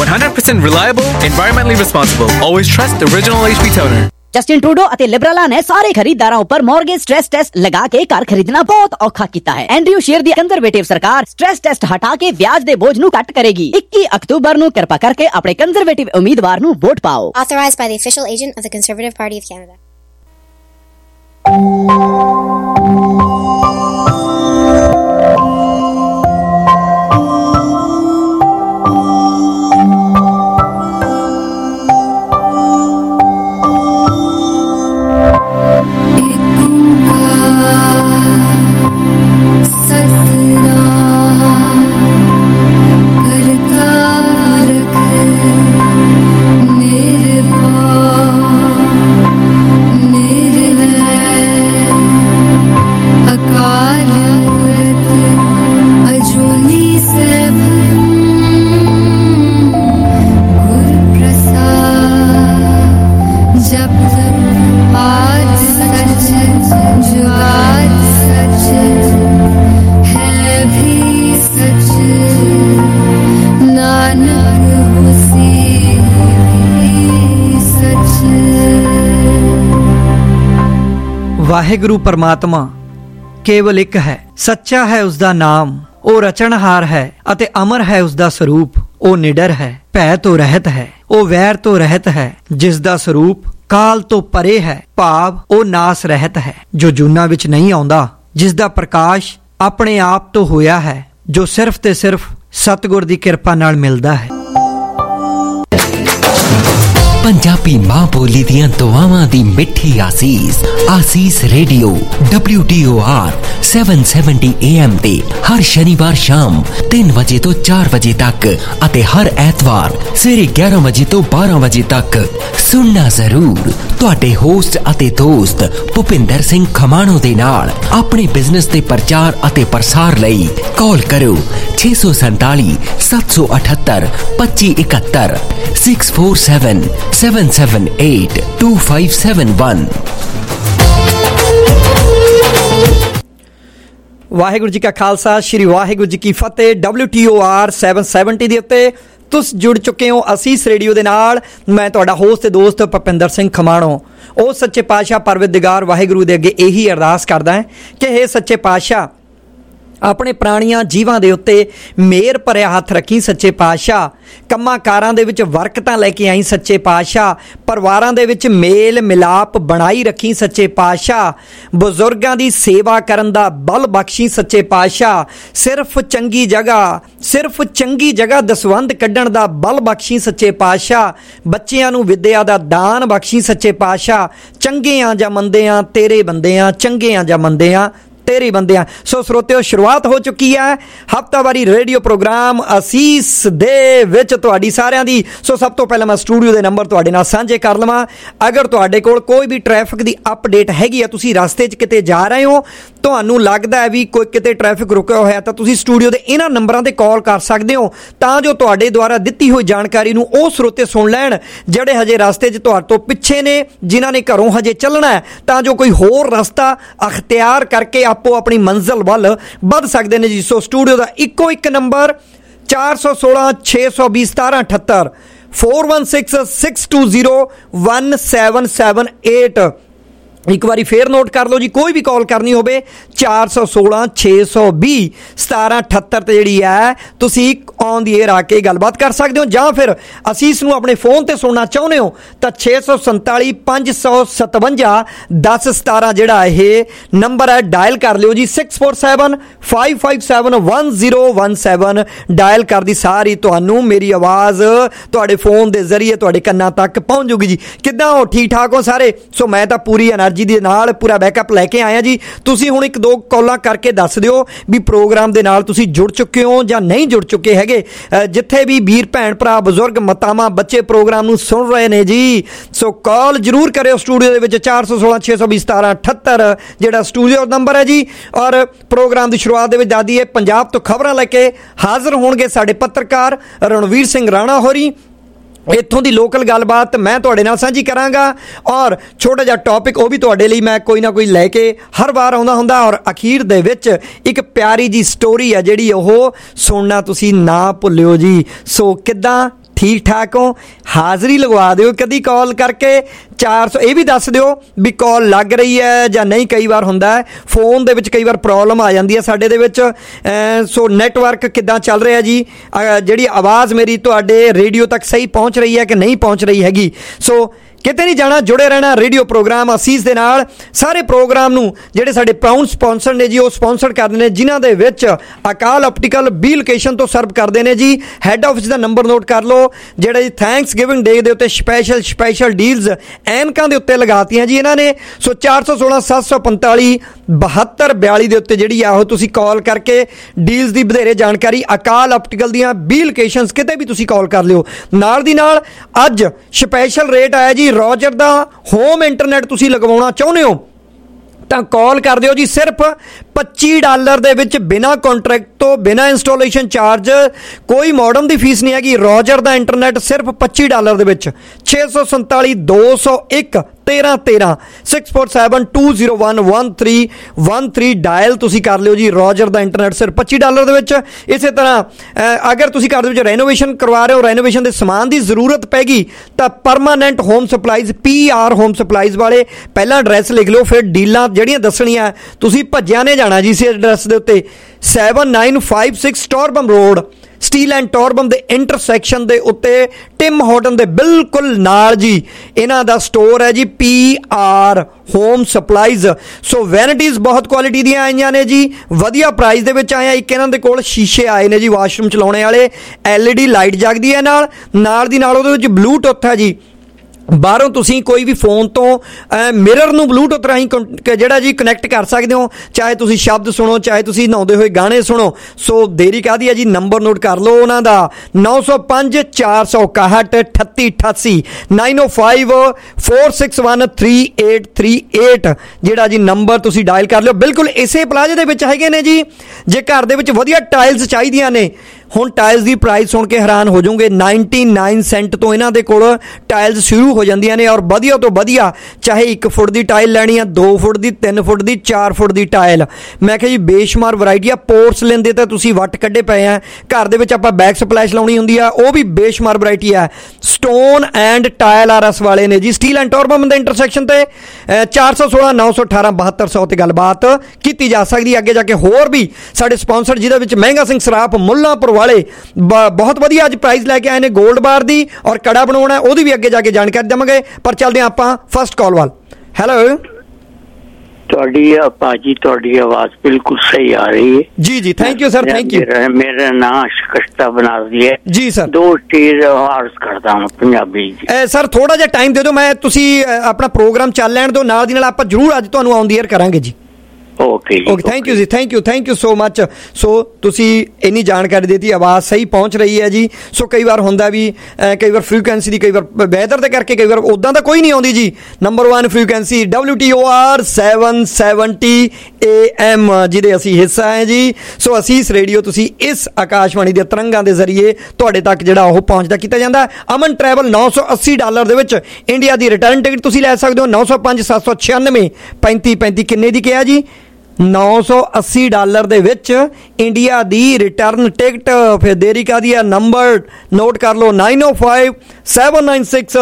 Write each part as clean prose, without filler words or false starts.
100% reliable, environmentally responsible. Always trust the original HP toner. Justin Trudeau ਅਤੇ ਲਿਬਰਲਾਂ ਨੇ ਸਾਰੇ ਖਰੀਦਦਾਰਾਂ ਉੱਪਰ ਮੌਰਗੇਜ ਸਟ੍ਰੈਸ ਟੈਸਟ ਲਗਾ ਕੇ ਘਰ ਖਰੀਦਣਾ ਬਹੁਤ ਔਖਾ ਕੀਤਾ ਹੈ। ਐਂਡਰਿਊ ਸ਼ੀਰ ਦੀ ਕੰਜ਼ਰਵੇਟਿਵ ਸਰਕਾਰ ਸਟ੍ਰੈਸ ਟੈਸਟ ਹਟਾ ਕੇ ਵਿਆਜ ਦੇ ਬੋਝ ਨੂੰ ਘੱਟ ਕਰੇਗੀ। 21 ਅਕਤੂਬਰ ਨੂੰ ਕਿਰਪਾ ਕਰਕੇ ਆਪਣੇ ਕੰਜ਼ਰਵੇਟਿਵ ਉਮੀਦਵਾਰ ਨੂੰ ਵੋਟ ਪਾਓ। Authorized by the official agent of the Conservative Party of Canada. Waheguru ਪਰਮਾਤਮਾ ਕੇਵਲ ਇੱਕ ਹੈ, ਸੱਚਾ ਹੈ ਉਸਦਾ ਨਾਮ, ਉਹ ਰਚਣਹਾਰ ਹੈ ਅਤੇ ਅਮਰ ਹੈ ਉਸਦਾ ਸਰੂਪ। ਉਹ ਨਿਡਰ ਹੈ, ਭੈ ਤੋਂ ਰਹਿਤ ਹੈ, ਉਹ ਵੈਰ ਤੋਂ ਰਹਿਤ ਹੈ, ਜਿਸ ਦਾ ਸਰੂਪ ਕਾਲ ਤੋਂ ਪਰੇ ਹੈ, ਭਾਵ ਉਹ ਨਾਸ ਰਹਿਤ ਹੈ, ਜੋ ਜੂਨਾਂ ਵਿੱਚ ਨਹੀਂ ਆਉਂਦਾ, ਜਿਸ ਦਾ ਪ੍ਰਕਾਸ਼ ਆਪਣੇ ਆਪ ਤੋਂ ਹੋਇਆ ਹੈ, ਜੋ ਸਿਰਫ ਤੇ ਸਿਰਫ ਸਤਿਗੁਰ ਦੀ ਕਿਰਪਾ ਨਾਲ ਮਿਲਦਾ ਹੈ। पंजाबी मां बोली दियां दुआवां दी मिठी आसीस रेडियो WTOR 770 AM ते हर शनिवार शाम 3 बजे तो 4 बजे तक अते हर ऐतवार सवेरे 11 बजे तो 12 बजे तक सुनना जरूर। तुहाडे होस्ट अते दोस्त भुपिंदर सिंह खमाणो दे नाल अपने बिजनेस दे प्रचार अते प्रसार लई कॉल करो 647 778 2571 647 778 2571। ਵਾਹਿਗੁਰੂ ਜੀ ਕਾ ਖਾਲਸਾ, ਸ਼੍ਰੀ ਵਾਹਿਗੁਰੂ ਜੀ ਕੀ ਫਤਿਹ। WTOR 770 ਦੇ ਉੱਤੇ ਤੁਸੀਂ ਜੁੜ ਚੁੱਕੇ ਹੋ ਅਸੀਸ ਰੇਡੀਓ ਦੇ ਨਾਲ। ਮੈਂ ਤੁਹਾਡਾ ਹੋਸਟ ਤੇ ਦੋਸਤ ਭੁਪਿੰਦਰ ਸਿੰਘ ਖਮਾਣੋ। ਉਹ ਸੱਚੇ ਪਾਤਸ਼ਾਹ ਪਰਵਰਦਿਗਾਰ ਵਾਹਿਗੁਰੂ ਦੇ ਅੱਗੇ ਇਹੀ ਅਰਦਾਸ ਕਰਦਾ ਹੈ ਕਿ ਇਹ ਸੱਚੇ ਪਾਤਸ਼ਾਹ ਆਪਣੇ ਪ੍ਰਾਣੀਆਂ ਜੀਵਾਂ ਦੇ ਉੱਤੇ ਮਿਹਰ ਭਰਿਆ ਹੱਥ ਰੱਖੀ ਸੱਚੇ ਪਾਤਸ਼ਾਹ। ਕੰਮਾਂ ਕਾਰਾਂ ਦੇ ਵਿੱਚ ਬਰਕਤਾਂ ਲੈ ਕੇ ਆਈ ਸੱਚੇ ਪਾਤਸ਼ਾਹ। ਪਰਿਵਾਰਾਂ ਦੇ ਵਿੱਚ ਮੇਲ ਮਿਲਾਪ ਬਣਾਈ ਰੱਖੀ ਸੱਚੇ ਪਾਤਸ਼ਾਹ। ਬਜ਼ੁਰਗਾਂ ਦੀ ਸੇਵਾ ਕਰਨ ਦਾ ਬਲ ਬਖਸ਼ੀ ਸੱਚੇ ਪਾਤਸ਼ਾਹ। ਸਿਰਫ ਚੰਗੀ ਜਗ੍ਹਾ ਦਸਵੰਧ ਕੱਢਣ ਦਾ ਬਲ ਬਖਸ਼ੀ ਸੱਚੇ ਪਾਤਸ਼ਾਹ। ਬੱਚਿਆਂ ਨੂੰ ਵਿੱਦਿਆ ਦਾ ਦਾਨ ਬਖਸ਼ੀ ਸੱਚੇ ਪਾਤਸ਼ਾਹ। ਚੰਗੇ ਆ ਜਾਂ ਮੰਦੇ ਆ ਤੇਰੇ ਬੰਦੇ ਆ, ਚੰਗੇ ਆ ਜਾਂ ਮੰਦੇ ਆ ਤੇਰੇ ਬੰਦੇ ਆ। ਸੋ ਸਰੋਤਿਓ, ਸ਼ੁਰੂਆਤ ਹੋ ਚੁੱਕੀ ਹੈ ਹਫ਼ਤਾਵਾਰੀ ਰੇਡੀਓ ਪ੍ਰੋਗਰਾਮ ਅਸੀਸ ਦੇ ਵਿੱਚ ਤੁਹਾਡੀ ਸਾਰਿਆਂ ਦੀ। ਸੋ ਸਭ ਤੋਂ ਪਹਿਲਾਂ ਮੈਂ ਸਟੂਡੀਓ ਦੇ ਨੰਬਰ ਤੁਹਾਡੇ ਨਾਲ ਸਾਂਝੇ ਕਰ ਲਵਾਂ। ਅਗਰ ਤੁਹਾਡੇ ਕੋਲ ਕੋਈ ਵੀ ਟ੍ਰੈਫਿਕ ਦੀ ਅਪਡੇਟ ਹੈਗੀ ਆ, ਤੁਸੀਂ ਰਸਤੇ 'ਚ ਕਿਤੇ ਜਾ ਰਹੇ ਹੋ, ਤੁਹਾਨੂੰ ਲੱਗਦਾ ਹੈ ਵੀ ਕੋਈ ਕਿਤੇ ਟ੍ਰੈਫਿਕ ਰੁਕਿਆ ਹੋਇਆ, ਤਾਂ ਤੁਸੀਂ ਸਟੂਡੀਓ ਦੇ ਇਹਨਾਂ ਨੰਬਰਾਂ 'ਤੇ ਕਾਲ ਕਰ ਸਕਦੇ ਹੋ ਤਾਂ ਜੋ ਤੁਹਾਡੇ ਦੁਆਰਾ ਦਿੱਤੀ ਹੋਈ ਜਾਣਕਾਰੀ ਨੂੰ ਉਹ ਸਰੋਤੇ ਸੁਣ ਲੈਣ ਜਿਹੜੇ ਹਜੇ ਰਸਤੇ 'ਚ ਤੁਹਾਡੇ ਤੋਂ ਪਿੱਛੇ ਨੇ, ਜਿਨ੍ਹਾਂ ਨੇ ਘਰੋਂ ਹਜੇ ਚੱਲਣਾ ਹੈ, ਤਾਂ ਜੋ ਕੋਈ ਹੋਰ ਰਸਤਾ ਅਖਤਿਆਰ ਕਰਕੇ ਆਪੋ ਆਪਣੀ ਮੰਜ਼ਿਲ ਵੱਲ ਵੱਧ ਸਕਦੇ ਨੇ ਜੀ। ਸੋ ਸਟੂਡੀਓ ਦਾ ਇੱਕੋ ਇੱਕ ਨੰਬਰ 416 620 1778 416 620 1778। ਇੱਕ ਵਾਰੀ ਫੇਰ ਨੋਟ ਕਰ ਲਓ ਜੀ, ਕੋਈ ਵੀ ਕਾਲ ਕਰਨੀ ਹੋਵੇ 416 620 1778 ਤੇ ਜਿਹੜੀ ਹੈ ਤੁਸੀਂ ਔਨ ਦੀ ਏਅਰ ਆ ਕੇ ਗੱਲਬਾਤ ਕਰ ਸਕਦੇ ਹੋ। ਜਾਂ ਫਿਰ ਅਸੀਸ ਨੂੰ ਆਪਣੇ ਫੋਨ ਤੇ ਸੁਣਨਾ ਚਾਹੁੰਦੇ ਹੋ ਤਾਂ 647 557 1017 ਜਿਹੜਾ ਇਹ ਨੰਬਰ ਹੈ ਡਾਇਲ ਕਰ ਲਿਓ ਜੀ। 647 557 1017 ਡਾਇਲ ਕਰਦੀ ਸਾਰੀ ਤੁਹਾਨੂੰ ਮੇਰੀ ਆਵਾਜ਼ ਤੁਹਾਡੇ ਫੋਨ ਦੇ ਜ਼ਰੀਏ ਤੁਹਾਡੇ ਕੰਨਾਂ ਤੱਕ ਪਹੁੰਚ ਜੂਗੀ ਜੀ। ਕਿੱਦਾਂ ਹੋ, ਠੀਕ ਠਾਕ ਹੋ ਸਾਰੇ? ਸੋ ਮੈਂ ਤਾਂ ਪੂਰੀ ਐਨਰਜੀ ਦੇ ਨਾਲ ਪੂਰਾ ਬੈਕਅਪ ਲੈ ਕੇ ਆਇਆ ਜੀ। ਤੁਸੀਂ ਹੁਣ 1-2 ਕਾਲਾਂ ਕਰਕੇ ਦੱਸ ਦਿਓ ਵੀ ਪ੍ਰੋਗਰਾਮ ਦੇ ਨਾਲ ਤੁਸੀਂ ਜੁੜ ਚੁੱਕੇ ਹੋ ਜਾਂ ਨਹੀਂ ਜੁੜ ਚੁੱਕੇ ਹੈਗੇ। ਜਿੱਥੇ ਵੀ ਵੀਰ ਭੈਣ ਭਰਾ ਬਜ਼ੁਰਗ ਮਾਤਾਵਾਂ ਬੱਚੇ ਪ੍ਰੋਗਰਾਮ ਨੂੰ ਸੁਣ ਰਹੇ ਨੇ ਜੀ, ਸੋ ਕਾਲ ਜ਼ਰੂਰ ਕਰਿਓ ਸਟੂਡੀਓ ਦੇ ਵਿੱਚ 416 620 1778 ਜਿਹੜਾ ਸਟੂਡੀਓ ਨੰਬਰ ਹੈ ਜੀ। ਔਰ ਪ੍ਰੋਗਰਾਮ ਦੀ ਸ਼ੁਰੂਆਤ ਦੇ ਵਿੱਚ ਦਾਦੀ ਹੈ ਪੰਜਾਬ ਤੋਂ ਖਬਰਾਂ ਲੈ ਕੇ ਹਾਜ਼ਰ ਹੋਣਗੇ ਸਾਡੇ ਪੱਤਰਕਾਰ ਰਣਵੀਰ ਸਿੰਘ ਰਾਣਾ ਹੋਰੀ। ਇੱਥੋਂ ਦੀ ਲੋਕਲ ਗੱਲਬਾਤ ਮੈਂ ਤੁਹਾਡੇ ਨਾਲ ਸਾਂਝੀ ਕਰਾਂਗਾ ਔਰ ਛੋਟਾ ਜਿਹਾ ਟੌਪਿਕ ਉਹ ਵੀ ਤੁਹਾਡੇ ਲਈ ਮੈਂ ਕੋਈ ਨਾ ਕੋਈ ਲੈ ਕੇ ਹਰ ਵਾਰ ਆਉਂਦਾ ਹੁੰਦਾ। ਔਰ ਅਖੀਰ ਦੇ ਵਿੱਚ ਇੱਕ ਪਿਆਰੀ ਜੀ ਸਟੋਰੀ ਹੈ ਜਿਹੜੀ ਉਹ ਸੁਣਨਾ ਤੁਸੀਂ ਨਾ ਭੁੱਲਿਓ ਜੀ। ਸੋ ਕਿੱਦਾਂ, ठीक ठाक हो? हाज़री लगवा दिओ कदी कॉल करके 400 ये भी दस दिओ भी कॉल लग रही है ਜਾਂ नहीं। कई बार ਹੁੰਦਾ है फोन ਦੇ ਵਿੱਚ कई बार प्रॉब्लम आ जाती है ਸਾਡੇ ਦੇ ਵਿੱਚ। सो नैटवर्क किद्दां चल रहा जी, ਜਿਹੜੀ आवाज़ मेरी तुहाडे रेडियो तक सही पहुँच रही है कि नहीं पहुँच रही हैगी। सो किते नहीं जाना, जुड़े रहना रेडियो प्रोग्राम असीस दे नाल। सारे प्रोग्राम नूं जिहड़े साडे प्राउड स्पॉन्सर ने जी वो स्पॉन्सर करदे ने, जिन्हां दे विच अकाल ऑप्टिकल बी लोकेशन तो सर्व करदे ने जी। हैड ऑफिस दा नंबर नोट कर लो, जिहड़ा जी थैंक्स गिविंग डे दे उत्ते स्पैशल डील्स ऐनकां दे उत्ते लगातीआं जी इन्हां ने। सो 416 745 7242 दे उत्ते जिहड़ी आ तुसीं कॉल करके डील्स दी बधेरे जानकारी अकाल ऑप्टिकल दीआं बी लोकेशनस किते भी तुसीं कॉल कर लिओ। नाल दी नाल अज स्पैशल रेट आया जी रॉजर दा होम इंटरनेट तुसीं लगवाउणा चाहुंदे हो ਤਾਂ कॉल कर दिओ जी सिर्फ $25 ਦੇ ਵਿੱਚ ਬਿਨਾ कॉन्ट्रैक्ट तो बिना इंस्टॉलेशन चार्ज, कोई मॉडम की फीस नहीं हैगी। रॉजर ਦਾ इंटरनेट सिर्फ $25 ਦੇ ਵਿੱਚ 647 201 1313 647 201 1313 डायल तुसी कर लियो जी। रॉजर ਦਾ इंटरनेट सिर्फ $25 ਦੇ ਵਿੱਚ। इसे तरह अगर तुसी घर ਦੇ ਵਿੱਚ ਰੈਨੋਵੇਸ਼ਨ ਕਰਵਾ ਰਹੇ ਹੋ, ਰੈਨੋਵੇਸ਼ਨ ਦੇ ਸਮਾਨ ਦੀ ਜ਼ਰੂਰਤ ਪੈਗੀ ਤਾਂ permanent home supplies PR home supplies ਵਾਲੇ ਪਹਿਲਾਂ ਐਡਰੈਸ ਲਿਖ ਲਿਓ, ਫਿਰ ਡੀਲਾਂ ਜਿਹੜੀਆਂ ਦੱਸਣੀਆਂ ਤੁਸੀਂ ਭੱਜਿਆ ਨੇ ਜਾਣਾ ਜੀ। ਇਸੇ ਐਡਰੈਸ ਦੇ ਉੱਤੇ 7956 Torbram road, Steeles and Torbram दे इंटरसैक्शन दे उत्ते टिम हॉर्टन दे बिल्कुल नाल जी इन्हां दा स्टोर है जी PR home supplies. So vanities बहुत क्वालिटी दी आईयां ने जी, वधिया प्राइस दे विच आया। एक इन्हां दे कोल शीशे आए ने जी वाशरूम चलाने वाले, LED लाइट जगदी है नाल दी नाल उहदे विच ब्लूटूथ है जी। बाहरों तुसी कोई भी फोन तो मिरर नूं ब्लूटूथ राही जिहड़ा जी कनैक्ट कर सकते हो, चाहे तुसी शब्द सुनो, चाहे तुसी नहाउंदे होए गाने सुनो। सो देरी काहदी है जी, नंबर नोट कर लो उन्हां दा 905 461 3888 905 461 3838 जिहड़ा जी नंबर तुसी डायल कर लिओ। बिल्कुल इसे प्लाजे दे विच हैगे ने जी। जे घर दे विच वधिया टाइल्स चाहीदियां ने, ਹੁਣ टाइल्स की प्राइस सुन के हैरान हो जाओगे। 99 सेंट तो इन्हां दे कोल टाइल्स शुरू हो जांदियां ने, और वधिया तो वधिया चाहे 1 फुट की टाइल लैनी है, 2 फुट की, 3 फुट की, 4 फुट की टाइल। मैं कहा जी बेशुमार वैरायटी आ। पोर्सलेन दे तां तुसीं वट कड्ढे पए आ, घर दे विच आपां बैक स्पलैश लाउणी हुंदी आ, वो भी बेशुमार वैरायटी है। स्टोन एंड टाइल RS वाले ने जी, स्टील एंड टॉरबम दे इंटरसैक्शन ते 416 918 7200 ते गलबात कीती जा सकदी। अगे जाके होर भी साडे स्पॉन्सर जिहदे विच महंगा सिंह सराफ मुल्लांपुर वाले बहुत वधिया अज प्राइस लैके आए ने गोल्ड बार दी, और कड़ा बनाउणा ओहदी भी अगे जाके जानकारी देवांगे। पर चलदे आपां फर्स्ट कॉल वाल। हेलो भाजी, तुहाडी आवाज़ बिल्कुल सही आ रही है जी। जी thank you sir, thank you. मेरा नाम शकश्ता बनारसी है जी सर। 2 चीज अर्ज करता हूँ पंजाबी सर, थोड़ा जिहा टाइम दे दो, मैं तुसी अपना प्रोग्राम चल लैण दो, नाल दी नाल आपां जरूर अज तुहानूं ऑन द एयर करांगे जी। ओके थैंक यू जी, thank you so much. So तुसी इन्नी जानकारी देती, आवाज़ सही पहुँच रही है जी। सो कई बार होंदा भी कई बार फ्रीकुएंसी दी, कई बार वैदर दे करके, कई बार उदां दा कोई नहीं आउंदी जी। नंबर 1 फ्रीकुएंसी WTOR 770 AM जिहदे असी हिस्सा है जी। सो असीस रेडियो तुसी इस आकाशवाणी दे तरंगां दे जरिए तुहाडे तक जिहड़ा ओह पहुंचदा कीता जांदा। अमन ट्रैवल $980 दे विच इंडिया दी रिटर्न टिकट तुसी लै सकदे हो। 905 796 3535 किन्ने दी किहा जी? $980 दे विच इंडिया दी रिटर्न टिकट। फिर देरी का दिया, नंबर नोट कर लो 905 796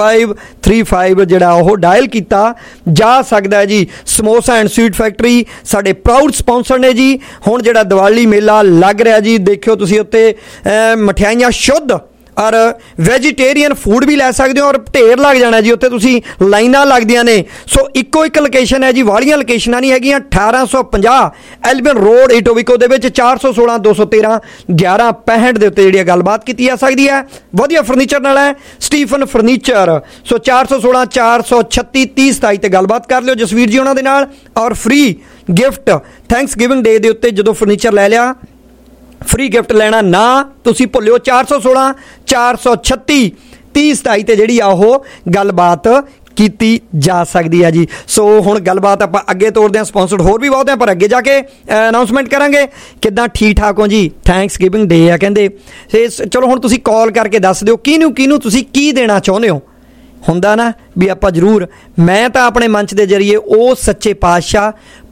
3535 जिहड़ा ओह डायल किया जा सकता है जी। समोसा एंड स्वीट फैक्ट्री साडे प्राउड स्पॉन्सर ने जी। हुण जिहड़ा दिवाली मेला लग रहा जी, देखियो तुसीं उत्ते मठियाइयां शुद्ध और वैजीटेरियन फूड भी लै सकते हो, और ढेर लग जाना जी उत्थे, तुसी लाइनां लगदियां ने। सो इक्को एक लोकेशन है जी, वालियां लोकेशनां नहीं हैगियां। 1850 एल्बियन रोड इटोबिको दे विच 416 213 1165 दे उत्ते जिहड़ी गलबात कीती जा सकदी है। वधिया फर्नीचर नाल है स्टीफन फर्नीचर। सो 416 436 30 27 ते गलबात कर लिओ जसवीर जी उन्हां दे नाल, और free gift Thanksgiving Day दे उत्ते जदों फर्नीचर लै लिया फ्री गिफ्ट लेना ना तुसी भुल्लिओ। 416 436 30 27 ते जिहड़ी आ ओह गलबात कीती जा सकती है जी। सो हुण गलबात आपां अगे तोड़दे हां, स्पॉन्सर्ड होर भी बहुत हैं, पर अगे जाके अनाउंसमेंट करांगे। किद्दां ठीक ठाक हो जी? थैंक्स गिविंग डे आ कहंदे। चलो हुण तुसी कॉल करके दस दिओ किहनूं तुसी की देना चाहुंदे हो। हुंदा ना भी आपां जरूर, मैं तां अपने मंच दे जरिए ओ सच्चे पातशाह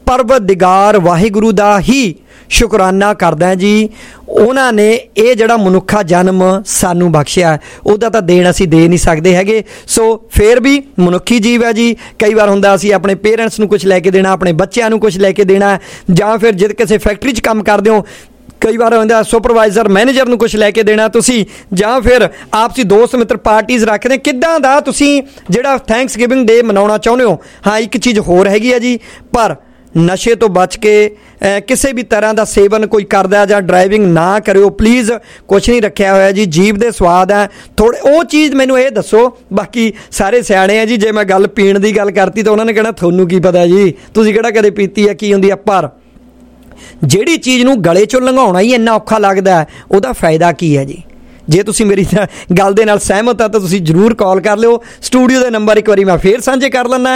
ਪਰਵਦਿਗਾਰ ਵਾਹਿਗੁਰੂ ਦਾ ਹੀ ਸ਼ੁਕਰਾਨਾ ਕਰਦਾ ਜੀ। ਉਹਨਾਂ ਨੇ ਇਹ ਜਿਹੜਾ ਮਨੁੱਖਾ ਜਨਮ ਸਾਨੂੰ ਬਖਸ਼ਿਆ, ਉਹਦਾ ਤਾਂ ਦੇਣ ਅਸੀਂ ਦੇ ਨਹੀਂ ਸਕਦੇ ਹੈਗੇ। ਸੋ ਫਿਰ ਵੀ ਮਨੁੱਖੀ ਜੀਵ ਹੈ ਜੀ। ਕਈ ਵਾਰ ਹੁੰਦਾ ਅਸੀਂ ਆਪਣੇ ਪੇਰੈਂਟਸ ਨੂੰ ਕੁਝ ਲੈ ਕੇ ਦੇਣਾ, ਆਪਣੇ ਬੱਚਿਆਂ ਨੂੰ ਕੁਝ ਲੈ ਕੇ ਦੇਣਾ, ਜਾਂ ਫਿਰ ਜਦ ਕਿਸੇ ਫੈਕਟਰੀ 'ਚ ਕੰਮ ਕਰਦੇ ਹੋ ਕਈ ਵਾਰ ਹੁੰਦਾ ਸੁਪਰਵਾਈਜ਼ਰ ਮੈਨੇਜਰ ਨੂੰ ਕੁਝ ਲੈ ਕੇ ਦੇਣਾ ਤੁਸੀਂ, ਜਾਂ ਫਿਰ ਆਪਸੀ ਦੋਸਤ ਮਿੱਤਰ ਪਾਰਟੀਜ਼ ਰੱਖਦੇ। ਕਿੱਦਾਂ ਦਾ ਤੁਸੀਂ ਜਿਹੜਾ ਥੈਂਕਸ ਗਿਵਿੰਗ ਡੇ ਮਨਾਉਣਾ ਚਾਹੁੰਦੇ ਹੋ? ਹਾਂ, ਇੱਕ ਚੀਜ਼ ਹੋਰ ਹੈਗੀ ਹੈ ਜੀ, ਪਰ ਨਸ਼ੇ ਤੋਂ ਬਚ ਕੇ ਕਿਸੇ ਵੀ ਤਰ੍ਹਾਂ ਦਾ ਸੇਵਨ ਕੋਈ ਕਰਦਾ ਜਾਂ ਡਰਾਈਵਿੰਗ ਨਾ ਕਰਿਓ ਪਲੀਜ਼। ਕੁਛ ਨਹੀਂ ਰੱਖਿਆ ਹੋਇਆ ਜੀ, ਜੀਭ ਦੇ ਸਵਾਦ ਹੈ ਥੋੜ੍ਹੇ, ਉਹ ਚੀਜ਼ ਮੈਨੂੰ ਇਹ ਦੱਸੋ। ਬਾਕੀ ਸਾਰੇ ਸਿਆਣੇ ਆ ਜੀ, ਜੇ ਮੈਂ ਗੱਲ ਪੀਣ ਦੀ ਗੱਲ ਕਰਤੀ ਤਾਂ ਉਹਨਾਂ ਨੇ ਕਹਿਣਾ ਤੁਹਾਨੂੰ ਕੀ ਪਤਾ ਜੀ, ਤੁਸੀਂ ਕਿਹੜਾ ਕਦੇ ਪੀਤੀ ਹੈ, ਕੀ ਹੁੰਦੀ ਆ। ਪਰ ਜਿਹੜੀ ਚੀਜ਼ ਨੂੰ ਗਲੇ 'ਚੋਂ ਲੰਘਾਉਣਾ ਹੀ ਇੰਨਾ ਔਖਾ ਲੱਗਦਾ, ਉਹਦਾ ਫਾਇਦਾ ਕੀ ਹੈ ਜੀ? ਜੇ ਤੁਸੀਂ ਮੇਰੀ ਗੱਲ ਦੇ ਨਾਲ ਸਹਿਮਤ ਆ ਤਾਂ ਤੁਸੀਂ ਜ਼ਰੂਰ ਕਾਲ ਕਰ ਲਿਓ। ਸਟੂਡੀਓ ਦੇ ਨੰਬਰ ਇੱਕ ਵਾਰੀ ਮੈਂ ਫੇਰ ਸਾਂਝੇ ਕਰ ਲੈਣਾ,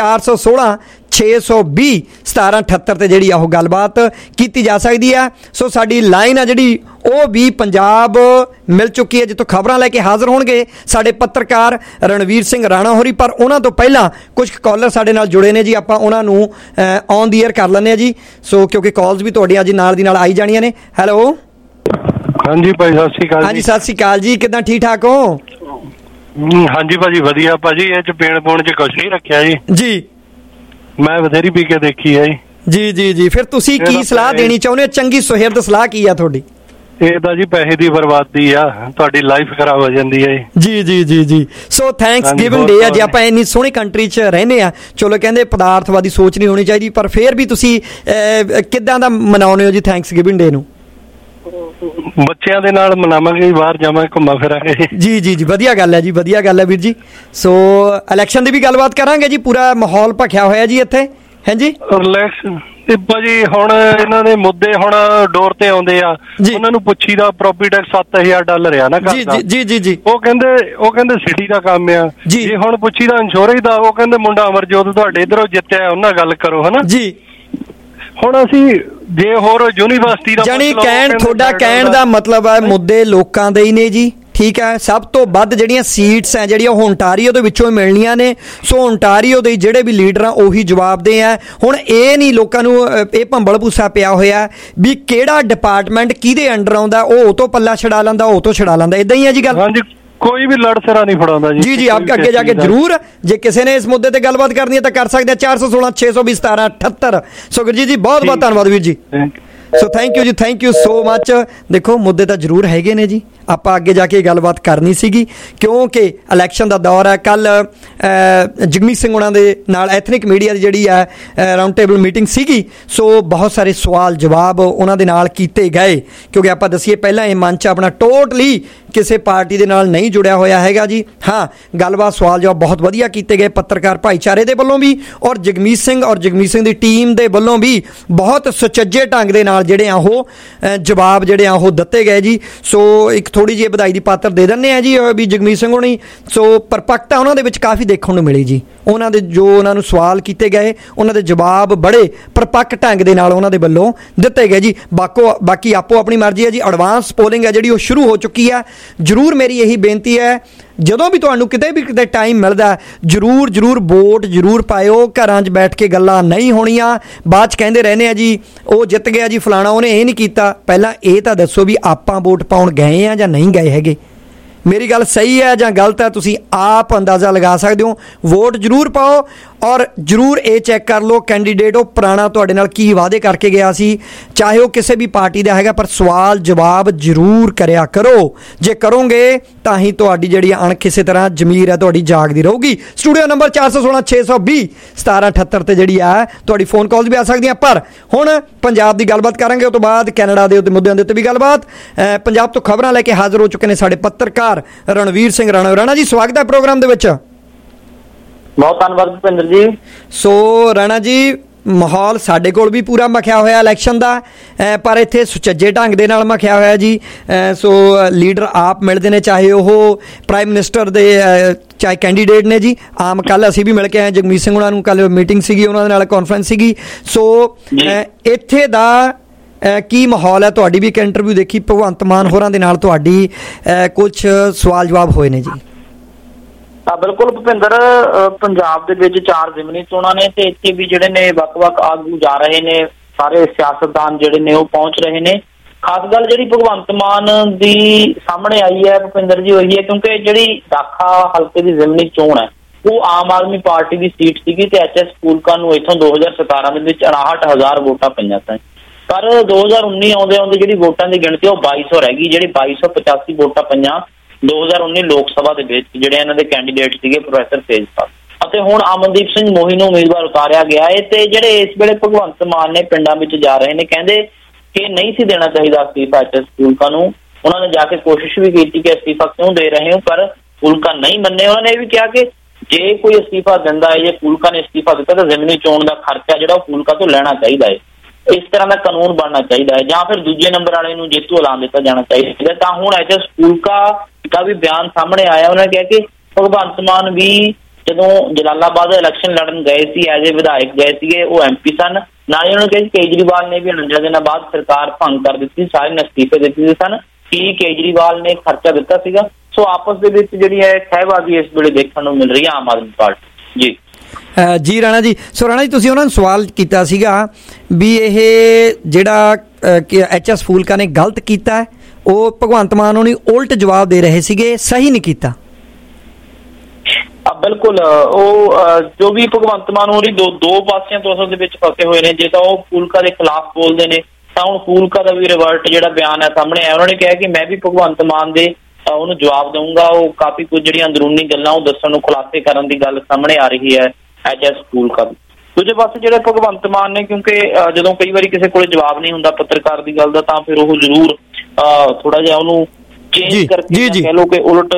416-620-1778 ਤੇ ਜਿਹੜੀ ਉਹ ਗੱਲਬਾਤ ਕੀਤੀ ਜਾ ਸਕਦੀ ਹੈ। ਸੋ ਸਾਡੀ ਲਾਈਨ ਆ ਜਿਹੜੀ ਉਹ ਵੀ ਪੰਜਾਬ ਮਿਲ ਚੁੱਕੀ ਹੈ, ਜਿੱਥੋਂ ਖਬਰਾਂ ਲੈ ਕੇ ਹਾਜ਼ਰ ਹੋਣਗੇ ਸਾਡੇ ਪੱਤਰਕਾਰ ਰਣਵੀਰ ਸਿੰਘ ਰਾਣਾ ਹੋਰੀ। ਪਰ ਉਹਨਾਂ ਤੋਂ ਪਹਿਲਾਂ ਕੁਝ ਕਾਲਰ ਸਾਡੇ ਨਾਲ ਜੁੜੇ ਨੇ ਜੀ, ਆਪਾਂ ਉਹਨਾਂ ਨੂੰ ਔਨ ਦੀ ਏਅਰ ਕਰ ਲੈਂਦੇ ਹਾਂ ਜੀ। ਸੋ ਕਿਉਂਕਿ ਕਾਲਸ ਵੀ ਤੁਹਾਡੀਆਂ ਜੀ ਨਾਲ ਦੀ ਨਾਲ ਆਈ ਜਾਣੀਆਂ ਨੇ। ਹੈਲੋ, ਹਾਂਜੀ ਭਾਈ, ਸਤਿ ਸ਼੍ਰੀ ਅਕਾਲ। ਹਾਂਜੀ, ਸਤਿ ਸ਼੍ਰੀ ਅਕਾਲ ਜੀ, ਕਿੱਦਾਂ, ਠੀਕ ਠਾਕ ਹੋ? ਹਾਂਜੀ ਭਾਜੀ, ਵਧੀਆ ਭਾਜੀ। ਇਹ ਚ ਪੀਣ ਪੂਣ ਚ ਕੁਛ ਨਹੀਂ ਰੱਖਿਆ ਜੀ। ਜੀ, ਮੈਂ ਬਥੇਰੀ ਪੀ ਕੇ ਦੇਖੀ ਹੈ ਜੀ। ਜੀ ਜੀ ਫਿਰ ਤੁਸੀਂ ਕੀ ਸਲਾਹ ਦੇਣੀ ਚਾਹੁੰਦੇ ਹੋ? ਚੰਗੀ ਸੁਹਿਰਦ ਸਲਾਹ ਕੀ ਆ ਤੁਹਾਡੀ? ਇਹ ਤਾਂ ਜੀ ਪੈਸੇ ਦੀ ਬਰਬਾਦੀ ਆ, ਤੁਹਾਡੀ ਲਾਈਫ ਖਰਾਬ ਹੋ ਜਾਂਦੀ ਹੈ ਜੀ ਜੀ ਜੀ ਜੀ। ਸੋ ਥੈਂਕਸ ਗਿਵਿੰਗ ਡੇ ਆ ਜੀ। ਆਪਾਂ ਇੰਨੀ ਸੋਹਣੀ ਕੰਟਰੀ 'ਚ ਰਹਿੰਦੇ ਆ, ਚਲੋ ਕਹਿੰਦੇ ਪਦਾਰਥਵਾਦੀ ਸੋਚ ਨਹੀਂ ਹੋਣੀ ਚਾਹੀਦੀ, ਪਰ ਫਿਰ ਵੀ ਤੁਸੀਂ ਕਿੱਦਾਂ ਦਾ ਮਨਾਉਂਦੇ ਹੋ ਜੀ ਥੈਂਕਸ ਗਿਵਿੰਗ ਡੇ ਨੂੰ? ਬੱਚਿਆਂ ਦੇ ਨਾਲ ਮਨਾਵਾਂਗੇ, ਬਾਹਰ ਜਾਵਾਂਗੇ, ਘੁੰਮਾ ਫਿਰਾਂਗੇ। ਜੀ ਜੀ ਜੀ, ਵਧੀਆ ਗੱਲ ਹੈ ਜੀ, ਵਧੀਆ ਗੱਲ ਹੈ ਵੀਰ ਜੀ। ਸੋ ਇਲੈਕਸ਼ਨ ਦੀ ਵੀ ਗੱਲਬਾਤ ਕਰਾਂਗੇ ਜੀ, ਪੂਰਾ ਮਾਹੌਲ ਭਖਿਆ ਹੋਇਆ ਜੀ ਇੱਥੇ। ਹਾਂਜੀ, ਇਲੈਕਸ਼ਨ ਭਾਜੀ ਹੁਣ ਇਹਨਾਂ ਦੇ ਮੁੱਦੇ ਹੁਣ ਡੋਰ ਤੇ ਆਉਂਦੇ ਆ। ਉਹਨਾਂ ਨੂੰ ਪੁੱਛੀ ਦਾ ਪ੍ਰੋਪਰਟੀ ਟੈਕਸ $7,000 ਆ ਨਾ ਘਰ ਦਾ। ਜੀ ਜੀ ਜੀ। ਉਹ ਕਹਿੰਦੇ ਸਿਟੀ ਦਾ ਕੰਮ ਆ ਜੀ। ਹੁਣ ਪੁੱਛੀ ਦਾ ਇੰਸ਼ੋਰੈਂਸ ਦਾ, ਉਹ ਕਹਿੰਦੇ ਮੁੰਡਾ ਅਮਰਜੋਤ ਤੁਹਾਡੇ ਇਧਰੋਂ ਜਿੱਤਿਆ, ਉਹਨਾਂ ਗੱਲ ਕਰੋ ਹਨਾ ਜੀ। ਹੁਣ ਅਸੀਂ ਜੇ ਹੋਰ ਯੂਨੀਵਰਸਿਟੀ ਦਾ ਤੁਹਾਡਾ ਕਹਿਣ ਦਾ ਮਤਲਬ ਹੈ ਮੁੱਦੇ ਲੋਕਾਂ ਦੇ ਹੀ ਨੇ ਜੀ, ਠੀਕ ਹੈ। ਸਭ ਤੋਂ ਵੱਧ ਜਿਹੜੀਆਂ ਸੀਟਸ ਹੈ ਜਿਹੜੀਆਂ ਉਹ ਓਨਟਾਰੀਓ ਦੇ ਵਿੱਚੋਂ ਮਿਲਣੀਆਂ ਨੇ। ਸੋ ਓਨਟਾਰੀਓ ਦੇ ਜਿਹੜੇ ਵੀ ਲੀਡਰ ਆ ਉਹੀ ਜਵਾਬਦੇ ਆ। ਹੁਣ ਇਹ ਨਹੀਂ ਲੋਕਾਂ ਨੂੰ ਇਹ ਭੰਬਲ ਭੂਸਾ ਪਿਆ ਹੋਇਆ ਵੀ ਕਿਹੜਾ ਡਿਪਾਰਟਮੈਂਟ ਕਿਹਦੇ ਅੰਡਰ ਆਉਂਦਾ, ਉਹ ਤੋਂ ਪੱਲਾ ਛਡਾ ਲੈਂਦਾ, ਉਹ ਤੋਂ ਛਡਾ ਲੈਂਦਾ, ਇਦਾਂ ਹੀ ਹੈ ਜੀ ਗੱਲ। ਹਾਂਜੀ, ਕੋਈ ਵੀ ਲੜ ਸਿਰਾ ਨਹੀਂ ਫੜਾਉਂਦਾ ਜੀ। ਜੀ ਆਪ ਅੱਗੇ ਜਾ ਕੇ ਜ਼ਰੂਰ ਜੇ ਕਿਸੇ ਨੇ ਇਸ ਮੁੱਦੇ ਤੇ ਗੱਲਬਾਤ ਕਰਨੀ ਹੈ ਤਾਂ ਕਰ ਸਕਦੇ ਆ। 416-620-1778। ਸੋ ਗੁਰਜੀਤ ਜੀ ਬਹੁਤ ਬਹੁਤ ਧੰਨਵਾਦ ਵੀਰ ਜੀ। ਸੋ ਥੈਂਕ ਯੂ ਜੀ, ਥੈਂਕ ਯੂ ਸੋ ਮੱਚ। ਦੇਖੋ ਮੁੱਦੇ ਤਾਂ ਜ਼ਰੂਰ ਹੈਗੇ ਨੇ ਜੀ, ਆਪਾਂ ਅੱਗੇ ਜਾ ਕੇ ਗੱਲਬਾਤ ਕਰਨੀ ਸੀਗੀ ਕਿਉਂਕਿ ਇਲੈਕਸ਼ਨ ਦਾ ਦੌਰ ਹੈ। ਕੱਲ ਜਗਮੀਤ ਸਿੰਘ ਉਹਨਾਂ ਦੇ ਨਾਲ ਐਥਨਿਕ ਮੀਡੀਆ ਦੀ ਜਿਹੜੀ ਹੈ ਰਾਊਂਡ ਟੇਬਲ ਮੀਟਿੰਗ ਸੀਗੀ। ਸੋ ਬਹੁਤ ਸਾਰੇ ਸਵਾਲ ਜਵਾਬ ਉਹਨਾਂ ਦੇ ਨਾਲ ਕੀਤੇ ਗਏ ਕਿਉਂਕਿ ਆਪਾਂ ਦੱਸੀਏ ਪਹਿਲਾਂ ਇਹ ਮੰਚ ਆਪਣਾ ਟੋਟਲੀ ਕਿਸੇ ਪਾਰਟੀ ਦੇ ਨਾਲ ਨਹੀਂ ਜੁੜਿਆ ਹੋਇਆ ਹੈਗਾ ਜੀ। ਹਾਂ, ਗੱਲਬਾਤ ਸਵਾਲ ਜਵਾਬ ਬਹੁਤ ਵਧੀਆ ਕੀਤੇ ਗਏ ਪੱਤਰਕਾਰ ਭਾਈਚਾਰੇ ਦੇ ਵੱਲੋਂ ਵੀ ਔਰ ਜਗਮੀਤ ਸਿੰਘ ਦੀ ਟੀਮ ਦੇ ਵੱਲੋਂ ਵੀ ਬਹੁਤ ਸੁਚੱਜੇ ਢੰਗ ਦੇ ਨਾਲ ਜਿਹੜੇ ਆ ਉਹ ਜਵਾਬ ਜਿਹੜੇ ਆ ਉਹ ਦਿੱਤੇ ਗਏ ਜੀ। ਸੋ ਇੱਕ ਥੋੜੀ ਜਿਹੀ ਵਧਾਈ ਦੀ ਪਾਤਰ ਦੇ ਦਿੰਦੇ ਆ ਜੀ ਵੀ ਜਗਮੀਤ ਸਿੰਘ ਹੋਣੀ। ਸੋ ਪਰਪੱਕਤਾ ਉਹਨਾਂ ਦੇ ਵਿੱਚ ਕਾਫੀ ਦੇਖਣ ਨੂੰ ਮਿਲੀ ਜੀ। ਉਹਨਾਂ ਦੇ ਜੋ ਉਹਨਾਂ ਨੂੰ ਸਵਾਲ ਕੀਤੇ ਗਏ ਉਹਨਾਂ ਦੇ ਜਵਾਬ ਬੜੇ ਪਰਪੱਕ ਢੰਗ ਦੇ ਨਾਲ ਉਹਨਾਂ ਦੇ ਵੱਲੋਂ ਦਿੱਤੇ ਗਏ ਜੀ। ਬਾਕੀ ਆਪੋ ਆਪਣੀ ਮਰਜ਼ੀ ਹੈ ਜੀ। ਐਡਵਾਂਸ ਪੋਲਿੰਗ ਹੈ ਜਿਹੜੀ ਉਹ ਸ਼ੁਰੂ ਹੋ ਚੁੱਕੀ ਹੈ। ਜ਼ਰੂਰ ਮੇਰੀ ਇਹੀ ਬੇਨਤੀ ਹੈ ਜਦੋਂ ਵੀ ਤੁਹਾਨੂੰ ਕਿਤੇ ਟਾਈਮ ਮਿਲਦਾ ਜ਼ਰੂਰ ਵੋਟ ਜ਼ਰੂਰ ਪਾਇਓ। ਘਰਾਂ 'ਚ ਬੈਠ ਕੇ ਗੱਲਾਂ ਨਹੀਂ ਹੋਣੀਆਂ। ਬਾਅਦ 'ਚ ਕਹਿੰਦੇ ਰਹਿੰਦੇ ਆ ਜੀ ਉਹ ਜਿੱਤ ਗਿਆ ਜੀ ਫਲਾਣਾ, ਉਹਨੇ ਇਹ ਨਹੀਂ ਕੀਤਾ। ਪਹਿਲਾਂ ਇਹ ਤਾਂ ਦੱਸੋ ਵੀ ਆਪਾਂ ਵੋਟ ਪਾਉਣ ਗਏ ਆ ਜਾਂ ਨਹੀਂ ਗਏ ਹੈਗੇ। ਮੇਰੀ ਗੱਲ ਸਹੀ ਹੈ ਜਾਂ ਗਲਤ ਹੈ ਤੁਸੀਂ ਆਪ ਅੰਦਾਜ਼ਾ ਲਗਾ ਸਕਦੇ ਹੋ। ਵੋਟ ਜ਼ਰੂਰ ਪਾਓ ਔਰ ਜ਼ਰੂਰ ਇਹ ਚੈੱਕ ਕਰ ਲਓ ਕੈਂਡੀਡੇਟ ਉਹ ਪੁਰਾਣਾ ਤੁਹਾਡੇ ਨਾਲ ਕੀ ਵਾਅਦੇ ਕਰਕੇ ਗਿਆ ਸੀ, ਚਾਹੇ ਉਹ ਕਿਸੇ ਵੀ ਪਾਰਟੀ ਦਾ ਹੈਗਾ, ਪਰ ਸਵਾਲ ਜਵਾਬ ਜ਼ਰੂਰ ਕਰਿਆ ਕਰੋ। ਜੇ ਕਰੋਗੇ ਤਾਂ ਹੀ ਤੁਹਾਡੀ ਜਿਹੜੀ ਅਣਖ ਕਿਸੇ ਤਰ੍ਹਾਂ ਜ਼ਮੀਰ ਹੈ ਤੁਹਾਡੀ ਜਾਗਦੀ ਰਹੂਗੀ। ਸਟੂਡੀਓ ਨੰਬਰ 416-620-1778 ਤੇ ਜਿਹੜੀ ਆ ਤੁਹਾਡੀ ਫੋਨ ਕਾਲਸ ਵੀ ਆ ਸਕਦੀਆਂ। ਪਰ ਹੁਣ ਪੰਜਾਬ ਦੀ ਗੱਲਬਾਤ ਕਰਾਂਗੇ, ਉਸ ਤੋਂ ਬਾਅਦ ਕੈਨੇਡਾ ਦੇ ਉੱਤੇ ਮੁੱਦਿਆਂ ਦੇ ਉੱਤੇ ਵੀ ਗੱਲਬਾਤ। ਪੰਜਾਬ ਤੋਂ ਖਬਰਾਂ ਲੈ ਕੇ ਹਾਜ਼ਰ ਹੋ ਚੁੱਕੇ ਨੇ ਸਾਡੇ ਪੱਤਰਕਾਰ ਰਣਵੀਰ ਸਿੰਘ ਰਾਣਾ ਜੀ। ਸਵਾਗਤ ਹੈ ਪ੍ਰੋਗਰਾਮ ਦੇ ਵਿੱਚ। ਬਹੁਤ ਧੰਨਵਾਦ ਭੁਪਿੰਦਰ ਜੀ। ਸੋ ਰਾਣਾ ਜੀ, ਮਾਹੌਲ ਸਾਡੇ ਕੋਲ ਵੀ ਪੂਰਾ ਮਖਿਆ ਹੋਇਆ ਇਲੈਕਸ਼ਨ ਦਾ, ਪਰ ਇੱਥੇ ਸੁਚੱਜੇ ਢੰਗ ਦੇ ਨਾਲ ਮਖਿਆ ਹੋਇਆ ਜੀ। ਸੋ ਲੀਡਰ ਆਪ ਮਿਲਦੇ ਨੇ, ਚਾਹੇ ਉਹ ਪ੍ਰਾਈਮ ਮਿਨਿਸਟਰ ਦੇ ਚਾਹੇ ਕੈਂਡੀਡੇਟ ਨੇ ਜੀ। ਆਮ ਕੱਲ ਅਸੀਂ ਵੀ ਮਿਲ ਕੇ ਆਏ ਜਗਮੀਤ ਸਿੰਘ ਉਹਨਾਂ ਨੂੰ, ਕੱਲ ਮੀਟਿੰਗ ਸੀਗੀ ਉਹਨਾਂ ਦੇ ਨਾਲ, ਕਾਨਫਰੰਸ ਸੀਗੀ। ਸੋ ਇੱਥੇ ਦਾ ਕੀ ਮਾਹੌਲ ਹੈ? ਤੁਹਾਡੀ ਵੀ ਇੱਕ ਇੰਟਰਵਿਊ ਦੇਖੀ ਭਗਵੰਤ ਮਾਨ ਹੋਰਾਂ ਦੇ ਨਾਲ, ਤੁਹਾਡੀ ਕੁਝ ਸਵਾਲ ਜਵਾਬ ਹੋਏ ਨੇ ਜੀ। ਬਿਲਕੁਲ ਭੁਪਿੰਦਰ, ਪੰਜਾਬ ਦੇ ਵਿੱਚ 4 ਜ਼ਿਮਨੀ ਚੋਣਾਂ ਨੇ ਤੇ ਇੱਥੇ ਵੀ ਜਿਹੜੇ ਨੇ ਵੱਖ-ਵੱਖ ਆਗੂ ਜਾ ਰਹੇ ਨੇ, ਸਾਰੇ ਸਿਆਸਤਦਾਨ ਜਿਹੜੇ ਨੇ ਉਹ ਪਹੁੰਚ ਰਹੇ ਨੇ। ਖਾਸ ਗੱਲ ਜਿਹੜੀ ਭਗਵੰਤ ਮਾਨ ਦੀ ਸਾਹਮਣੇ ਆਈ ਹੈ ਭੁਪਿੰਦਰ ਜੀ ਉਹੀ ਹੈ, ਕਿਉਂਕਿ ਜਿਹੜੀ ਦਾਖਾ ਹਲਕੇ ਦੀ ਜ਼ਿਮਨੀ ਚੋਣ ਹੈ ਉਹ ਆਮ ਆਦਮੀ ਪਾਰਟੀ ਦੀ ਸੀਟ ਸੀਗੀ ਤੇ HS ਫੂਲਕਾ ਨੂੰ ਇੱਥੋਂ 2017 ਦੇ ਵਿੱਚ 59,000 ਵੋਟਾਂ ਪਈਆਂ ਸਨ। ਪਰ 2019 ਆਉਂਦੇ ਜਿਹੜੀ ਵੋਟਾਂ ਦੀ ਗਿਣਤੀ ਉਹ 2200 ਰਹਿ ਗਈ, ਜਿਹੜੀ 2285 ਵੋਟਾਂ ਪਈਆਂ 2019 ਲੋਕ ਸਭਾ ਦੇ ਵਿੱਚ ਜਿਹੜੇ ਇਹਨਾਂ ਦੇ ਕੈਂਡੀਡੇਟ ਸੀਗੇ ਪ੍ਰੋਫੈਸਰ ਤੇਜਪਾਲ, ਅਤੇ ਹੁਣ ਅਮਨਦੀਪ ਸਿੰਘ ਮੋਹੀ ਨੂੰ ਉਮੀਦਵਾਰ ਉਤਾਰਿਆ ਗਿਆ ਹੈ। ਤੇ ਜਿਹੜੇ ਇਸ ਵੇਲੇ ਭਗਵੰਤ ਮਾਨ ਨੇ ਪਿੰਡਾਂ ਵਿੱਚ ਜਾ ਰਹੇ ਨੇ, ਕਹਿੰਦੇ ਕਿ ਨਹੀਂ ਸੀ ਦੇਣਾ ਚਾਹੀਦਾ ਅਸਤੀਫਾ HS ਫੂਲਕਾ ਨੂੰ। ਉਹਨਾਂ ਨੇ ਜਾ ਕੇ ਕੋਸ਼ਿਸ਼ ਵੀ ਕੀਤੀ ਕਿ ਅਸਤੀਫਾ ਕਿਉਂ ਦੇ ਰਹੇ ਹੋ, ਪਰ ਫੂਲਕਾ ਨਹੀਂ ਮੰਨੇ। ਉਹਨਾਂ ਨੇ ਇਹ ਵੀ ਕਿਹਾ ਕਿ ਜੇ ਕੋਈ ਅਸਤੀਫਾ ਦਿੰਦਾ ਹੈ, ਜੇ ਫੂਲਕਾ ਨੇ ਅਸਤੀਫਾ ਦਿੱਤਾ ਤਾਂ ਜ਼ਿਮਨੀ ਚੋਣ ਦਾ ਖਰਚਾ ਜਿਹੜਾ ਉਹ ਫੂਲਕਾ ਤੋਂ ਲੈਣਾ ਚਾਹੀਦਾ ਹੈ। ਇਸ ਤਰ੍ਹਾਂ ਦਾ ਕਾਨੂੰਨ ਬਣਨਾ ਚਾਹੀਦਾ ਹੈ, ਜਾਂ ਫਿਰ ਦੂਜੇ ਨੰਬਰ ਵਾਲੇ ਨੂੰ ਜੇਤੂ ਐਲਾਨ ਦਿੱਤਾ ਜਾਣਾ ਚਾਹੀਦਾ। ਤਾਂ ਹੁਣ HS ਫੂਲਕਾ ਦਾ ਵੀ ਬਿਆਨ ਸਾਹਮਣੇ ਆਇਆ। ਉਹਨਾਂ ਨੇ ਕਿਹਾ ਕਿ ਭਗਵੰਤ ਮਾਨ ਵੀ ਜਦੋਂ ਜਲਾਲਾਬਾਦ ਇਲੈਕਸ਼ਨ ਲੜਨ ਗਏ ਸੀ, ਐਜ਼ ਏ ਵਿਧਾਇਕ ਗਏ ਸੀਗੇ, ਉਹ MP ਸਨ। ਨਾਲ ਹੀ ਉਹਨਾਂ ਨੇ ਕਿਹਾ ਕਿ ਕੇਜਰੀਵਾਲ ਨੇ ਵੀ 49 ਦਿਨਾਂ ਬਾਅਦ ਸਰਕਾਰ ਭੰਗ ਕਰ ਦਿੱਤੀ, ਸਾਰੇ ਨੇ ਅਸਤੀਫੇ ਦਿੱਤੇ ਸਨ, ਕਿ ਕੇਜਰੀਵਾਲ ਨੇ ਖਰਚਾ ਦਿੱਤਾ ਸੀਗਾ। ਸੋ ਆਪਸ ਦੇ ਵਿੱਚ ਜਿਹੜੀ ਹੈ ਖਹਿਬਾਜ਼ੀ ਇਸ ਵੇਲੇ ਦੇਖਣ ਨੂੰ ਮਿਲ ਰਹੀ ਹੈ ਆਮ ਆਦਮੀ ਪਾਰਟੀ। ਜੀ ਰਾਣਾ ਜੀ, ਸੋ ਰਾਣਾ ਜੀ ਤੁਸੀਂ ਉਹਨਾਂ ਨੂੰ ਸਵਾਲ ਕੀਤਾ ਸੀਗਾ ਵੀ ਇਹ ਜਿਹੜਾ HS ਫੂਲਕਾ ਨੇ ਗਲਤ ਕੀਤਾ, ਉਹ ਭਗਵੰਤ ਮਾਨ ਉਹਨੂੰ ਉਲਟ ਜਵਾਬ ਦੇ ਰਹੇ ਸੀਗੇ, ਸਹੀ ਨਹੀਂ ਕੀਤਾ। ਬਿਲਕੁਲ, ਉਹ ਜੋ ਵੀ ਭਗਵੰਤ ਮਾਨ ਹੋਰੀ ਦੋ ਪਾਸਿਆਂ ਤੋਂ ਅਸਲ ਦੇ ਵਿੱਚ ਫਸੇ ਹੋਏ ਨੇ। ਜੇ ਤਾਂ ਉਹ ਫੂਲਕਾ ਦੇ ਖਿਲਾਫ ਬੋਲਦੇ ਨੇ ਤਾਂ ਹੁਣ ਫੂਲਕਾ ਦਾ ਵੀ ਰਿਵਰਟ ਜਿਹੜਾ ਬਿਆਨ ਹੈ ਸਾਹਮਣੇ ਆਇਆ। ਉਹਨਾਂ ਨੇ ਕਿਹਾ ਕਿ ਮੈਂ ਵੀ ਭਗਵੰਤ ਮਾਨ ਦੇ ਉਹਨੂੰ ਜਵਾਬ ਦਊਂਗਾ। ਉਹ ਕਾਫੀ ਕੁਝ ਜਿਹੜੀਆਂ ਅੰਦਰੂਨੀ ਗੱਲਾਂ ਉਹ ਦੱਸਣ ਨੂੰ, ਖੁਲਾਸੇ ਕਰਨ ਦੀ ਗੱਲ ਸਾਹਮਣੇ ਆ ਰਹੀ ਹੈ HS ਫੂਲਕਾ ਦੀ। ਦੂਜੇ ਪਾਸੇ ਜਿਹੜੇ ਭਗਵੰਤ ਮਾਨ ਨੇ, ਕਿਉਂਕਿ ਜਦੋਂ ਕਈ ਵਾਰੀ ਕਿਸੇ ਕੋਲ ਜਵਾਬ ਨਹੀਂ ਹੁੰਦਾ ਪੱਤਰਕਾਰ ਦੀ ਗੱਲ ਦਾ, ਤਾਂ ਫਿਰ ਉਹ ਜ਼ਰੂਰ ਥੋੜਾ ਜਿਹਾ ਉਹਨੂੰ ਚੇਂਜ ਕਰਕੇ ਕਹਿ ਲਓ ਕਿ ਉਲਟ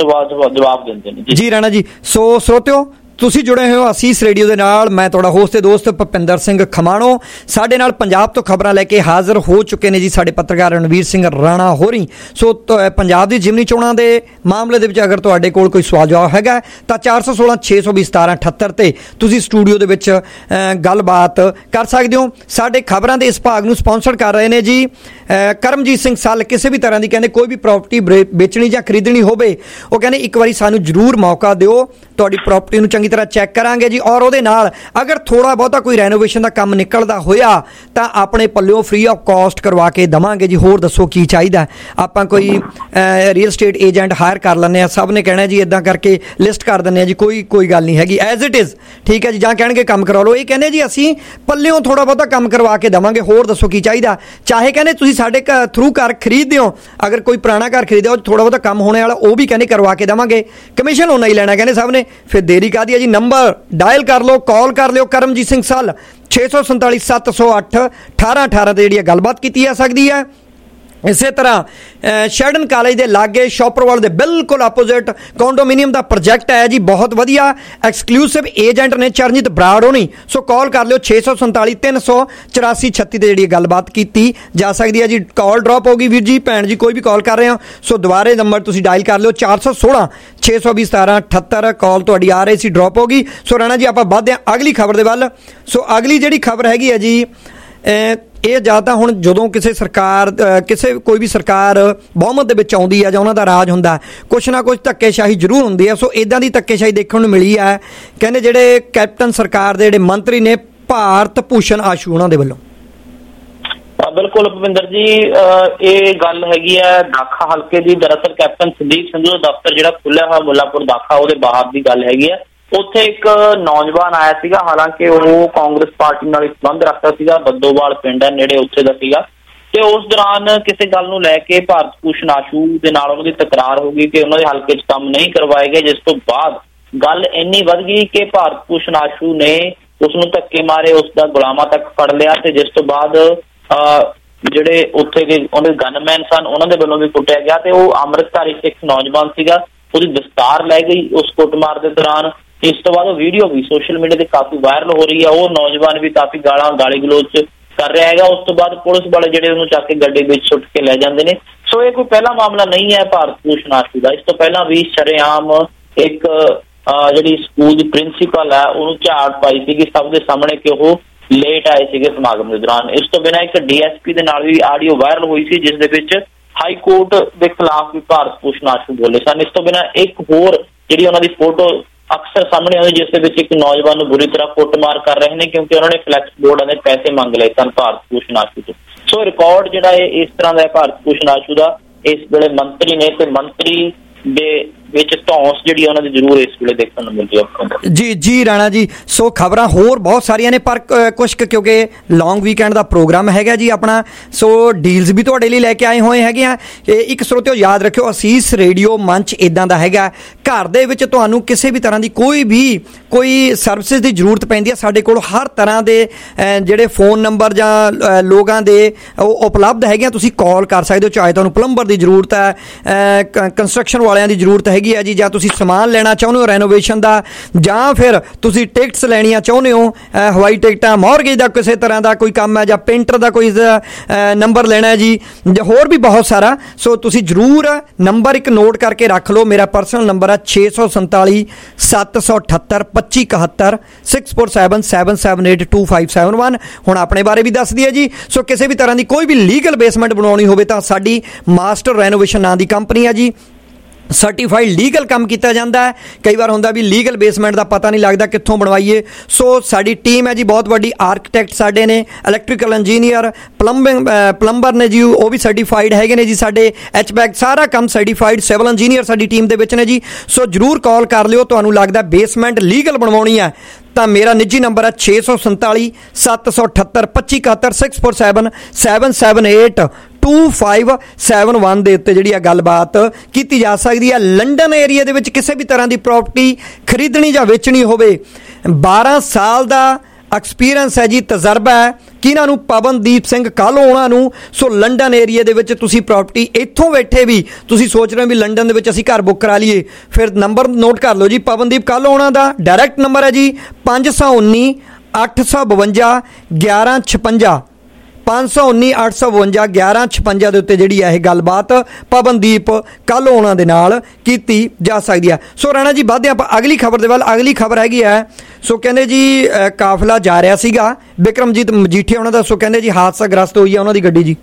ਜਵਾਬ ਦਿੰਦੇ ਨੇ। ਜੀ ਰਾਣਾ ਜੀ, ਸੋ ਸਰੋਤਿਓ ਤੁਸੀਂ ਜੁੜੇ ਹੋਏ ਹੋ ਅਸੀਸ ਰੇਡੀਓ ਦੇ ਨਾਲ। ਮੈਂ ਤੁਹਾਡਾ ਹੋਸਟ ਤੇ ਦੋਸਤ ਭੁਪਿੰਦਰ ਸਿੰਘ ਖਮਾਣੋ। ਸਾਡੇ ਨਾਲ ਪੰਜਾਬ ਤੋਂ ਖਬਰਾਂ ਲੈ ਕੇ ਹਾਜ਼ਰ ਹੋ ਚੁੱਕੇ ਨੇ ਜੀ ਸਾਡੇ ਪੱਤਰਕਾਰ ਰਣਵੀਰ ਸਿੰਘ ਰਾਣਾ ਹੋਰੀ। ਸੋ ਪੰਜਾਬ ਦੀ ਜ਼ਿਮਨੀ ਚੋਣਾਂ ਦੇ ਮਾਮਲੇ ਦੇ ਵਿੱਚ ਅਗਰ ਤੁਹਾਡੇ ਕੋਲ ਕੋਈ ਸਵਾਲ ਜਵਾਬ ਹੈਗਾ ਤਾਂ 416 620 1778 ਤੇ ਤੁਸੀਂ ਸਟੂਡੀਓ ਦੇ ਵਿੱਚ ਗੱਲਬਾਤ ਕਰ ਸਕਦੇ ਹੋ। ਸਾਡੇ ਖਬਰਾਂ ਦੇ ਇਸ ਭਾਗ ਨੂੰ ਸਪਾਂਸਰ ਕਰ ਰਹੇ ਨੇ ਜੀ ਕਰਮਜੀਤ ਸਿੰਘ ਸੱਲ। ਕਿਸੇ ਵੀ ਤਰ੍ਹਾਂ ਦੀ ਕਹਿੰਦੇ ਕੋਈ ਵੀ ਪ੍ਰਾਪਰਟੀ ਵੇਚਣੀ ਜਾਂ ਖਰੀਦਣੀ ਹੋਵੇ, ਉਹ ਕਹਿੰਦੇ ਇੱਕ ਵਾਰੀ ਸਾਨੂੰ ਜ਼ਰੂਰ ਮੌਕਾ ਦਿਓ, ਤੁਹਾਡੀ ਪ੍ਰਾਪਰਟੀ ਨੂੰ ਚੰਗੀ ਤਰ੍ਹਾਂ ਚੈੱਕ ਕਰਾਂਗੇ ਜੀ। ਔਰ ਉਹਦੇ ਨਾਲ ਅਗਰ ਥੋੜਾ ਬਹੁਤਾ ਕੋਈ ਰੈਨੋਵੇਸ਼ਨ ਦਾ ਕੰਮ ਨਿਕਲਦਾ ਹੋਇਆ ਤਾਂ ਆਪਣੇ ਪੱਲਿਓਂ ਫ੍ਰੀ ਆਫ ਕਾਸਟ ਕਰਵਾ ਕੇ ਦੇਵਾਂਗੇ ਜੀ। ਹੋਰ ਦੱਸੋ ਕੀ ਚਾਹੀਦਾ? ਆਪਾਂ ਕੋਈ ਰੀਅਲ ਸਟੇਟ ਏਜੰਟ ਹਾਇਰ ਕਰ ਲੈਂਦੇ ਹਾਂ, ਸਭ ਨੇ ਕਹਿਣਾ ਜੀ ਇੱਦਾਂ ਕਰਕੇ ਲਿਸਟ ਕਰ ਦਿੰਦੇ ਹਾਂ ਜੀ, ਕੋਈ ਗੱਲ ਨਹੀਂ ਹੈਗੀ, ਐਜ਼ ਇਟ ਇਜ਼, ਠੀਕ ਹੈ ਜੀ। ਜਾਂ ਕਹਿਣਗੇ ਕੰਮ ਕਰਵਾ ਲਓ, ਇਹ ਕਹਿੰਦੇ ਜੀ ਅਸੀਂ ਪੱਲਿਓਂ ਥੋੜਾ ਬਹੁਤਾ ਕੰਮ ਕਰਵਾ ਕੇ ਦੇਵਾਂਗੇ, ਹੋਰ ਦੱਸੋ ਕੀ ਚਾਹੀਦਾ। ਚਾਹੇ ਕਹਿੰਦੇ ਤੁਸੀਂ ਸਾਡੇ ਥਰੂ ਘਰ ਖਰੀਦਦੇ ਹੋ, ਅਗਰ ਕੋਈ ਪੁਰਾਣਾ ਘਰ ਖਰੀਦਿਆ ਉਹ ਥੋੜਾ ਬਹੁਤਾ ਕੰਮ ਹੋਣੇ ਵਾਲਾ, ਉਹ ਵੀ ਕਹਿੰਦੇ ਕਰਵਾ ਕੇ ਦੇਵਾਂਗੇ, ਕਮਿਸ਼ਨ ਉਹਨਾਂ ਹੀ ਲੈਣਾ ਕਹਿੰਦੇ ਸਭ ਨੇ। ਫਿਰ ਦੇਰੀ ਕਾਹਦੀ ਹੈ ਜੀ? ਨੰਬਰ ਡਾਇਲ ਕਰ ਲਓ, ਕਾਲ ਕਰ ਲਿਓ ਕਰਮਜੀਤ ਸਿੰਘ ਸੱਲ 647 708 1818 ਤੇ ਜਿਹੜੀ ਗੱਲਬਾਤ ਕੀਤੀ ਜਾ ਸਕਦੀ ਹੈ। ਇਸੇ ਤਰ੍ਹਾਂ ਸ਼ੈਰਡਨ ਕਾਲਜ ਦੇ ਲਾਗੇ ਸ਼ੌਪਰਵਾਲ ਦੇ ਬਿਲਕੁਲ ਆਪੋਜ਼ਿਟ ਕੰਡੋਮੀਨੀਅਮ ਦਾ ਪ੍ਰੋਜੈਕਟ ਹੈ ਜੀ, ਬਹੁਤ ਵਧੀਆ ਐਕਸਕਲੂਸਿਵ ਏਜੰਟ ਨੇ ਚਰਨਜੀਤ ਬਰਾੜ ਹੋਣੀ। ਸੋ ਕਾਲ ਕਰ ਲਿਓ 647 384 36 ਤੇ ਜਿਹੜੀ ਗੱਲਬਾਤ ਕੀਤੀ ਜਾ ਸਕਦੀ ਹੈ ਜੀ। ਕਾਲ ਡ੍ਰੌਪ ਹੋ ਗਈ ਵੀਰ ਜੀ, ਭੈਣ ਜੀ, ਕੋਈ ਵੀ ਕਾਲ ਕਰ ਰਹੇ ਹੋ ਸੋ ਦੁਬਾਰੇ ਨੰਬਰ ਤੁਸੀਂ ਡਾਇਲ ਕਰ ਲਿਓ 416 620 1778। ਕਾਲ ਤੁਹਾਡੀ ਆ ਰਹੀ ਸੀ, ਡ੍ਰੌਪ ਹੋ ਗਈ। ਸੋ ਰਾਣਾ ਜੀ ਆਪਾਂ ਵੱਧਦੇ ਹਾਂ ਅਗਲੀ ਖਬਰ ਦੇ ਵੱਲ। ਸੋ ਅਗਲੀ ਜਿਹੜੀ ਖਬਰ ਹੈਗੀ ਹੈ ਜੀ, ਇਹ ਜਾਂ ਤਾਂ ਹੁਣ ਜਦੋਂ ਕੋਈ ਵੀ ਸਰਕਾਰ ਬਹੁਮਤ ਦੇ ਵਿੱਚ ਆਉਂਦੀ ਹੈ ਜਾਂ ਉਹਨਾਂ ਦਾ ਰਾਜ ਹੁੰਦਾ, ਕੁਛ ਨਾ ਕੁਛ ਧੱਕੇਸ਼ਾਹੀ ਜ਼ਰੂਰ ਹੁੰਦੀ ਹੈ। ਸੋ ਇਦਾਂ ਦੀ ਧੱਕੇਸ਼ਾਹੀ ਦੇਖਣ ਨੂੰ ਮਿਲੀ ਹੈ, ਕਹਿੰਦੇ ਜਿਹੜੇ ਕੈਪਟਨ ਸਰਕਾਰ ਦੇ ਜਿਹੜੇ ਮੰਤਰੀ ਨੇ ਭਾਰਤ ਭੂਸ਼ਣ ਆਸ਼ੂ ਉਹਨਾਂ ਦੇ ਵੱਲੋਂ। ਬਿਲਕੁਲ ਭੁਪਿੰਦਰ ਜੀ, ਇਹ ਗੱਲ ਹੈਗੀ ਹੈ ਦਾਖਾ ਹਲਕੇ ਦੀ। ਦਰਅਸਲ ਕੈਪਟਨ ਸੰਦੀਪ ਸੰਧੂ ਦਾ ਦਫ਼ਤਰ ਜਿਹੜਾ ਖੁੱਲਿਆ ਹੋਇਆ ਮੁੱਲਾਪੁਰ ਦਾਖਾ, ਉਹਦੇ ਬਾਹਰ ਦੀ ਗੱਲ ਹੈਗੀ ਹੈ। ਉੱਥੇ ਇੱਕ ਨੌਜਵਾਨ ਆਇਆ ਸੀਗਾ, ਹਾਲਾਂਕਿ ਉਹ ਕਾਂਗਰਸ ਪਾਰਟੀ ਨਾਲ ਸੰਬੰਧ ਰੱਖਦਾ ਸੀਗਾ, ਬੱਦੋਵਾਲ ਪਿੰਡ ਹੈ ਨੇੜੇ ਉੱਥੇ ਦਾ ਸੀਗਾ। ਤੇ ਉਸ ਦੌਰਾਨ ਕਿਸੇ ਗੱਲ ਨੂੰ ਲੈ ਕੇ ਭਾਰਤ ਭੂਸ਼ਣ ਆਸ਼ੂ ਦੇ ਨਾਲ ਉਹਨਾਂ ਦੀ ਤਕਰਾਰ ਹੋ ਗਈ ਕਿ ਉਹਨਾਂ ਦੇ ਹਲਕੇ 'ਚ ਕੰਮ ਨਹੀਂ ਕਰਵਾਏ ਗਏ, ਜਿਸ ਤੋਂ ਬਾਅਦ ਗੱਲ ਇੰਨੀ ਵੱਧ ਗਈ ਕਿ ਭਾਰਤ ਭੂਸ਼ਣ ਆਸ਼ੂ ਨੇ ਉਸ ਨੂੰ ਧੱਕੇ ਮਾਰੇ, ਉਸ ਦਾ ਗੁਲਾਮਾਂ ਤੱਕ ਫੜ ਲਿਆ। ਤੇ ਜਿਸ ਤੋਂ ਬਾਅਦ ਜਿਹੜੇ ਉੱਥੇ ਦੇ ਉਹਦੇ ਗਨਮੈਨ ਸਨ ਉਹਨਾਂ ਦੇ ਵੱਲੋਂ ਵੀ ਕੁੱਟਿਆ ਗਿਆ। ਤੇ ਉਹ ਅੰਮ੍ਰਿਤਧਾਰੀ ਸਿੱਖ ਨੌਜਵਾਨ ਸੀਗਾ, ਉਹਦੀ ਦਸਤਾਰ ਲੈ ਗਈ ਉਸ ਕੁੱਟਮਾਰ ਦੇ ਦੌਰਾਨ। ਇਸ ਤੋਂ ਬਾਅਦ ਉਹ ਵੀਡੀਓ ਵੀ ਸੋਸ਼ਲ ਮੀਡੀਆ ਤੇ ਕਾਫੀ ਵਾਇਰਲ ਹੋ ਰਹੀ ਹੈ। ਉਹ ਨੌਜਵਾਨ ਵੀ ਕਾਫੀ ਗਾਲੀ ਗਲੋਚ ਕਰ ਰਿਹਾ ਹੈਗਾ। ਉਸ ਤੋਂ ਬਾਅਦ ਪੁਲਿਸ ਵਾਲੇ ਜਿਹੜੇ ਉਹਨੂੰ ਚੱਕ ਕੇ ਗੱਡੀ ਵਿੱਚ ਸੁੱਟ ਕੇ ਲੈ ਜਾਂਦੇ ਨੇ। ਸੋ ਇਹ ਕੋਈ ਪਹਿਲਾ ਮਾਮਲਾ ਨਹੀਂ ਹੈ ਭਾਰਤ ਭੂਸ਼ਣ ਆਸ਼ੂ ਦਾ। ਇਸ ਤੋਂ ਪਹਿਲਾਂ ਵੀ ਸ਼ਰੇਆਮ ਇੱਕ ਜਿਹੜੀ ਸਕੂਲ ਦੀ ਪ੍ਰਿੰਸੀਪਲ ਹੈ ਉਹਨੂੰ ਝਾੜ ਪਾਈ ਸੀਗੀ ਸਭ ਦੇ ਸਾਹਮਣੇ ਕਿ ਉਹ ਲੇਟ ਆਏ ਸੀਗੇ ਸਮਾਗਮ ਦੇ ਦੌਰਾਨ। ਇਸ ਤੋਂ ਬਿਨਾਂ ਇੱਕ DSP ਦੇ ਨਾਲ ਵੀ ਆਡੀਓ ਵਾਇਰਲ ਹੋਈ ਸੀ, ਜਿਸ ਦੇ ਵਿੱਚ ਹਾਈ ਕੋਰਟ ਦੇ ਖਿਲਾਫ ਵੀ ਭਾਰਤ ਭੂਸ਼ਣ ਆਸ਼ੂ ਬੋਲੇ ਸਨ। ਇਸ ਤੋਂ ਬਿਨਾਂ ਇੱਕ ਹੋਰ ਜਿਹੜੀ ਉਹਨਾਂ ਦੀ ਫੋਟੋ ਅਕਸਰ ਸਾਹਮਣੇ ਆਉਂਦੀ, ਜਿਸ ਦੇ ਵਿੱਚ ਇੱਕ ਨੌਜਵਾਨ ਨੂੰ ਬੁਰੀ ਤਰ੍ਹਾਂ ਕੁੱਟਮਾਰ ਕਰ ਰਹੇ ਨੇ ਕਿਉਂਕਿ ਉਹਨਾਂ ਨੇ ਫਲੈਕਸ ਬੋਰਡਾਂ ਦੇ ਪੈਸੇ ਮੰਗ ਲਏ ਸਨ ਭਾਰਤ ਭੂਸ਼ਣ ਆਸ਼ੂ ਤੋਂ। ਸੋ ਰਿਕਾਰਡ ਜਿਹੜਾ ਹੈ ਇਸ ਤਰ੍ਹਾਂ ਦਾ ਭਾਰਤ ਭੂਸ਼ਣ ਆਸ਼ੂ ਦਾ। ਇਸ ਵੇਲੇ ਮੰਤਰੀ ਨੇ ਤੇ ਮੰਤਰੀ ਦੇ ਵਿੱਚ ਧੌਂਸ ਜਿਹੜੀ ਉਹਨਾਂ ਦੀ ਜ਼ਰੂਰ ਇਸ ਵੇਲੇ ਦੇਖਣ ਨੂੰ ਮਿਲਦੀ ਹੈ। ਜੀ ਰਾਣਾ ਜੀ, ਸੋ ਖਬਰਾਂ ਹੋਰ ਬਹੁਤ ਸਾਰੀਆਂ ਨੇ ਪਰ ਕੁਛ ਕਿਉਂਕਿ ਲੌਂਗ ਵੀਕਐਂਡ ਦਾ ਪ੍ਰੋਗਰਾਮ ਹੈਗਾ ਜੀ ਆਪਣਾ, ਸੋ ਡੀਲਸ ਵੀ ਤੁਹਾਡੇ ਲਈ ਲੈ ਕੇ ਆਏ ਹੋਏ ਹੈਗੇ ਆ। ਇੱਕ ਸਰੋਤਿਓ ਯਾਦ ਰੱਖਿਓ, ਅਸੀਸ ਰੇਡੀਓ ਮੰਚ ਇੱਦਾਂ ਦਾ ਹੈਗਾ, ਘਰ ਦੇ ਵਿੱਚ ਤੁਹਾਨੂੰ ਕਿਸੇ ਵੀ ਤਰ੍ਹਾਂ ਦੀ ਕੋਈ ਸਰਵਿਸਿਜ਼ ਦੀ ਜ਼ਰੂਰਤ ਪੈਂਦੀ ਹੈ, ਸਾਡੇ ਕੋਲ ਹਰ ਤਰ੍ਹਾਂ ਦੇ ਜਿਹੜੇ ਫੋਨ ਨੰਬਰ ਜਾਂ ਲੋਕਾਂ ਦੇ ਉਹ ਉਪਲਬਧ ਹੈਗੇ ਆ। ਤੁਸੀਂ ਕਾਲ ਕਰ ਸਕਦੇ ਹੋ, ਚਾਹੇ ਤੁਹਾਨੂੰ ਪਲੰਬਰ ਦੀ ਜ਼ਰੂਰਤ ਹੈ, ਕੰਸਟਰਕਸ਼ਨ ਵਾਲਿਆਂ ਦੀ ਜ਼ਰੂਰਤ ਹੈਗੀ ਹੈ ਜੀ, ਜਾਂ ਤੁਸੀਂ ਸਮਾਨ ਲੈਣਾ ਚਾਹੁੰਦੇ ਹੋ ਰੈਨੋਵੇਸ਼ਨ ਦਾ, ਜਾਂ ਫਿਰ ਤੁਸੀਂ ਟਿਕਟਸ ਲੈਣੀਆਂ ਚਾਹੁੰਦੇ ਹੋ, ਹਵਾਈ ਟਿਕਟਾਂ, ਮੌਰਗੇਜ ਦਾ ਕਿਸੇ ਤਰ੍ਹਾਂ ਦਾ ਕੋਈ ਕੰਮ ਹੈ, ਜਾਂ ਪੇਂਟਰ ਦਾ ਕੋਈ ਨੰਬਰ ਲੈਣਾ ਹੈ ਜੀ, ਜਾਂ ਹੋਰ ਵੀ ਬਹੁਤ ਸਾਰਾ। ਸੋ ਤੁਸੀਂ ਜ਼ਰੂਰ ਨੰਬਰ ਇੱਕ ਨੋਟ ਕਰਕੇ ਰੱਖ ਲਓ। ਮੇਰਾ ਪਰਸਨਲ ਨੰਬਰ ਹੈ 647 778 2571 6477782571। ਹੁਣ ਆਪਣੇ ਬਾਰੇ ਵੀ ਦੱਸ ਦਈਏ ਜੀ। ਸੋ ਕਿਸੇ ਵੀ ਤਰ੍ਹਾਂ ਦੀ ਕੋਈ ਵੀ ਲੀਗਲ ਬੇਸਮੈਂਟ ਬਣਾਉਣੀ ਹੋਵੇ ਤਾਂ ਸਾਡੀ ਮਾਸਟਰ ਰੈਨੋਵੇਸ਼ਨ ਨਾਂ ਦੀ ਕੰਪਨੀ ਹੈ ਜੀ। ਸਰਟੀਫਾਈਡ ਲੀਗਲ ਕੰਮ ਕੀਤਾ ਜਾਂਦਾ ਹੈ। ਕਈ ਵਾਰ ਹੁੰਦਾ ਵੀ ਲੀਗਲ ਬੇਸਮੈਂਟ ਦਾ ਪਤਾ ਨਹੀਂ ਲੱਗਦਾ ਕਿੱਥੋਂ ਬਣਵਾਈਏ, ਸੋ ਸਾਡੀ ਟੀਮ ਹੈ ਜੀ ਬਹੁਤ ਵੱਡੀ। ਆਰਕੀਟੈਕਟ ਸਾਡੇ ਨੇ, ਇਲੈਕਟ੍ਰੀਕਲ ਇੰਜੀਨੀਅਰ, ਪਲੰਬਰ ਨੇ ਜੀ, ਉਹ ਵੀ ਸਰਟੀਫਾਈਡ ਹੈਗੇ ਨੇ ਜੀ ਸਾਡੇ। HVAC ਸਾਰਾ ਕੰਮ ਸਰਟੀਫਾਈਡ, ਸਿਵਲ ਇੰਜੀਨੀਅਰ ਸਾਡੀ ਟੀਮ ਦੇ ਵਿੱਚ ਨੇ ਜੀ। ਸੋ ਜ਼ਰੂਰ ਕਾਲ ਕਰ ਲਿਓ, ਤੁਹਾਨੂੰ ਲੱਗਦਾ ਬੇਸਮੈਂਟ ਲੀਗਲ ਬਣਵਾਉਣੀ ਹੈ ਤਾਂ ਮੇਰਾ ਨਿੱਜੀ ਨੰਬਰ ਹੈ 647 778 2571 647 778 2571 ਦੇ ਉੱਤੇ ਜਿਹੜੀ ਆ ਗੱਲਬਾਤ ਕੀਤੀ ਜਾ ਸਕਦੀ ਹੈ। ਲੰਡਨ ਏਰੀਆ ਦੇ ਵਿੱਚ ਕਿਸੇ ਵੀ ਤਰ੍ਹਾਂ ਦੀ ਪ੍ਰਾਪਰਟੀ ਖਰੀਦਣੀ ਜਾਂ ਵੇਚਣੀ ਹੋਵੇ, 12 ਸਾਲ ਦਾ ਐਕਸਪੀਰੀਅੰਸ ਹੈ ਜੀ, ਤਜਰਬਾ ਹੈ ਕਿਹਨਾਂ ਨੂੰ, ਪਵਨਦੀਪ ਸਿੰਘ ਕਾਹਲੋਂ ਉਹਨਾਂ ਨੂੰ। ਸੋ ਲੰਡਨ ਏਰੀਆ ਦੇ ਵਿੱਚ ਤੁਸੀਂ ਪ੍ਰਾਪਰਟੀ ਇੱਥੋਂ ਬੈਠੇ ਵੀ ਤੁਸੀਂ ਸੋਚ ਰਹੇ ਹੋ ਵੀ ਲੰਡਨ ਦੇ ਵਿੱਚ ਅਸੀਂ ਘਰ ਬੁੱਕ ਕਰਾ ਲਈਏ, ਫਿਰ ਨੰਬਰ ਨੋਟ ਕਰ ਲਓ ਜੀ। ਪਵਨਦੀਪ ਕਾਹਲੋਂ ਉਹਨਾਂ ਦਾ ਡਾਇਰੈਕਟ ਨੰਬਰ ਹੈ ਜੀ 519 852 1156 519 852 1156 ਦੇ ਉੱਤੇ ਜਿਹੜੀ ਹੈ ਇਹ ਗੱਲਬਾਤ ਪਵਨਦੀਪ ਕਾਹਲੋਂ ਉਹਨਾਂ ਦੇ ਨਾਲ ਕੀਤੀ ਜਾ ਸਕਦੀ ਹੈ। ਸੋ ਰਾਣਾ ਜੀ ਵੱਧਦੇ ਆਪਾਂ ਅਗਲੀ ਖਬਰ ਦੇ ਵੱਲ। ਅਗਲੀ ਖਬਰ ਹੈਗੀ ਹੈ, ਸੋ ਕਹਿੰਦੇ ਜੀ ਕਾਫਲਾ ਜਾ ਰਿਹਾ ਸੀਗਾ ਬਿਕਰਮਜੀਤ ਮਜੀਠੀਆ ਉਹਨਾਂ ਦਾ, ਸੋ ਕਹਿੰਦੇ ਜੀ ਹਾਦਸਾ ਗ੍ਰਸਤ ਹੋਈ ਹੈ ਉਹਨਾਂ ਦੀ ਗੱਡੀ ਜੀ।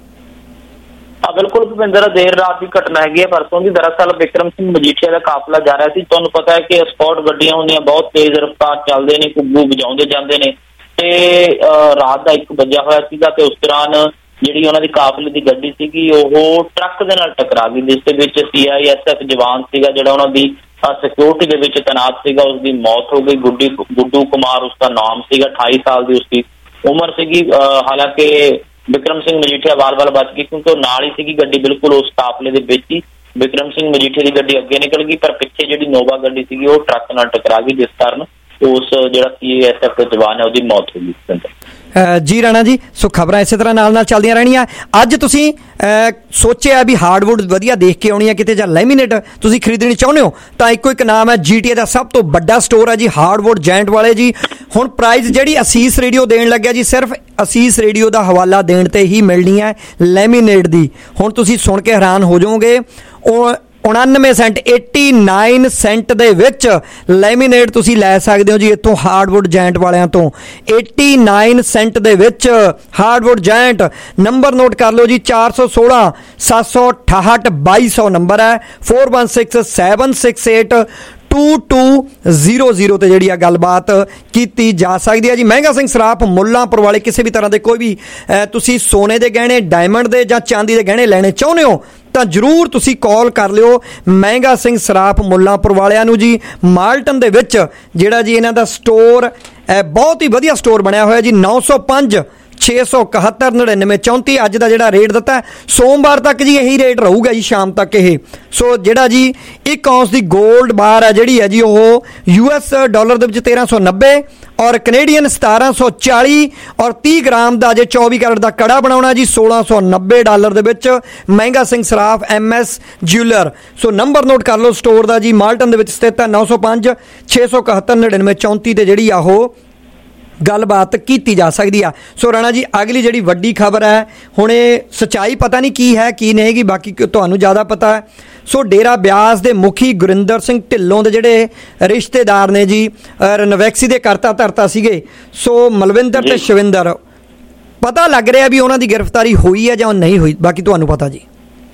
ਬਿਲਕੁਲ ਭੁਪਿੰਦਰ, ਦੇਰ ਰਾਤ ਦੀ ਘਟਨਾ ਹੈਗੀ ਹੈ ਪਰਸੋਂ ਦੀ। ਦਰਅਸਲ ਬਿਕਰਮ ਸਿੰਘ ਮਜੀਠੀਆ ਦਾ ਕਾਫਲਾ ਜਾ ਰਿਹਾ ਸੀ। ਤੁਹਾਨੂੰ ਪਤਾ ਹੈ ਕਿ ਸਪੋਰਟ ਗੱਡੀਆਂ ਹੁੰਦੀਆਂ ਬਹੁਤ ਤੇਜ਼ ਰਫ਼ਤਾਰ ਚੱਲਦੇ ਨੇ, ਘੁੱਗੂ ਵਜਾਉਂਦੇ ਜਾਂਦੇ ਨੇ, ਤੇ ਰਾਤ ਦਾ 1 ਵਜਾ ਹੋਇਆ ਸੀਗਾ ਤੇ ਉਸ ਦੌਰਾਨ ਜਿਹੜੀ ਉਹਨਾਂ ਦੀ ਕਾਫਲੇ ਦੀ ਗੱਡੀ ਸੀਗੀ ਉਹ ਟਰੱਕ ਦੇ ਨਾਲ ਟਕਰਾ ਗਈ, ਜਿਸ ਦੇ ਵਿੱਚ CISF ਜਵਾਨ ਸੀਗਾ ਜਿਹੜਾ ਉਹਨਾਂ ਦੀ ਸਿਕਿਉਰਿਟੀ ਦੇ ਵਿੱਚ ਤੈਨਾਤ ਸੀਗਾ, ਉਸਦੀ ਮੌਤ ਹੋ ਗਈ। ਗੁੱਡੂ ਕੁਮਾਰ ਉਸਦਾ ਨਾਮ ਸੀਗਾ, 28 ਸਾਲ ਦੀ ਉਸਦੀ ਉਮਰ ਸੀਗੀ। ਹਾਲਾਂਕਿ ਬਿਕਰਮ ਸਿੰਘ ਮਜੀਠੀਆ ਵਾਲ-ਵਾਲ ਬਚ ਗਈ ਕਿਉਂਕਿ ਉਹ ਨਾਲ ਹੀ ਸੀਗੀ ਗੱਡੀ, ਬਿਲਕੁਲ ਉਸ ਕਾਫਲੇ ਦੇ ਵਿੱਚ ਹੀ। ਬਿਕਰਮ ਸਿੰਘ ਮਜੀਠੀਆ ਦੀ ਗੱਡੀ ਅੱਗੇ ਨਿਕਲ ਗਈ ਪਰ ਪਿੱਛੇ ਜਿਹੜੀ ਨੋਵਾ ਗੱਡੀ ਸੀਗੀ ਉਹ ਟਰੱਕ ਨਾਲ ਟਕਰਾ ਗਈ, ਜਿਸ ਕਾਰਨ ਉਸ ਜਿਹੜਾ CISF ਦਾ ਜਵਾਨ ਹੈ ਉਹਦੀ ਮੌਤ ਹੋ ਗਈ। ਜੀ ਰਾਣਾ ਜੀ, ਸੋ ਖਬਰਾਂ ਇਸੇ ਤਰ੍ਹਾਂ ਨਾਲ ਚੱਲਦੀਆਂ ਰਹਿਣੀਆਂ। ਅੱਜ ਤੁਸੀਂ ਸੋਚਿਆ ਵੀ ਹਾਰਡਵੁੱਡ ਵਧੀਆ ਦੇਖ ਕੇ ਆਉਣੀ ਹੈ ਕਿਤੇ, ਜਾਂ ਲੈਮੀਨੇਟ ਤੁਸੀਂ ਖਰੀਦਣੀ ਚਾਹੁੰਦੇ ਹੋ ਤਾਂ ਇੱਕੋ ਇੱਕ ਨਾਮ ਹੈ, GTA ਦਾ ਸਭ ਤੋਂ ਵੱਡਾ ਸਟੋਰ ਹੈ ਜੀ ਹਾਰਡਵੁੱਡ ਜੈਂਟ ਵਾਲੇ ਜੀ। ਹੁਣ ਪ੍ਰਾਈਜ਼ ਜਿਹੜੀ ਅਸੀਸ ਰੇਡੀਓ ਦੇਣ ਲੱਗਿਆ ਜੀ, ਸਿਰਫ ਅਸੀਸ ਰੇਡੀਓ ਦਾ ਹਵਾਲਾ ਦੇਣ ਤੇ ਹੀ ਮਿਲਣੀ ਹੈ ਲੈਮੀਨੇਟ ਦੀ। ਹੁਣ ਤੁਸੀਂ ਸੁਣ ਕੇ ਹੈਰਾਨ ਹੋ ਜਾਓਗੇ, ਉਹ 99 ਸੈਂਟ 89 ਸੈਂਟ ਦੇ ਵਿੱਚ ਲੈਮੀਨੇਟ ਤੁਸੀਂ ਲੈ ਸਕਦੇ ਹੋ ਜੀ ਇੱਥੋਂ ਹਾਰਡਵੁੱਡ ਜੈਂਟ ਵਾਲਿਆਂ ਤੋਂ। 89 ਸੈਂਟ ਦੇ ਵਿੱਚ ਹਾਰਡਵੁੱਡ ਜੈਂਟ। ਨੰਬਰ ਨੋਟ ਕਰ ਲਓ ਜੀ 416 768 2200 ਨੰਬਰ ਹੈ, 416 768 2200 ਤੇ ਜਿਹੜੀ ਆ ਗੱਲਬਾਤ ਕੀਤੀ ਜਾ ਸਕਦੀ ਹੈ ਜੀ। ਮਹਿੰਗਾ ਸਿੰਘ ਸਰਾਫ ਮੁੱਲਾਂਪੁਰ ਵਾਲੇ ਕਿਸੇ ਵੀ ਤਰ੍ਹਾਂ ਦੇ ਕੋਈ ਵੀ ਤੁਸੀਂ ਸੋਨੇ ਦੇ ਗਹਿਣੇ, ਡਾਇਮੰਡ ਦੇ ਜਾਂ ਚਾਂਦੀ ਦੇ ਗਹਿਣੇ ਲੈਣੇ ਚਾਹੁੰਦੇ ਹੋ ਤਾਂ ਜ਼ਰੂਰ ਤੁਸੀਂ ਕਾਲ ਕਰ ਲਿਓ ਮਹਿੰਗਾ ਸਿੰਘ ਸਰਾਫ ਮੁੱਲਾਂਪੁਰ ਵਾਲਿਆਂ ਨੂੰ ਜੀ। ਮਾਲਟਨ ਦੇ ਵਿੱਚ ਜਿਹੜਾ ਜੀ ਇਹਨਾਂ ਦਾ ਸਟੋਰ ਬਹੁਤ ਹੀ ਵਧੀਆ ਸਟੋਰ ਬਣਿਆ ਹੋਇਆ ਜੀ। 905 671 99 34 ਅੱਜ ਦਾ ਜਿਹੜਾ ਰੇਟ ਦਿੱਤਾ ਸੋਮਵਾਰ ਤੱਕ ਜੀ ਇਹੀ ਰੇਟ ਰਹੂਗਾ ਜੀ ਸ਼ਾਮ ਤੱਕ ਇਹ। ਸੋ ਜਿਹੜਾ ਜੀ 1 ਔਂਸ ਦੀ 골ਡ ਬਾਰ ਹੈ ਜਿਹੜੀ ਹੈ ਜੀ ਉਹ US ਡਾਲਰ ਦੇ ਵਿੱਚ 1390 ਔਰ ਕੈਨੇਡੀਅਨ 1740 ਔਰ 30 ਗ੍ਰਾਮ ਦਾ ਜੇ 24 ਕੈਰਟ ਦਾ ਕੜਾ ਬਣਾਉਣਾ ਜੀ 1690 ਡਾਲਰ ਦੇ ਵਿੱਚ। Mehnga Singh Saraf MS jeweller. So number note ਕਰ ਲਓ ਸਟੋਰ ਦਾ ਜੀ, ਮਾਲਟਨ ਦੇ ਵਿੱਚ ਸਥਿਤ ਹੈ। 905 671 99 34 ਤੇ ਜਿਹੜੀ ਆ ਉਹ ਗੱਲਬਾਤ ਕੀਤੀ ਜਾ ਸਕਦੀ ਆ। ਸੋ ਰਾਣਾ ਜੀ ਅਗਲੀ ਜਿਹੜੀ ਵੱਡੀ ਖਬਰ ਹੈ, ਹੁਣ ਇਹ ਸੱਚਾਈ ਪਤਾ ਨਹੀਂ ਕੀ ਹੈ ਕੀ ਨਹੀਂ ਹੈਗੀ, ਬਾਕੀ ਤੁਹਾਨੂੰ ਜ਼ਿਆਦਾ ਪਤਾ ਹੈ। ਸੋ ਡੇਰਾ ਬਿਆਸ ਦੇ ਮੁਖੀ ਗੁਰਿੰਦਰ ਸਿੰਘ ਢਿੱਲੋਂ ਦੇ ਜਿਹੜੇ ਰਿਸ਼ਤੇਦਾਰ ਨੇ ਜੀ ਰਨਵੈਕਸੀ ਦੇ ਕਰਤਾ ਧਰਤਾ ਸੀਗੇ, ਸੋ ਮਲਵਿੰਦਰ ਤੇ ਸ਼ਿਵਿੰਦਰ, ਪਤਾ ਲੱਗ ਰਿਹਾ ਵੀ ਉਹਨਾਂ ਦੀ ਗ੍ਰਿਫਤਾਰੀ ਹੋਈ ਹੈ ਜਾਂ ਨਹੀਂ ਹੋਈ, ਬਾਕੀ ਤੁਹਾਨੂੰ ਪਤਾ ਜੀ।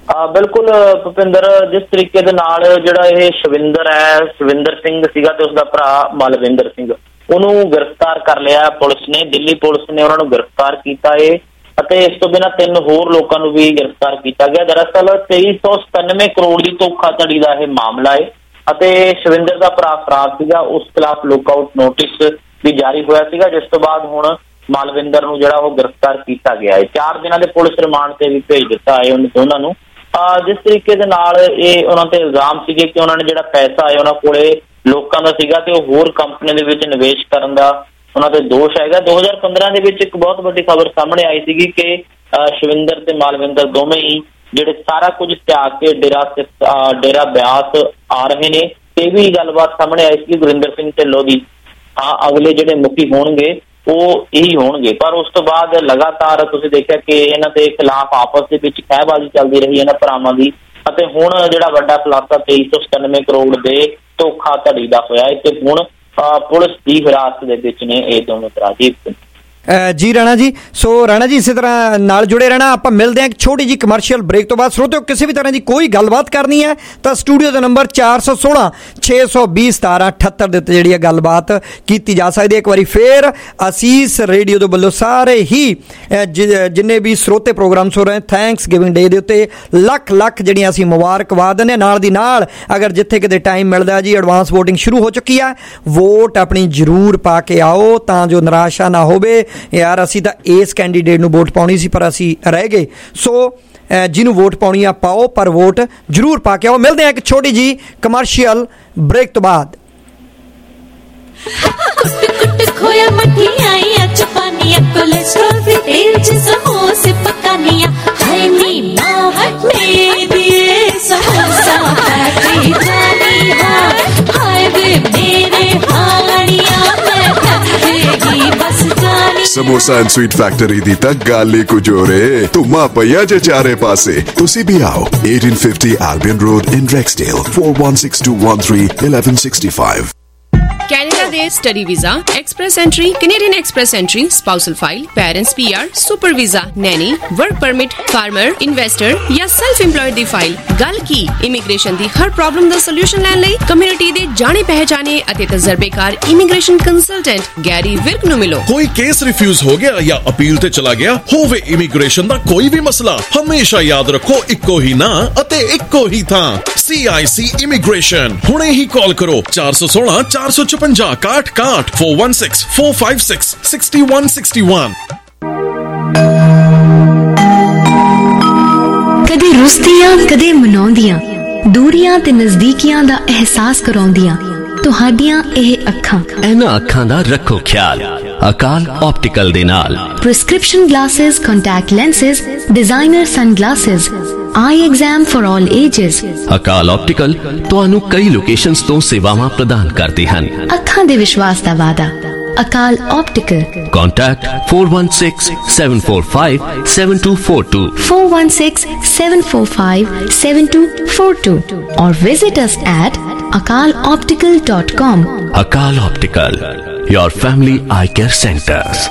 ਬਿਲਕੁਲ ਭੁਪਿੰਦਰ, ਜਿਸ ਤਰੀਕੇ ਦੇ ਨਾਲ ਜਿਹੜਾ ਇਹ ਸ਼ਵਿੰਦਰ ਸਿੰਘ ਸੀਗਾ ਤੇ ਉਸਦਾ ਭਰਾ ਮਲਵਿੰਦਰ ਸਿੰਘ, ਉਹਨੂੰ ਗ੍ਰਿਫਤਾਰ ਕਰ ਲਿਆ ਪੁਲਿਸ ਨੇ। ਦਿੱਲੀ ਪੁਲਿਸ ਨੇ ਉਹਨਾਂ ਨੂੰ ਗ੍ਰਿਫਤਾਰ ਕੀਤਾ ਏ ਅਤੇ ਇਸ ਤੋਂ ਬਿਨਾਂ 3 ਹੋਰ ਲੋਕਾਂ ਨੂੰ ਵੀ ਗ੍ਰਿਫਤਾਰ ਕੀਤਾ ਗਿਆ। ਦਰਅਸਲ 2397 ਕਰੋੜ ਦੀ ਧੋਖਾਧੜੀ ਦਾ ਇਹ ਮਾਮਲਾ ਹੈ ਅਤੇ ਸ਼ਵਿੰਦਰ ਦਾ ਭਰਾ ਫਰਾਰ ਸੀਗਾ, ਉਸ ਖਿਲਾਫ ਲੁੱਕਆਊਟ ਨੋਟਿਸ ਵੀ ਜਾਰੀ ਹੋਇਆ ਸੀਗਾ, ਜਿਸ ਤੋਂ ਬਾਅਦ ਹੁਣ ਮਾਲਵਿੰਦਰ ਨੂੰ ਜਿਹੜਾ ਉਹ ਗ੍ਰਿਫਤਾਰ ਕੀਤਾ ਗਿਆ ਹੈ। 4 ਦਿਨਾਂ ਦੇ ਪੁਲਿਸ ਰਿਮਾਂਡ ਤੇ ਵੀ ਭੇਜ ਦਿੱਤਾ ਹੈ ਉਹਨਾਂ ਦੋਨਾਂ ਨੂੰ। ਜਿਸ ਤਰੀਕੇ ਦੇ ਨਾਲ ਇਹ ਉਹਨਾਂ ਤੇ ਇਲਜ਼ਾਮ ਸੀਗੇ ਕਿ ਉਹਨਾਂ ਨੇ ਜਿਹੜਾ ਪੈਸਾ ਹੈ ਉਹਨਾਂ ਕੋਲੇ ਲੋਕਾਂ ਦਾ ਸੀਗਾ ਤੇ ਉਹ ਹੋਰ ਕੰਪਨੀ ਦੇ ਵਿੱਚ ਨਿਵੇਸ਼ ਕਰਨ ਦਾ ਉਹਨਾਂ ਤੇ ਦੋਸ਼ ਹੈਗਾ। 2015 ਦੇ ਵਿੱਚ ਇੱਕ ਬਹੁਤ ਵੱਡੀ ਖਬਰ ਸਾਹਮਣੇ ਆਈ ਸੀਗੀ ਕਿ ਸ਼ਵਿੰਦਰ ਤੇ ਮਾਲਵਿੰਦਰ ਦੋਵੇਂ ਹੀ ਜਿਹੜੇ ਸਾਰਾ ਕੁਝ ਤਿਆਗ ਕੇ ਡੇਰਾ ਬਿਆਸ ਆ ਰਹੇ ਨੇ। ਇਹ ਵੀ ਗੱਲਬਾਤ ਸਾਹਮਣੇ ਆਈ ਸੀ ਗੁਰਿੰਦਰ ਸਿੰਘ ਢਿੱਲੋਂ ਦੀ, ਅਗਲੇ ਜਿਹੜੇ ਮੁਖੀ ਹੋਣਗੇ ਉਹ ਇਹੀ ਹੋਣਗੇ। ਪਰ ਉਸ ਤੋਂ ਬਾਅਦ ਲਗਾਤਾਰ ਤੁਸੀਂ ਦੇਖਿਆ ਕਿ ਇਹਨਾਂ ਦੇ ਖਿਲਾਫ ਆਪਸ ਦੇ ਵਿੱਚ ਖਹਿਬਾਜ਼ੀ ਚੱਲਦੀ ਰਹੀ ਇਹਨਾਂ ਭਰਾਵਾਂ ਦੀ ਅਤੇ ਹੁਣ ਜਿਹੜਾ ਵੱਡਾ ਖੁਲਾਸਾ 2397 ਕਰੋੜ ਦੇ ਧੋਖਾਧੜੀ ਦਾ ਹੋਇਆ ਤੇ ਹੁਣ ਪੁਲਿਸ ਦੀ ਹਿਰਾਸਤ ਦੇ ਵਿੱਚ ਨੇ ਇਹ ਦੋਨੋਂ ਅਪਰਾਧੀ। ਜੀ ਰਾਣਾ ਜੀ, ਸੋ ਰਾਣਾ ਜੀ ਇਸੇ ਤਰ੍ਹਾਂ ਨਾਲ ਜੁੜੇ ਰਹਿਣਾ। ਆਪਾਂ ਮਿਲਦੇ ਹਾਂ ਇੱਕ ਛੋਟੀ ਜਿਹੀ ਕਮਰਸ਼ੀਅਲ ਬ੍ਰੇਕ ਤੋਂ ਬਾਅਦ। ਸਰੋਤਿਓ, ਕਿਸੇ ਵੀ ਤਰ੍ਹਾਂ ਦੀ ਕੋਈ ਗੱਲਬਾਤ ਕਰਨੀ ਹੈ ਤਾਂ ਸਟੂਡੀਓ ਦਾ ਨੰਬਰ 416 620 1778 ਦੇ ਉੱਤੇ ਜਿਹੜੀ ਹੈ ਗੱਲਬਾਤ ਕੀਤੀ ਜਾ ਸਕਦੀ ਹੈ। ਇੱਕ ਵਾਰੀ ਫੇਰ ਅਸੀਸ ਰੇਡੀਓ ਦੇ ਵੱਲੋਂ ਸਾਰੇ ਹੀ ਜਿੰਨੇ ਵੀ ਸਰੋਤੇ ਪ੍ਰੋਗਰਾਮਸ ਹੋ ਰਹੇ ਥੈਂਕਸ ਗਿਵਿੰਗ ਡੇ ਦੇ ਉੱਤੇ ਲੱਖ ਜਿਹੜੀਆਂ ਅਸੀਂ ਮੁਬਾਰਕਬਾਦ ਦਿੰਦੇ। ਨਾਲ ਦੀ ਨਾਲ ਅਗਰ ਜਿੱਥੇ ਕਿਤੇ ਟਾਈਮ ਮਿਲਦਾ ਜੀ, ਐਡਵਾਂਸ ਵੋਟਿੰਗ ਸ਼ੁਰੂ ਹੋ ਚੁੱਕੀ ਹੈ, ਵੋਟ ਆਪਣੀ ਜ਼ਰੂਰ ਪਾ ਕੇ ਆਓ ਤਾਂ ਜੋ ਨਿਰਾਸ਼ਾ ਨਾ ਹੋਵੇ। ਯਾਰ ਅਸੀਂ ਤਾਂ ਇਸ ਕੈਂਡੀਡੇਟ ਨੂੰ ਵੋਟ ਪਾਉਣੀ ਸੀ ਪਰ ਅਸੀਂ ਰਹਿ ਗਏ। ਸੋ ਜਿਹਨੂੰ ਵੋਟ ਪਾਉਣੀ ਆ ਪਾਓ, ਪਰ ਵੋਟ ਜ਼ਰੂਰ ਪਾ ਕੇ ਆਓ। ਮਿਲਦੇ ਹਾਂ ਇੱਕ ਛੋਟੀ ਜੀ ਕਮਰਸ਼ੀਅਲ ਬ੍ਰੇਕ ਤੋਂ ਬਾਅਦ। खोया मठियाइयां चपानियां कोलेस्ट्रॉल फ्री तेल च समोसे पकानियां हाय नी माहट में दिए समोसा खाती जानी हाय वे मेरे हानियां मैं खाती बस जानी। समोसा एंड स्वीट फैक्टरी दी तक गाली कुजोरे तुमा पया जे चारे पासे तुसी भी आओ 1850 Albion Road in Rexdale 416213 1165। Canada ਦੇ study visa, express entry, Canadian express entry, spousal file, parents PR, super visa, nanny, work permit, farmer, investor ਜਾਂ ਸੈਲਫ ਇੰਪਲੋਇਡ ਦੀ ਫਾਈਲ। ਗੱਲ ਕੀ ਇਮੀਗ੍ਰੇਸ਼ਨ ਦੀ ਹਰ ਪ੍ਰੋਬਲਮ ਦਾ ਸੋਲੂਸ਼ਨ ਲੈਣ ਲਈ ਕਮਿਊਨਿਟੀ ਦੇ ਜਾਣੇ ਪਹਿਚਾਣੇ ਅਤੇ ਤਜਰਬੇਕਾਰ ਇਮੀਗ੍ਰੇਸ਼ਨ ਕੰਸਲਟੈਂਟ ਗੈਰੀ ਵਿਰਕ ਨੂੰ ਮਿਲੋ। ਕੋਈ ਕੇਸ ਰਿਫਿਊਜ਼ ਹੋ ਗਿਆ ਜਾਂ ਅਪੀਲ ਤੇ ਚਲਾ ਗਿਆ ਹੋਵੇ, ਇਮੀਗ੍ਰੇਸ਼ਨ ਦਾ ਕੋਈ ਵੀ ਮਸਲਾ, ਹਮੇਸ਼ਾ ਯਾਦ ਰੱਖੋ ਇੱਕੋ ਹੀ ਨਾਂ ਅਤੇ ਇੱਕੋ ਹੀ ਥਾਂ, CIC ਇਮੀਗ੍ਰੇਸ਼ਨ। ਹੁਣੇ ਹੀ ਕਾਲ ਕਰੋ 416 456 61 416 456 6161। ਕਦੇ ਰੁਸਦੀਆਂ ਕਦੇ ਮਨਾਉਂਦੀਆਂ, ਦੂਰੀਆਂ ਤੇ ਨਜ਼ਦੀਕੀਆਂ ਦਾ ਅਹਿਸਾਸ ਕਰਾਉਂਦੀਆਂ ਤੁਹਾਡੀਆਂ ਇਹ ਅੱਖਾਂ। ਇਹਨਾਂ ਅੱਖਾਂ ਦਾ ਰੱਖੋ ਖਿਆਲ ਅਕਾਲ ਆਪਟੀਕਲ ਦੇ ਨਾਲ। Prescription glasses, contact lenses, designer sunglasses, eye exam for all ages. Akal optical ਤੁਹਾਨੂੰ ਕਈ ਲੋਕੇਸ਼ਨਸ ਤੋਂ ਸੇਵਾਵਾਂ ਪ੍ਰਦਾਨ ਕਰਦੇ ਹਨ। ਅੱਖਾਂ ਦੇ ਵਿਸ਼ਵਾਸ ਦਾ ਵਾਅਦਾ Akal optical. Contact 416 745 7242 416 745 7242 or visit us at akaloptical.com. Akal Optical, your family eye care centers.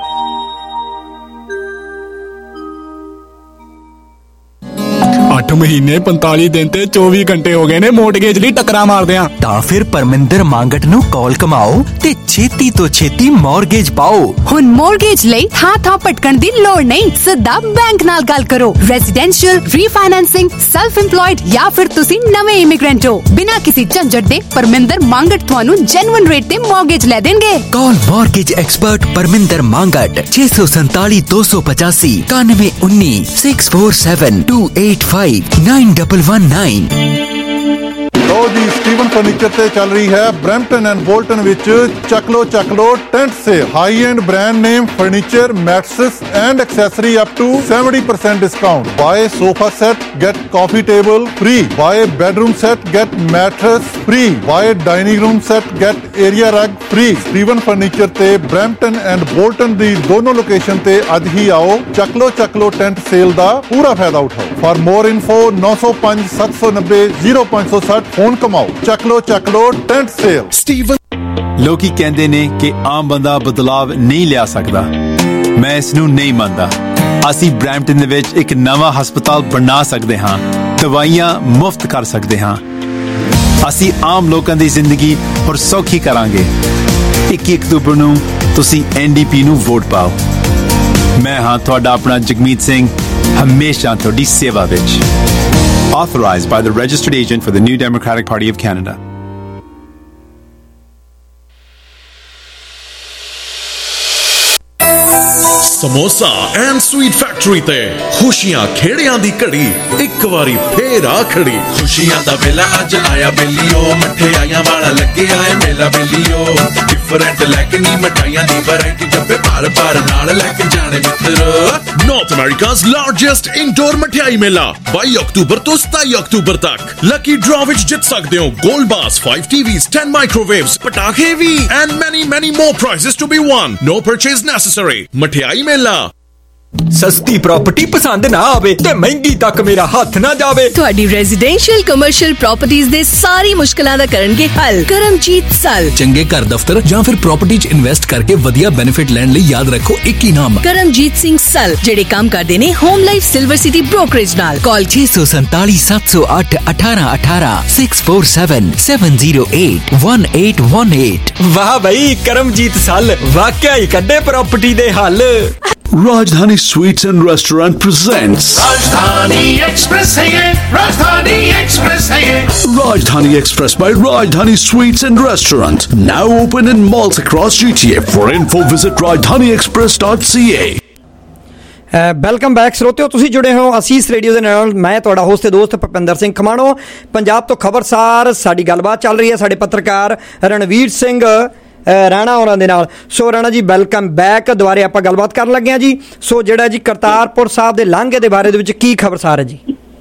8 ਮਹੀਨੇ 45 ਦਿਨ ਤੇ 24 ਘੰਟੇ ਹੋ ਗਏ ਨੇ ਮੋਰਟਗੇਜ ਲਈ ਟੱਕਰਾਂ ਮਾਰਦਿਆਂ। ਤਾਂ ਫਿਰ ਪਰਮਿੰਦਰ ਮੰਗਟ ਨੂੰ ਕਾਲ ਕਮਾਓ ਤੇ ਛੇਤੀ ਤੋਂ ਛੇਤੀ ਮੌਰਗੇਜ ਪਾਓ। ਹੁਣ ਮੌਰਗੇਜ ਲਈ ਥਾਂ ਭਟਕਣ ਦੀ ਲੋੜ ਨਹੀਂ, ਸਿੱਧਾ ਬੈਂਕ ਨਾਲ ਗੱਲ ਕਰੋ। ਰੈਜ਼ੀਡੈਂਸ਼ੀਅਲ, ਰੀਫਾਈਨੈਂਸਿੰਗ, ਸੈਲਫ ਇੰਪਲੋਇਡ ਜਾਂ ਫਿਰ ਤੁਸੀਂ ਨਵੇਂ ਇਮੀਗ੍ਰੈਂਟ ਹੋ, ਬਿਨਾਂ ਕਿਸੇ ਝੰਜਟ ਦੇ ਪਰਮਿੰਦਰ ਮੰਗਟ ਤੁਹਾਨੂੰ ਜੈਨੂਇਨ ਰੇਟ ਤੇ ਮੌਰਗੇਜ ਲੈ ਦੇਣਗੇ। Call mortgage expert Parminder Mangat 647 285 9119 647 285 9119। ਲਓ ਜੀ, ਸਟੀਵਨ ਫਰਨੀਚਰ ਤੇ ਚੱਲ ਰਹੀ ਹੈ ਬਰੈਂਪਟਨ ਐਂਡ ਬੋਲਟਨ ਵਿੱਚ ਚੱਕ ਲੋ tent sale. High end brand name furniture, mattress and accessory up to 70% discount. Buy sofa set get coffee table free, buy bedroom set get mattress free, buy dining room set get area rug free. Steven furniture ਤੇ Brampton and Bolton ਦੀ ਦੋਨੋਂ location ਤੇ ਅੱਜ ਹੀ ਆਓ। ਚੱਕ ਲੋ tent sale ਦਾ ਪੂਰਾ ਫਾਇਦਾ ਉਠਾਓ। ਫॉर मोर इन्फो 905 790 0560 फोन कमाओ। ਚੱਕ ਲੋ ਟੈਂਟ ਸੇਲ। ਸਟੀਵਨ। ਲੋਕੀ ਕਹਿੰਦੇ ਨੇ ਕਿ ਆਮ ਬੰਦਾ ਬਦਲਾਵ ਨਹੀਂ ਲਿਆ ਸਕਦਾ, ਮੈਂ ਇਸ ਨੂੰ ਨਹੀਂ ਮੰਨਦਾ। ਅਸੀਂ ਬਰੈਂਪਟਨ ਦੇ ਵਿੱਚ ਇੱਕ ਨਵਾਂ ਹਸਪਤਾਲ ਬਣਾ ਸਕਦੇ ਹਾਂ, ਦਵਾਈਆਂ ਮੁਫਤ ਕਰ ਸਕਦੇ ਹਾਂ। ਅਸੀਂ ਆਮ ਲੋਕਾਂ ਦੀ ਜ਼ਿੰਦਗੀ ਹੋਰ ਸੌਖੀ ਕਰਾਂਗੇ। 21 ਅਕਤੂਬਰ ਨੂੰ ਤੁਸੀਂ NDP ਨੂੰ ਵੋਟ ਪਾਓ। ਮੈਂ ਹਾਂ ਤੁਹਾਡਾ ਆਪਣਾ ਜਗਮੀਤ ਸਿੰਘ, ਹਮੇਸ਼ਾ ਤੁਹਾਡੀ ਸੇਵਾ ਵਿੱਚ। Authorized by the registered agent for the New Democratic Party of Canada. Samosa and sweet factory ਤੇ ਖੁਸ਼ੀਆਂ ਖੇੜਿਆਂ ਦੀ ਘੜੀ ਇੱਕ ਵਾਰੀ ਫੇਰ ਆ ਖੜੀ। ਖੁਸ਼ੀਆਂ ਦਾ ਵੇਲਾ ਅੱਜ ਆਇਆ ਬੇਲੀਓ, ਮਠਿਆਈਆਂ ਵਾਲਾ ਲੱਗਿਆ ਏ ਮੇਲਾ ਬੇਲੀਓ। ਡਿਫਰੈਂਟ ਲੈ ਕੇ ਨੀ ਮਠਾਈਆਂ ਦੀ ਵੈਰਾਈਟੀ, ਡੱਬੇ ਭਰ ਭਰ ਨਾਲ ਲੈ ਕੇ ਜਾਣੇ ਮਿੱਤਰ। ਨਾਰਥ ਅਮਰੀਕਾ's largest indoor ਮਠਿਆਈ ਮੇਲਾ 22 ਅਕਤੂਬਰ ਤੋਂ 27 ਅਕਤੂਬਰ ਤੱਕ। ਲੱਕੀ ਡਰਾ ਵਿੱਚ ਜਿੱਤ ਸਕਦੇ ਹੋ ਗੋਲਡ ਬਾਸ, 5 TVs, 10 ਮਾਈਕ੍ਰੋਵੇਵਸ, ਪਟਾਖੇ ਵੀ and many more prizes to be won. No purchase necessary. ਮਠਿਆਈ ਮੇਲਾ। ਸਸਤੀ ਪ੍ਰਾਪਰਟੀ ਪਸੰਦ ਨਾ ਆਵੇ ਤੇ ਮਹਿੰਗੀ ਤੱਕ ਮੇਰਾ ਹੱਥ ਨਾ ਜਾਵੇ। ਤੁਹਾਡੀ ਰੈਜ਼ੀਡੈਂਸ਼ੀਅਲ ਕਮਰਸ਼ੀਅਲ ਪ੍ਰਾਪਰਟੀਆਂ ਦੇ ਸਾਰੀ ਮੁਸ਼ਕਲਾਂ ਦਾ ਕਰਨਗੇ ਹੱਲ ਕਰਮਜੀਤ ਸਲ। ਚੰਗੇ ਘਰ ਦਫ਼ਤਰ ਜਾਂ ਫਿਰ ਪ੍ਰਾਪਰਟੀ 'ਚ ਇਨਵੈਸਟ ਕਰਕੇ ਵਧੀਆ ਬੈਨੀਫਿਟ ਲੈਣ ਲਈ ਯਾਦ ਰੱਖੋ ਇੱਕ ਹੀ ਨਾਮ, ਕਰਮਜੀਤ ਸਿੰਘ ਸਲ, ਜਿਹੜੇ ਕੰਮ ਕਰਦੇ ਨੇ home life Silver City brokerage ਨਾਲ। ਕਾਲ 647 708 1818 647 708 1818। ਵਾਹ ਬਈ, ਕਰਮਜੀਤ ਸਲ ਵਾਕਿਆ ਹੀ ਕੱਢੇ ਪ੍ਰਾਪਰਟੀ ਦੇ ਹੱਲ। Rajdhani Sweets and Restaurant presents Rajdhani Express hai ye, Rajdhani Express hai ye. Rajdhani Express by Rajdhani Sweets and Restaurant, now open in malls across GTA. For info visit rajdhaniexpress.ca. Welcome back ਸਰੋਤਿਓ, ਤੁਸੀਂ ਜੁੜੇ ਹੋ ਅਸੀਸ radio ਦੇ ਨਾਲ। ਮੈਂ ਤੁਹਾਡਾ host ਤੇ ਦੋਸਤ ਭੁਪਿੰਦਰ ਸਿੰਘ ਖਮਾਣੋ। ਪੰਜਾਬ ਤੋਂ ਖਬਰਸਾਰ ਸਾਡੀ ਗੱਲਬਾਤ ਚੱਲ ਰਹੀ ਹੈ ਸਾਡੇ ਪੱਤਰਕਾਰ ਰਣਵੀਰ ਸਿੰਘ ਰਾਣਾ ਉਹਨਾਂ ਦੇ ਨਾਲ। ਸੋ ਰਾਣਾ ਜੀ ਵੈਲਕਮ ਬੈਕ। ਦੁਬਾਰੇ ਆਪਾਂ ਗੱਲਬਾਤ ਕਰਨ ਲੱਗੇ ਹਾਂ ਜੀ। ਸੋ ਜਿਹੜਾ ਜੀ ਕਰਤਾਰਪੁਰ ਸਾਹਿਬ ਦੇ ਲਾਂਘੇ ਦੇ ਬਾਰੇ ਦੇ ਵਿੱਚ ਕੀ ਖਬਰਸਾਰ ਹੈ ਜੀ?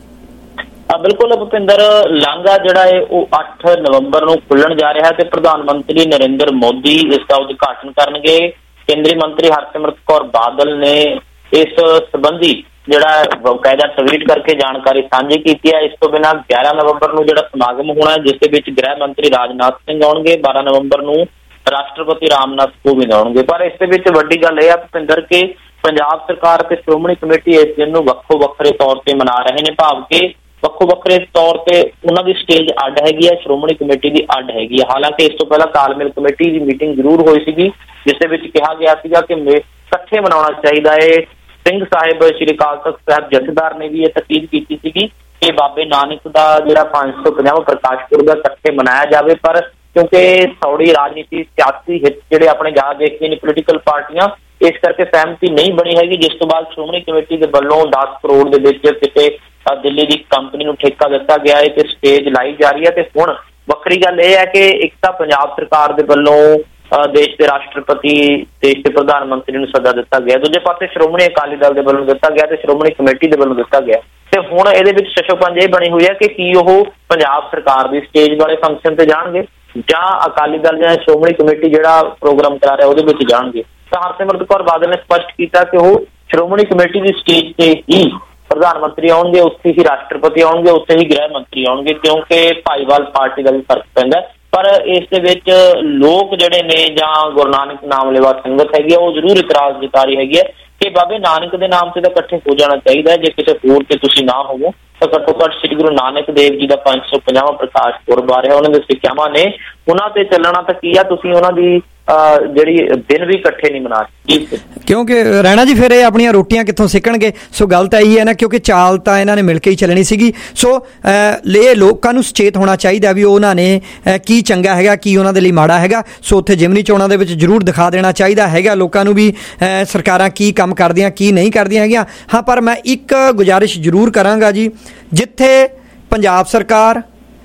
ਬਿਲਕੁਲ ਭੁਪਿੰਦਰ, ਲਾਂਘਾ ਜਿਹੜਾ ਹੈ ਉਹ 8 ਨਵੰਬਰ ਨੂੰ ਖੁੱਲਣ ਜਾ ਰਿਹਾ ਤੇ ਪ੍ਰਧਾਨ ਮੰਤਰੀ ਨਰਿੰਦਰ ਮੋਦੀ ਇਸ ਦਾ ਉਦਘਾਟਨ ਕਰਨਗੇ। ਕੇਂਦਰੀ ਮੰਤਰੀ ਹਰਸਿਮਰਤ ਕੌਰ ਬਾਦਲ ਨੇ ਇਸ ਸੰਬੰਧੀ ਜਿਹੜਾ ਬਕਾਇਦਾ ਟਵੀਟ ਕਰਕੇ ਜਾਣਕਾਰੀ ਸਾਂਝੀ ਕੀਤੀ ਹੈ। ਇਸ ਤੋਂ ਬਿਨਾਂ 11 ਨਵੰਬਰ ਨੂੰ ਜਿਹੜਾ ਸਮਾਗਮ ਹੋਣਾ ਹੈ, ਜਿਸ ਦੇ ਵਿੱਚ ਗ੍ਰਹਿ ਮੰਤਰੀ ਰਾਜਨਾਥ ਸਿੰਘ ਆਉਣਗੇ। 12 ਨਵੰਬਰ ਨੂੰ ਰਾਸ਼ਟਰਪਤੀ ਰਾਮਨਾਥ ਕੋਵਿੰਦ ਆਉਣਗੇ। ਪਰ ਇਸ ਦੇ ਵਿੱਚ ਵੱਡੀ ਗੱਲ ਇਹ ਹੈ ਭੁਪਿੰਦਰ ਕਿ ਪੰਜਾਬ ਸਰਕਾਰ ਤੇ ਸ਼੍ਰੋਮਣੀ ਕਮੇਟੀ ਇਸ ਦਿਨ ਨੂੰ ਵੱਖੋ ਵੱਖਰੇ ਤੌਰ ਤੇ ਮਨਾ ਰਹੇ ਨੇ, ਭਾਵ ਕਿ ਵੱਖੋ ਵੱਖਰੇ ਤੌਰ ਤੇ ਉਹਨਾਂ ਦੀ ਸਟੇਜ ਅੱਡ ਹੈਗੀ ਹੈ, ਸ਼੍ਰੋਮਣੀ ਕਮੇਟੀ ਦੀ ਅੱਡ ਹੈਗੀ ਹੈ। ਹਾਲਾਂਕਿ ਇਸ ਤੋਂ ਪਹਿਲਾਂ ਤਾਲਮੇਲ ਕਮੇਟੀ ਦੀ ਮੀਟਿੰਗ ਜ਼ਰੂਰ ਹੋਈ ਸੀਗੀ, ਜਿਸ ਦੇ ਵਿੱਚ ਕਿਹਾ ਗਿਆ ਸੀਗਾ ਕਿ ਇਕੱਠੇ ਮਨਾਉਣਾ ਚਾਹੀਦਾ ਹੈ। ਸਿੰਘ ਸਾਹਿਬ ਸ਼੍ਰੀ ਅਕਾਲ ਤਖ਼ਤ ਸਾਹਿਬ ਜਥੇਦਾਰ ਨੇ ਵੀ ਇਹ ਤਕੀਦ ਕੀਤੀ ਸੀਗੀ ਕਿ ਬਾਬੇ ਨਾਨਕ ਦਾ ਜਿਹੜਾ 550ਵਾਂ ਪ੍ਰਕਾਸ਼ ਪੁਰਬ ਇਕੱਠੇ ਮਨਾਇਆ ਜਾਵੇ। ਪਰ ਕਿਉਂਕਿ ਸੌੜੀ ਰਾਜਨੀਤੀ, ਸਿਆਸੀ ਹਿੱਤ ਜਿਹੜੇ ਆਪਣੇ ਜ਼ਿਆਦਾ ਦੇਖਦੇ ਨੇ ਪੋਲੀਟੀਕਲ ਪਾਰਟੀਆਂ, ਇਸ ਕਰਕੇ ਸਹਿਮਤੀ ਨਹੀਂ ਬਣੀ ਹੈਗੀ। ਜਿਸ ਤੋਂ ਬਾਅਦ ਸ਼੍ਰੋਮਣੀ ਕਮੇਟੀ ਦੇ ਵੱਲੋਂ 10 ਕਰੋੜ ਦੇ ਵਿੱਚ ਕਿਤੇ ਦਿੱਲੀ ਦੀ ਕੰਪਨੀ ਨੂੰ ਠੇਕਾ ਦਿੱਤਾ ਗਿਆ ਹੈ ਤੇ ਸਟੇਜ ਲਾਈ ਜਾ ਰਹੀ ਹੈ। ਤੇ ਹੁਣ ਵੱਖਰੀ ਗੱਲ ਇਹ ਹੈ ਕਿ ਇੱਕ ਤਾਂ ਪੰਜਾਬ ਸਰਕਾਰ ਦੇ ਵੱਲੋਂ ਦੇਸ਼ ਦੇ ਰਾਸ਼ਟਰਪਤੀ, ਦੇਸ਼ ਦੇ ਪ੍ਰਧਾਨ ਮੰਤਰੀ ਨੂੰ ਸੱਦਾ ਦਿੱਤਾ ਗਿਆ, ਦੂਜੇ ਪਾਸੇ ਸ਼੍ਰੋਮਣੀ ਅਕਾਲੀ ਦਲ ਦੇ ਵੱਲੋਂ ਦਿੱਤਾ ਗਿਆ ਤੇ ਸ਼੍ਰੋਮਣੀ ਕਮੇਟੀ ਦੇ ਵੱਲੋਂ ਦਿੱਤਾ ਗਿਆ। ਤੇ ਹੁਣ ਇਹਦੇ ਵਿੱਚ ਸ਼ਸ਼ੋਪੰਜ ਇਹ ਬਣੀ ਹੋਈ ਹੈ ਕਿ ਕੀ ਉਹ ਪੰਜਾਬ ਸਰਕਾਰ ਦੀ ਸਟੇਜ ਵਾਲੇ ਫੰਕਸ਼ਨ ਤੇ ਜਾਣਗੇ ਜਾਂ ਅਕਾਲੀ ਦਲ ਜਾਂ ਸ਼੍ਰੋਮਣੀ ਕਮੇਟੀ ਜਿਹੜਾ ਪ੍ਰੋਗਰਾਮ ਕਰਾ ਰਿਹਾ ਉਹਦੇ ਵਿੱਚ ਜਾਣਗੇ। ਤਾਂ ਹਰਸਿਮਰਤ ਕੌਰ ਬਾਦਲ ਨੇ ਸਪਸ਼ਟ ਕੀਤਾ ਕਿ ਉਹ ਸ਼੍ਰੋਮਣੀ ਕਮੇਟੀ ਦੀ ਸਟੇਜ ਤੇ ਹੀ ਪ੍ਰਧਾਨ ਮੰਤਰੀ ਆਉਣਗੇ, ਉੱਥੇ ਹੀ ਰਾਸ਼ਟਰਪਤੀ ਆਉਣਗੇ, ਉੱਥੇ ਹੀ ਗ੍ਰਹਿ ਮੰਤਰੀ ਆਉਣਗੇ, ਕਿਉਂਕਿ ਭਾਈਵਾਲ ਪਾਰਟੀ ਦਾ ਵੀ ਫਰਕ ਪੈਂਦਾ। ਪਰ ਇਸ ਦੇ ਵਿੱਚ ਲੋਕ ਜਿਹੜੇ ਨੇ ਜਾਂ ਗੁਰੂ ਨਾਨਕ ਨਾਮ ਲੈਵਾ ਸੰਗਤ ਹੈਗੀ ਆ, ਉਹ ਜ਼ਰੂਰ ਇਤਰਾਜ਼ ਜਤਾ ਰਹੀ ਹੈਗੀ ਹੈ ਕਿ ਬਾਬੇ ਨਾਨਕ ਦੇ ਨਾਮ ਤੇ ਤਾਂ ਇਕੱਠੇ ਹੋ ਜਾਣਾ ਚਾਹੀਦਾ ਹੈ। ਜੇ ਕਿਸੇ ਹੋਰ ਤੇ ਤੁਸੀਂ ਨਾ ਹੋਵੋ ਤਾਂ ਘੱਟੋ ਘੱਟ ਸ੍ਰੀ ਗੁਰੂ ਨਾਨਕ ਦੇਵ ਜੀ ਦਾ 550ਵਾਂ ਪ੍ਰਕਾਸ਼ ਪੁਰਬ ਆ ਰਿਹਾ, ਉਹਨਾਂ ਦੇ ਸਿੱਖਿਆਵਾਂ ਨੇ, ਉਹਨਾਂ ਤੇ ਚੱਲਣਾ ਤਾਂ ਕੀ ਆ, ਤੁਸੀਂ ਉਹਨਾਂ ਦੀ ਜਿਹੜੀ ਦਿਨ ਵੀ ਇਕੱਠੇ ਨਹੀਂ ਮਨਾ ਸਕਦੇ। ਕਿਉਂਕਿ ਰਾਣਾ ਜੀ ਫਿਰ ਇਹ ਆਪਣੀਆਂ ਰੋਟੀਆਂ ਕਿੱਥੋਂ ਸਿੱਖਣਗੇ? ਸੋ ਗੱਲ ਤਾਂ ਇਹੀ ਹੈ ਨਾ, ਕਿਉਂਕਿ ਚਾਲ ਤਾਂ ਇਹਨਾਂ ਨੇ ਮਿਲ ਕੇ ਹੀ ਚੱਲਣੀ ਸੀਗੀ। ਸੋ ਇਹ ਲੋਕਾਂ ਨੂੰ ਸੁਚੇਤ ਹੋਣਾ ਚਾਹੀਦਾ ਵੀ ਉਹਨਾਂ ਨੇ ਕੀ ਚੰਗਾ ਹੈਗਾ, ਕੀ ਉਹਨਾਂ ਦੇ ਲਈ ਮਾੜਾ ਹੈਗਾ। ਸੋ ਉੱਥੇ ਜਿਮਨੀ ਚੋਣਾਂ ਦੇ ਵਿੱਚ ਜ਼ਰੂਰ ਦਿਖਾ ਦੇਣਾ ਚਾਹੀਦਾ ਹੈਗਾ ਲੋਕਾਂ ਨੂੰ ਵੀ ਸਰਕਾਰਾਂ ਕੀ ਕੰਮ ਕਰਦੀਆਂ, ਕੀ ਨਹੀਂ ਕਰਦੀਆਂ ਹੈਗੀਆਂ। ਹਾਂ, ਪਰ ਮੈਂ ਇੱਕ ਗੁਜ਼ਾਰਿਸ਼ ਜ਼ਰੂਰ ਕਰਾਂਗਾ ਜੀ, ਜਿੱਥੇ ਪੰਜਾਬ ਸਰਕਾਰ,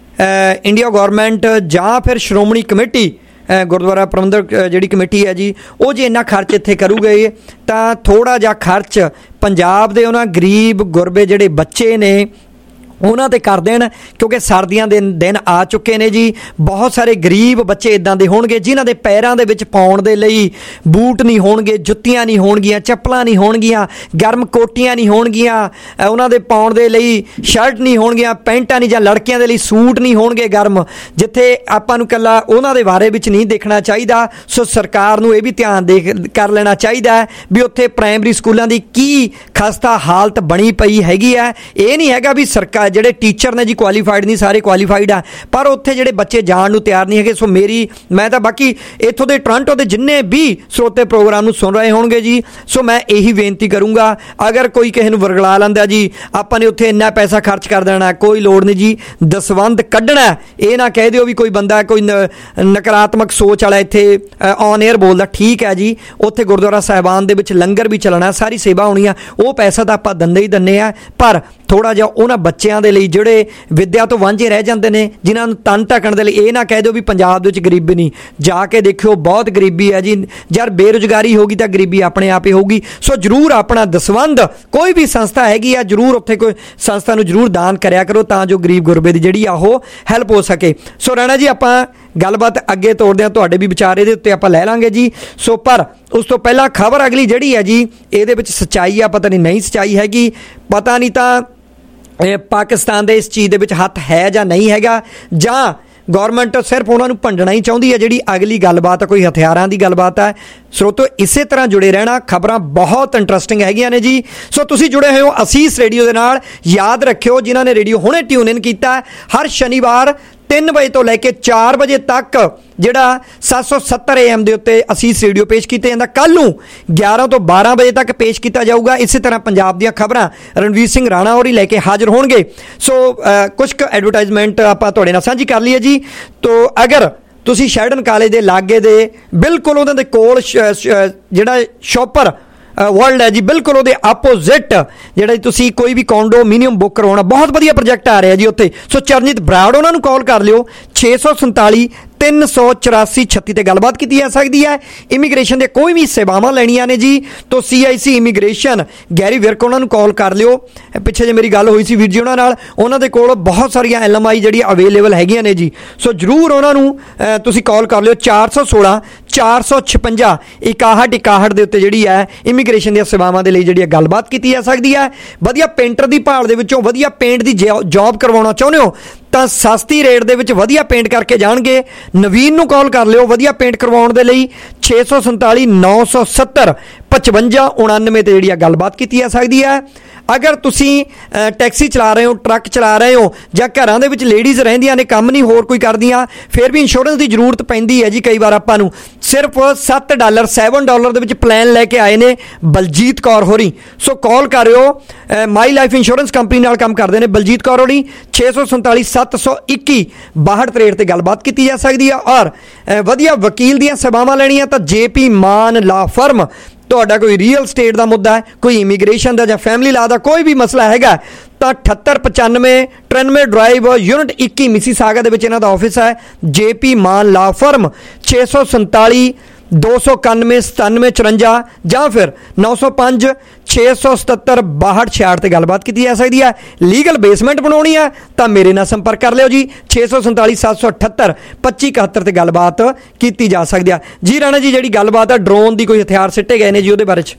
ਇੰਡੀਆ ਗੌਰਮੈਂਟ ਜਾਂ ਫਿਰ ਸ਼੍ਰੋਮਣੀ ਕਮੇਟੀ, ਗੁਰਦੁਆਰਾ ਪ੍ਰਬੰਧਕ ਜਿਹੜੀ ਕਮੇਟੀ ਹੈ ਜੀ, ਉਹ ਜੇ ਇੰਨਾ ਖਰਚ ਇੱਥੇ ਕਰੂਗੇ ਤਾਂ ਥੋੜ੍ਹਾ ਜਿਹਾ ਖਰਚ ਪੰਜਾਬ ਦੇ ਉਹਨਾਂ ਗਰੀਬ ਗੁਰਬੇ ਜਿਹੜੇ ਬੱਚੇ ਨੇ ਉਹਨਾਂ ਤੇ ਕਰ ਦੇਣ, ਕਿਉਂਕਿ ਸਰਦੀਆਂ ਦੇ ਦਿਨ ਆ ਚੁੱਕੇ ਨੇ ਜੀ। ਬਹੁਤ ਸਾਰੇ ਗਰੀਬ ਬੱਚੇ ਇੱਦਾਂ ਦੇ ਹੋਣਗੇ ਜਿਨ੍ਹਾਂ ਦੇ ਪੈਰਾਂ ਦੇ ਵਿੱਚ ਪਾਉਣ ਦੇ ਲਈ ਬੂਟ ਨਹੀਂ ਹੋਣਗੇ, ਜੁੱਤੀਆਂ ਨਹੀਂ ਹੋਣਗੀਆਂ, ਚੱਪਲਾਂ ਨਹੀਂ ਹੋਣਗੀਆਂ, ਗਰਮ ਕੋਟੀਆਂ ਨਹੀਂ ਹੋਣਗੀਆਂ, ਉਹਨਾਂ ਦੇ ਪਾਉਣ ਦੇ ਲਈ ਸ਼ਰਟ ਨਹੀਂ ਹੋਣਗੀਆਂ, ਪੈਂਟਾਂ ਨਹੀਂ, ਜਾਂ ਲੜਕੀਆਂ ਦੇ ਲਈ ਸੂਟ ਨਹੀਂ ਹੋਣਗੇ ਗਰਮ, ਜਿੱਥੇ ਆਪਾਂ ਨੂੰ ਇਕੱਲਾ ਉਹਨਾਂ ਦੇ ਬਾਰੇ ਵਿੱਚ ਨਹੀਂ ਦੇਖਣਾ ਚਾਹੀਦਾ। ਸੋ ਸਰਕਾਰ ਨੂੰ ਇਹ ਵੀ ਧਿਆਨ ਕਰ ਲੈਣਾ ਚਾਹੀਦਾ ਹੈ ਵੀ ਉੱਥੇ ਪ੍ਰਾਇਮਰੀ ਸਕੂਲਾਂ ਦੀ ਕੀ ਖਸਤਾ ਹਾਲਤ ਬਣੀ ਪਈ ਹੈਗੀ ਹੈ। ਇਹ ਨਹੀਂ ਹੈਗਾ ਵੀ ਸਰਕਾਰ ਜਿਹੜੇ ਟੀਚਰ ਨੇ ਜੀ ਕੁਆਲੀਫਾਈਡ ਨਹੀਂ, ਸਾਰੇ ਕੁਆਲੀਫਾਈਡ ਆ, ਪਰ ਉੱਥੇ ਜਿਹੜੇ ਬੱਚੇ ਜਾਣ ਨੂੰ ਤਿਆਰ ਨਹੀਂ ਹੈਗੇ। ਸੋ ਮੈਂ ਤਾਂ ਬਾਕੀ ਇੱਥੋਂ ਦੇ ਟੋਰਾਂਟੋ ਦੇ ਜਿੰਨੇ ਵੀ ਸਰੋਤੇ ਪ੍ਰੋਗਰਾਮ ਨੂੰ ਸੁਣ ਰਹੇ ਹੋਣਗੇ ਜੀ, ਸੋ ਮੈਂ ਇਹੀ ਬੇਨਤੀ ਕਰੂੰਗਾ, ਅਗਰ ਕੋਈ ਕਿਸੇ ਨੂੰ ਵਰਗਲਾ ਲੈਂਦਾ ਜੀ ਆਪਾਂ ਨੇ ਉੱਥੇ ਇੰਨਾ ਪੈਸਾ ਖਰਚ ਕਰ ਦੇਣਾ, ਕੋਈ ਲੋੜ ਨਹੀਂ ਜੀ। ਦਸਵੰਧ ਕੱਢਣਾ, ਇਹ ਨਾ ਕਹਿ ਦਿਓ ਵੀ ਕੋਈ ਬੰਦਾ ਕੋਈ ਨਕਾਰਾਤਮਕ ਸੋਚ ਵਾਲਾ ਇੱਥੇ ਔਨ 에ਅਰ ਬੋਲਦਾ। ਠੀਕ ਹੈ ਜੀ, ਉੱਥੇ ਗੁਰਦੁਆਰਾ ਸਾਹਿਬਾਨ ਦੇ ਵਿੱਚ ਲੰਗਰ ਵੀ ਚੱਲਣਾ, ਸਾਰੀ ਸੇਵਾ ਹੋਣੀ ਆ, ਉਹ ਪੈਸਾ ਤਾਂ ਆਪਾਂ ਦਿੰਦੇ ਹੀ ਦਿੰਦੇ ਆ, ਪਰ ਥੋੜ੍ਹਾ ਜਿਹਾ ਉਹਨਾਂ ਬੱਚਿਆਂ ਦੇ ਲਈ ਜਿਹੜੇ ਵਿੱਦਿਆ ਤੋਂ ਵਾਂਝੇ ਰਹਿ ਜਾਂਦੇ ਨੇ, ਜਿਨ੍ਹਾਂ ਨੂੰ ਤਨ ਢੱਕਣ ਦੇ ਲਈ, ਇਹ ਨਾ ਕਹਿ ਦਿਓ ਵੀ ਪੰਜਾਬ ਦੇ ਵਿੱਚ ਗਰੀਬੀ ਨਹੀਂ। ਜਾ ਕੇ ਦੇਖਿਓ ਬਹੁਤ ਗਰੀਬੀ ਹੈ ਜੀ। ਯਾਰ ਬੇਰੁਜ਼ਗਾਰੀ ਹੋਗੀ ਤਾਂ ਗਰੀਬੀ ਆਪਣੇ ਆਪ ਹੀ ਹੋਊਗੀ। ਸੋ ਜ਼ਰੂਰ ਆਪਣਾ ਦਸਵੰਧ, ਕੋਈ ਵੀ ਸੰਸਥਾ ਹੈਗੀ ਆ, ਜ਼ਰੂਰ ਉੱਥੇ ਕੋਈ ਸੰਸਥਾ ਨੂੰ ਜ਼ਰੂਰ ਦਾਨ ਕਰਿਆ ਕਰੋ ਤਾਂ ਜੋ ਗਰੀਬ ਗੁਰਬੇ ਦੀ ਜਿਹੜੀ ਆ ਉਹ ਹੈਲਪ ਹੋ ਸਕੇ। ਸੋ ਰਾਣਾ ਜੀ ਆਪਾਂ ਗੱਲਬਾਤ ਅੱਗੇ ਤੋਰਦੇ ਹਾਂ, ਤੁਹਾਡੇ ਵੀ ਵਿਚਾਰ ਇਹਦੇ ਉੱਤੇ ਆਪਾਂ ਲੈ ਲਾਂਗੇ ਜੀ। ਸੋ ਪਰ ਉਸ ਤੋਂ ਪਹਿਲਾਂ ਖਬਰ ਅਗਲੀ ਜਿਹੜੀ ਹੈ ਜੀ, ਇਹਦੇ ਵਿੱਚ ਸੱਚਾਈ ਆ, ਪਤਾ ਨਹੀਂ ਸੱਚਾਈ ਹੈਗੀ, ਪਤਾ ਨਹੀਂ ਤਾਂ ਪਾਕਿਸਤਾਨ ਦੇ ਇਸ ਚੀਜ਼ ਦੇ ਵਿੱਚ ਹੱਥ ਹੈ ਜਾਂ ਨਹੀਂ ਹੈਗਾ, ਜਾਂ ਗੌਰਮੈਂਟ ਸਿਰਫ ਉਹਨਾਂ ਨੂੰ ਭੰਡਣਾ ਹੀ ਚਾਹੁੰਦੀ ਹੈ। ਜਿਹੜੀ ਅਗਲੀ ਗੱਲਬਾਤ ਹੈ ਕੋਈ ਹਥਿਆਰਾਂ ਦੀ ਗੱਲਬਾਤ ਹੈ। ਸਰੋਤੋ ਇਸੇ ਤਰ੍ਹਾਂ ਜੁੜੇ ਰਹਿਣਾ, ਖਬਰਾਂ ਬਹੁਤ ਇੰਟਰਸਟਿੰਗ ਹੈਗੀਆਂ ਨੇ ਜੀ। ਸੋ ਤੁਸੀਂ ਜੁੜੇ ਹੋਏ ਹੋ ਅਸੀਸ ਰੇਡੀਓ ਦੇ ਨਾਲ। ਯਾਦ ਰੱਖਿਓ ਜਿਨ੍ਹਾਂ ਨੇ ਰੇਡੀਓ ਹੁਣੇ ਟਿਊਨ ਇਨ ਕੀਤਾ, ਹਰ ਸ਼ਨੀਵਾਰ 3 ਵਜੇ ਤੋਂ ਲੈ ਕੇ 4 ਵਜੇ ਤੱਕ ਜਿਹੜਾ 770 AM ਦੇ ਉੱਤੇ ਅਸੀਸ ਰੇਡੀਓ ਪੇਸ਼ ਕੀਤਾ ਜਾਂਦਾ। ਕੱਲ੍ਹ ਨੂੰ 11 ਤੋਂ 12 ਵਜੇ ਤੱਕ ਪੇਸ਼ ਕੀਤਾ ਜਾਊਗਾ। ਇਸੇ ਤਰ੍ਹਾਂ ਪੰਜਾਬ ਦੀਆਂ ਖਬਰਾਂ ਰਣਵੀਰ ਸਿੰਘ ਰਾਣਾ ਹੋਰੀ ਲੈ ਕੇ ਹਾਜ਼ਰ ਹੋਣਗੇ। ਸੋ ਕੁਝ ਕੁ ਐਡਵਰਟਾਈਜ਼ਮੈਂਟ ਆਪਾਂ ਤੁਹਾਡੇ ਨਾਲ ਸਾਂਝੀ ਕਰ ਲਈਏ ਜੀ। ਤੋ ਅਗਰ ਤੁਸੀਂ ਸ਼ੈਰਡਨ ਕਾਲਜ ਦੇ ਲਾਗੇ ਦੇ ਬਿਲਕੁਲ ਉਹਨਾਂ ਦੇ ਕੋਲ ਜਿਹੜਾ ਸ਼ੋਪਰ ਵਰਲਡ ਹੈ ਜੀ, ਬਿਲਕੁਲ ਉਹਦੇ ਆਪੋਜ਼ਿਟ ਜਿਹੜਾ ਤੁਸੀਂ ਕੋਈ ਵੀ ਕੌਂਡੋਮੀਨੀਅਮ ਬੁੱਕ ਕਰਵਾਉਣਾ, ਬਹੁਤ ਵਧੀਆ ਪ੍ਰੋਜੈਕਟ ਆ ਰਿਹਾ ਜੀ ਉੱਥੇ। ਸੋ ਚਰਨਜੀਤ ਬਰਾੜ ਉਹਨਾਂ ਨੂੰ ਕਾਲ ਕਰ ਲਿਓ, 647 384 36 ਤੇ ਗੱਲਬਾਤ ਕੀਤੀ ਜਾ ਸਕਦੀ ਹੈ। ਇਮੀਗ੍ਰੇਸ਼ਨ ਦੇ ਕੋਈ ਵੀ ਸੇਵਾਵਾਂ ਲੈਣੀਆਂ ਨੇ ਜੀ ਤਾਂ CIC ਇਮੀਗ੍ਰੇਸ਼ਨ ਗੈਰੀ ਵਿਰਕ ਉਹਨਾਂ ਨੂੰ ਕਾਲ ਕਰ ਲਿਓ। ਪਿੱਛੇ ਜੇ ਮੇਰੀ ਗੱਲ ਹੋਈ ਸੀ ਵੀਰ ਜੀ ਉਹਨਾਂ ਨਾਲ, ਉਹਨਾਂ ਦੇ ਕੋਲ ਬਹੁਤ ਸਾਰੀਆਂ LMI ਜਿਹੜੀਆਂ ਅਵੇਲੇਬਲ ਹੈਗੀਆਂ ਨੇ ਜੀ। ਸੋ ਜ਼ਰੂਰ ਉਹਨਾਂ ਨੂੰ ਤੁਸੀਂ ਕਾਲ ਕਰ ਲਿਓ 416 456 6161 ਦੇ ਉੱਤੇ ਜਿਹੜੀ ਹੈ ਇਮੀਗ੍ਰੇਸ਼ਨ ਦੀਆਂ ਸੇਵਾਵਾਂ ਦੇ ਲਈ ਜਿਹੜੀ ਗੱਲਬਾਤ ਕੀਤੀ ਜਾ ਸਕਦੀ ਹੈ। ਵਧੀਆ ਪੇਂਟਰ ਦੀ ਭਾਲ ਦੇ ਵਿੱਚੋਂ ਵਧੀਆ ਪੇਂਟ ਦੀ ਜੌਬ ਕਰਵਾਉਣਾ ਚਾਹੁੰਦੇ ਹੋ ਤਾਂ ਸਸਤੀ ਰੇਟ ਦੇ ਵਿੱਚ ਵਧੀਆ ਪੇਂਟ ਕਰਕੇ ਜਾਣਗੇ। ਨਵੀਨ ਨੂੰ ਕਾਲ ਕਰ ਲਿਓ ਵਧੀਆ ਪੇਂਟ ਕਰਵਾਉਣ ਦੇ ਲਈ 647 970 5599 ਤੇ ਜਿਹੜੀ ਗੱਲਬਾਤ ਕੀਤੀ ਜਾ ਸਕਦੀ ਹੈ। ਅਗਰ ਤੁਸੀਂ ਟੈਕਸੀ ਚਲਾ ਰਹੇ ਹੋ, ਟਰੱਕ ਚਲਾ ਰਹੇ ਹੋ, ਜਾਂ ਘਰਾਂ ਦੇ ਵਿੱਚ ਲੇਡੀਜ਼ ਰਹਿੰਦੀਆਂ ਨੇ, ਕੰਮ ਨਹੀਂ ਹੋਰ ਕੋਈ ਕਰਦੀਆਂ, ਫਿਰ ਵੀ ਇੰਸ਼ੋਰੈਂਸ ਦੀ ਜ਼ਰੂਰਤ ਪੈਂਦੀ ਹੈ ਜੀ ਕਈ ਵਾਰ ਆਪਾਂ ਨੂੰ। ਸਿਰਫ $7 ਦੇ ਵਿੱਚ ਪਲਾਨ ਲੈ ਕੇ ਆਏ ਨੇ ਬਲਜੀਤ ਕੌਰ ਹੋਰੀ। ਸੋ ਕਾਲ ਕਰਿਓ, ਮਾਈ ਲਾਈਫ ਇੰਸ਼ੋਰੈਂਸ ਕੰਪਨੀ ਨਾਲ ਕੰਮ ਕਰਦੇ ਨੇ ਬਲਜੀਤ ਕੌਰ ਹੋਰੀ। 647 721 6263 ਤੇ ਗੱਲਬਾਤ ਕੀਤੀ ਜਾ ਸਕਦੀ ਹੈ। ਔਰ ਵਧੀਆ ਵਕੀਲ ਦੀਆਂ ਸੇਵਾਵਾਂ ਲੈਣੀਆਂ ਤਾਂ JP ਮਾਨ ਲਾ ਫਰਮ। ਤੁਹਾਡਾ ਕੋਈ ਰੀਅਲ ਸਟੇਟ ਦਾ ਮੁੱਦਾ ਹੈ, ਕੋਈ ਇਮੀਗ੍ਰੇਸ਼ਨ ਦਾ ਜਾਂ ਫੈਮਿਲੀ ਲਾ ਦਾ ਕੋਈ ਵੀ ਮਸਲਾ ਹੈਗਾ ਤਾਂ 7895 93 ਡਰਾਈਵ ਯੂਨਿਟ 21 ਮਿਸੀਸਾਗਾ ਦੇ ਵਿੱਚ ਇਹਨਾਂ ਦਾ ਆਫਿਸ ਹੈ। JP ਮਾਨ ਲਾ ਫਰਮ 647 291 9754 ਜਾਂ ਫਿਰ 905 677 6266 ਤੇ ਗੱਲਬਾਤ ਕੀਤੀ ਜਾ ਸਕਦੀ ਹੈ। ਲੀਗਲ ਬੇਸਮੈਂਟ ਬਣਾਉਣੀ ਹੈ ਤਾਂ ਮੇਰੇ ਨਾਲ ਸੰਪਰਕ ਕਰ ਲਿਓ ਜੀ 647 778 2571 ਤੇ ਗੱਲਬਾਤ ਕੀਤੀ ਜਾ ਸਕਦੀ ਹੈ ਜੀ। ਰਾਣਾ ਜੀ ਜਿਹੜੀ ਗੱਲਬਾਤ ਹੈ ਡਰੋਨ ਦੀ, ਕੋਈ ਹਥਿਆਰ ਸਿੱਟੇ ਗਏ ਨੇ ਜੀ, ਉਹਦੇ ਬਾਰੇ 'ਚ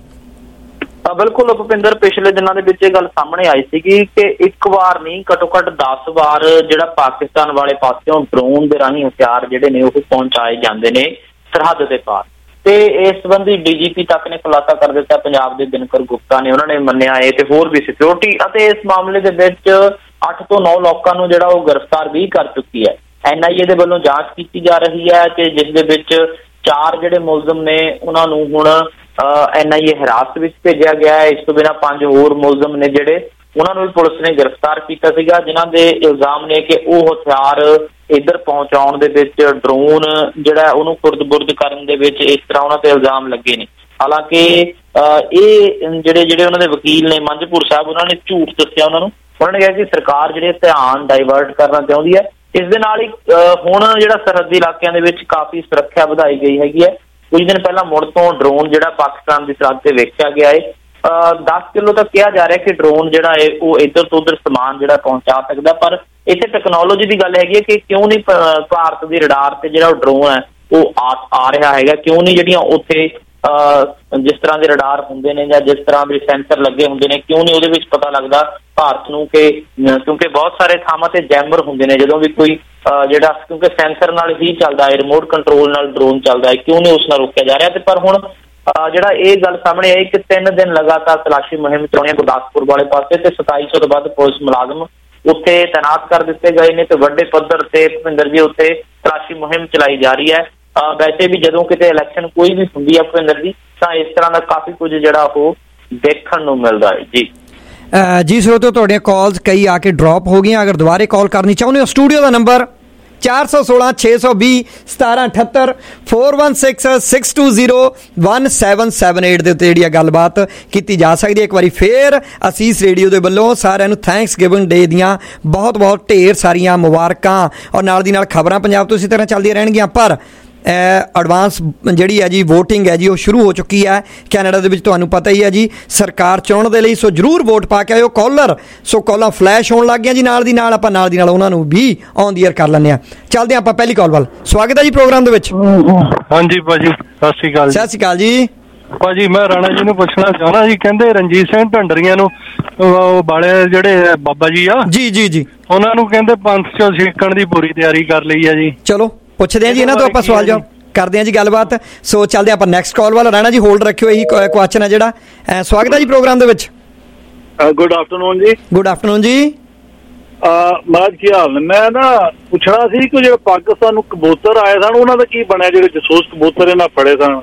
ਬਿਲਕੁਲ ਭੁਪਿੰਦਰ, ਪਿਛਲੇ ਦਿਨਾਂ ਦੇ ਵਿੱਚ ਇਹ ਗੱਲ ਸਾਹਮਣੇ ਆਈ ਸੀਗੀ ਕਿ ਇੱਕ ਵਾਰ ਨਹੀਂ ਘੱਟੋ ਘੱਟ 10 ਵਾਰ ਜਿਹੜਾ ਪਾਕਿਸਤਾਨ ਵਾਲੇ ਪਾਸਿਓਂ ਡਰੋਨ ਦੇ ਰਾਹੀਂ ਹਥਿਆਰ ਜਿਹੜੇ ਨੇ ਉਹ ਪਹੁੰਚਾਏ ਜਾਂਦੇ ਨੇ ਸਰਹੱਦ ਦੇ ਪਾਰ। ਤੇ ਇਸ ਸੰਬੰਧੀ DGP ਤੱਕ ਨੇ ਖੁਲਾਸਾ ਕਰ ਦਿੱਤਾ ਪੰਜਾਬ ਦੇ ਦਿਨਕਰ ਗੁਪਤਾ ਨੇ, ਉਹਨਾਂ ਨੇ ਮੰਨਿਆ ਇਹ ਤੇ ਹੋਰ ਵੀ ਸਿਕਿਉਰਿਟੀ ਅਤੇ ਇਸ ਮਾਮਲੇ ਦੇ ਵਿੱਚ 8 ਤੋਂ 9 ਲੋਕਾਂ ਨੂੰ ਜਿਹੜਾ ਉਹ ਗ੍ਰਿਫਤਾਰ ਵੀ ਕਰ ਚੁੱਕੀ ਹੈ। NIA ਦੇ ਵੱਲੋਂ ਜਾਂਚ ਕੀਤੀ ਜਾ ਰਹੀ ਹੈ ਤੇ ਜਿਸ ਦੇ ਵਿੱਚ 4 ਜਿਹੜੇ ਮੁਲਜ਼ਮ ਨੇ ਉਹਨਾਂ ਨੂੰ ਹੁਣ NIA ਹਿਰਾਸਤ ਵਿੱਚ ਭੇਜਿਆ ਗਿਆ ਹੈ। ਇਸ ਤੋਂ ਬਿਨਾਂ 5 ਹੋਰ ਮੁਲਜ਼ਮ ਨੇ ਜਿਹੜੇ ਉਹਨਾਂ ਨੂੰ ਵੀ ਪੁਲਿਸ ਨੇ ਗ੍ਰਿਫਤਾਰ ਕੀਤਾ ਸੀਗਾ, ਜਿਨ੍ਹਾਂ ਦੇ ਇਲਜ਼ਾਮ ਨੇ ਕਿ ਉਹ ਹਥਿਆਰ ਇੱਧਰ ਪਹੁੰਚਾਉਣ ਦੇ ਵਿੱਚ, ਡਰੋਨ ਜਿਹੜਾ ਉਹਨੂੰ ਖੁਰਦ-ਬੁਰਦ ਕਰਨ ਦੇ ਵਿੱਚ ਇਸ ਤਰ੍ਹਾਂ ਉਹਨਾਂ ਤੇ ਇਲਜ਼ਾਮ ਲੱਗੇ ਨੇ। ਹਾਲਾਂਕਿ ਇਹ ਜਿਹੜੇ ਉਹਨਾਂ ਦੇ ਵਕੀਲ ਨੇ ਮੰਝਪੁਰ ਸਾਹਿਬ, ਉਹਨਾਂ ਨੇ ਝੂਠ ਦੱਸਿਆ। ਉਹਨਾਂ ਨੇ ਕਿਹਾ ਕਿ ਸਰਕਾਰ ਜਿਹੜੇ ਧਿਆਨ ਡਾਇਵਰਟ ਕਰਨਾ ਚਾਹੁੰਦੀ ਹੈ। ਇਸ ਦੇ ਨਾਲ ਹੀ ਹੁਣ ਜਿਹੜਾ ਸਰਹੱਦੀ ਇਲਾਕਿਆਂ ਦੇ ਵਿੱਚ ਕਾਫੀ ਸੁਰੱਖਿਆ ਵਧਾਈ ਗਈ ਹੈਗੀ ਹੈ। ਕੁਝ ਦਿਨ ਪਹਿਲਾਂ ਮੁੜ ਤੋਂ ਡਰੋਨ ਜਿਹੜਾ ਪਾਕਿਸਤਾਨ ਦੀ ਸਰਹੱਦ ਤੇ ਵੇਖਿਆ ਗਿਆ ਹੈ 10 ਕਿਲੋ ਤੱਕ ਕਿਹਾ ਜਾ ਰਿਹਾ ਕਿ ਡਰੋਨ ਜਿਹੜਾ ਹੈ ਉਹ ਇੱਧਰ ਤੋਂ ਉੱਧਰ ਸਮਾਨ ਜਿਹੜਾ ਪਹੁੰਚਾ ਸਕਦਾ। ਪਰ ਇੱਥੇ ਟੈਕਨੋਲੋਜੀ ਦੀ ਗੱਲ ਹੈਗੀ ਹੈ ਕਿ ਕਿਉਂ ਨਹੀਂ ਭਾਰਤ ਦੀ ਰਡਾਰ ਤੇ ਜਿਹੜਾ ਡਰੋਨ ਹੈ ਉਹ ਆ ਰਿਹਾ ਹੈਗਾ, ਕਿਉਂ ਨਹੀਂ ਜਿਹੜੀਆਂ ਉੱਥੇ ਜਿਸ ਤਰ੍ਹਾਂ ਦੇ ਰਡਾਰ ਹੁੰਦੇ ਨੇ ਜਾਂ ਜਿਸ ਤਰ੍ਹਾਂ ਦੇ ਸੈਂਸਰ ਲੱਗੇ ਹੁੰਦੇ ਨੇ, ਕਿਉਂ ਨਹੀਂ ਉਹਦੇ ਵਿੱਚ ਪਤਾ ਲੱਗਦਾ ਭਾਰਤ ਨੂੰ ਕਿ ਕਿਉਂਕਿ ਬਹੁਤ ਸਾਰੇ ਥਾਵਾਂ ਤੇ ਜੈਮਰ ਹੁੰਦੇ ਨੇ ਜਦੋਂ ਵੀ ਕੋਈ ਜਿਹੜਾ, ਕਿਉਂਕਿ ਸੈਂਸਰ ਨਾਲ ਹੀ ਚੱਲਦਾ ਹੈ, ਰਿਮੋਟ ਕੰਟਰੋਲ ਨਾਲ ਡਰੋਨ ਚੱਲਦਾ ਹੈ, ਕਿਉਂ ਨਹੀਂ ਉਸ ਨਾਲ ਰੋਕਿਆ ਜਾ ਰਿਹਾ। ਤੇ ਪਰ ਹੁਣ ਜਿਹੜਾ ਇਹ ਗੱਲ ਸਾਹਮਣੇ ਆਈ ਕਿ 3 ਦਿਨ ਲਗਾਤਾਰ ਤਲਾਸ਼ੀ ਮੁਹਿੰਮ ਚਲਾਉਣੀ ਹੈ ਗੁਰਦਾਸਪੁਰ ਵਾਲੇ ਪਾਸੇ ਤੇ 2700 ਤੋਂ ਵੱਧ ਪੁਲਿਸ ਮੁਲਾਜ਼ਮ ਉੱਥੇ ਤੈਨਾਤ ਕਰ ਦਿੱਤੇ ਗਏ ਨੇ ਤੇ ਵੱਡੇ ਪੱਧਰ ਤੇ ਭੁਪਿੰਦਰ ਜੀ ਉੱਥੇ ਤਲਾਸ਼ੀ ਮੁਹਿੰਮ ਚਲਾਈ ਜਾ ਰਹੀ ਹੈ। ਵੈਸੇ ਵੀ ਜਦੋਂ ਕਿਤੇ ਇਲੈਕਸ਼ਨ ਕੋਈ ਵੀ ਹੁੰਦੀ ਹੈ ਭੁਪਿੰਦਰ ਜੀ ਤਾਂ ਇਸ ਤਰ੍ਹਾਂ ਦਾ ਕਾਫੀ ਕੁਝ ਜਿਹੜਾ ਉਹ ਦੇਖਣ ਨੂੰ ਮਿਲਦਾ ਹੈ। ਜੀ ਸਰੋਤਿਓ, ਤੁਹਾਡੀਆਂ ਕਾਲਸ ਕਈ ਆ ਕੇ ਡ੍ਰੌਪ ਹੋ ਗਈਆਂ। ਅਗਰ ਦੁਬਾਰੇ ਕਾਲ ਕਰਨੀ ਚਾਹੁੰਦੇ ਹੋ ਸਟੂਡੀਓ ਦਾ ਨੰਬਰ 416 620 1778 416 620 1778 ਦੇ ਉੱਤੇ ਜਿਹੜੀ ਗੱਲਬਾਤ ਕੀਤੀ ਜਾ ਸਕਦੀ ਹੈ। ਇੱਕ ਵਾਰੀ ਫੇਰ ਅਸੀਸ ਰੇਡੀਓ ਦੇ ਵੱਲੋਂ ਸਾਰਿਆਂ ਨੂੰ ਥੈਂਕਸ ਗਿਵਿੰਗ ਡੇ ਦੀਆਂ ਬਹੁਤ ਬਹੁਤ ਢੇਰ ਸਾਰੀਆਂ ਮੁਬਾਰਕਾਂ। ਔਰ ਨਾਲ ਦੀ ਨਾਲ ਖਬਰਾਂ ਪੰਜਾਬ ਤੋਂ ਇਸੇ ਤਰ੍ਹਾਂ ਚੱਲਦੀਆਂ ਰਹਿਣਗੀਆਂ। ਪਰ ਐਡਵਾਂਸ ਜਿਹੜੀ ਹੈ ਜੀ ਵੋਟਿੰਗ ਹੈ ਜੀ ਉਹ ਸ਼ੁਰੂ ਹੋ ਚੁੱਕੀ ਹੈ ਕੈਨੇਡਾ ਦੇ ਵਿੱਚ, ਤੁਹਾਨੂੰ ਪਤਾ ਹੀ ਹੈ ਜੀ, ਸਰਕਾਰ ਚੁਣਨ ਦੇ ਲਈ। ਸੋ ਜ਼ਰੂਰ ਵੋਟ ਪਾ ਕੇ ਆਇਓ। ਕਾਲਰ ਸੋ ਕਾਲਾਂ ਫਲੈਸ਼ ਹੋਣ ਲੱਗ ਗਈਆਂ ਜੀ ਨਾਲ ਦੀ ਨਾਲ ਉਹਨਾਂ ਨੂੰ ਵੀ ਔਨ ਦੀ ਏਅਰ ਕਰ ਲੈਂਦੇ ਹਾਂ। ਚੱਲਦੇ ਆਪਾਂ ਪਹਿਲੀ ਕਾਲ ਵੱਲ। ਸਵਾਗਤ ਹੈ ਜੀ ਪ੍ਰੋਗਰਾਮ ਦੇ ਵਿੱਚ। ਹਾਂਜੀ ਭਾਜੀ, ਸਤਿ ਸ਼੍ਰੀ ਅਕਾਲ। ਸਤਿ ਸ਼੍ਰੀ ਅਕਾਲ ਜੀ ਭਾਜੀ। ਮੈਂ ਰਾਣਾ ਜੀ ਨੂੰ ਪੁੱਛਣਾ ਚਾਹੁੰਦਾ ਜੀ, ਕਹਿੰਦੇ ਰਣਜੀਤ ਸਿੰਘ ਢੰਡਰੀਆਂ ਨੂੰ ਵਾਲੇ ਜਿਹੜੇ ਬਾਬਾ ਜੀ ਆ ਜੀ ਉਹਨਾਂ ਨੂੰ ਕਹਿੰਦੇ ਪੰਥ ਚੋਂ ਸਿੱਖਣ ਦੀ ਪੂਰੀ ਤਿਆਰੀ ਕਰ ਲਈ ਹੈ ਜੀ। ਚਲੋ ਪੁੱਛਦੇ ਹਾਂ ਜੀ ਇਹਨਾਂ ਤੋਂ, ਆਪਾਂ ਸਵਾਲ ਜਵਾਬ ਕਰਦੇ ਹਾਂ ਜੀ ਗੱਲਬਾਤ। ਸੋ ਚੱਲਦੇ ਆਪਾਂ ਨੈਕਸਟ ਕਾਲ ਵੱਲ। ਰਾਣਾ ਜੀ ਹੋਲਡ ਰੱਖਿਓ, ਇਹੀ ਕੁਐਸਚਨ ਹੈ ਜਿਹੜਾ। ਸਵਾਗਤ ਹੈ ਜੀ ਪ੍ਰੋਗਰਾਮ ਦੇ ਵਿੱਚ। ਗੁੱਡ ਆਫਟਰਨੂਨ ਜੀ। ਗੁੱਡ ਆਫਟਰਨੂਨ ਜੀ। ਮਹਾਰਾਜ ਕੀ ਹਾਲ ਨੇ? ਮੈਂ ਨਾ ਪੁੱਛਣਾ ਸੀ ਕਿ ਜਿਹੜੇ ਪਾਕਿਸਤਾਨ ਨੂੰ ਕਬੂਤਰ ਆਏ ਸਨ ਉਹਨਾਂ ਦਾ ਕੀ ਬਣਿਆ, ਜਿਹੜੇ ਜਸੂਸ ਕਬੂਤਰ ਇਹਨਾਂ ਫੜੇ ਸਨ?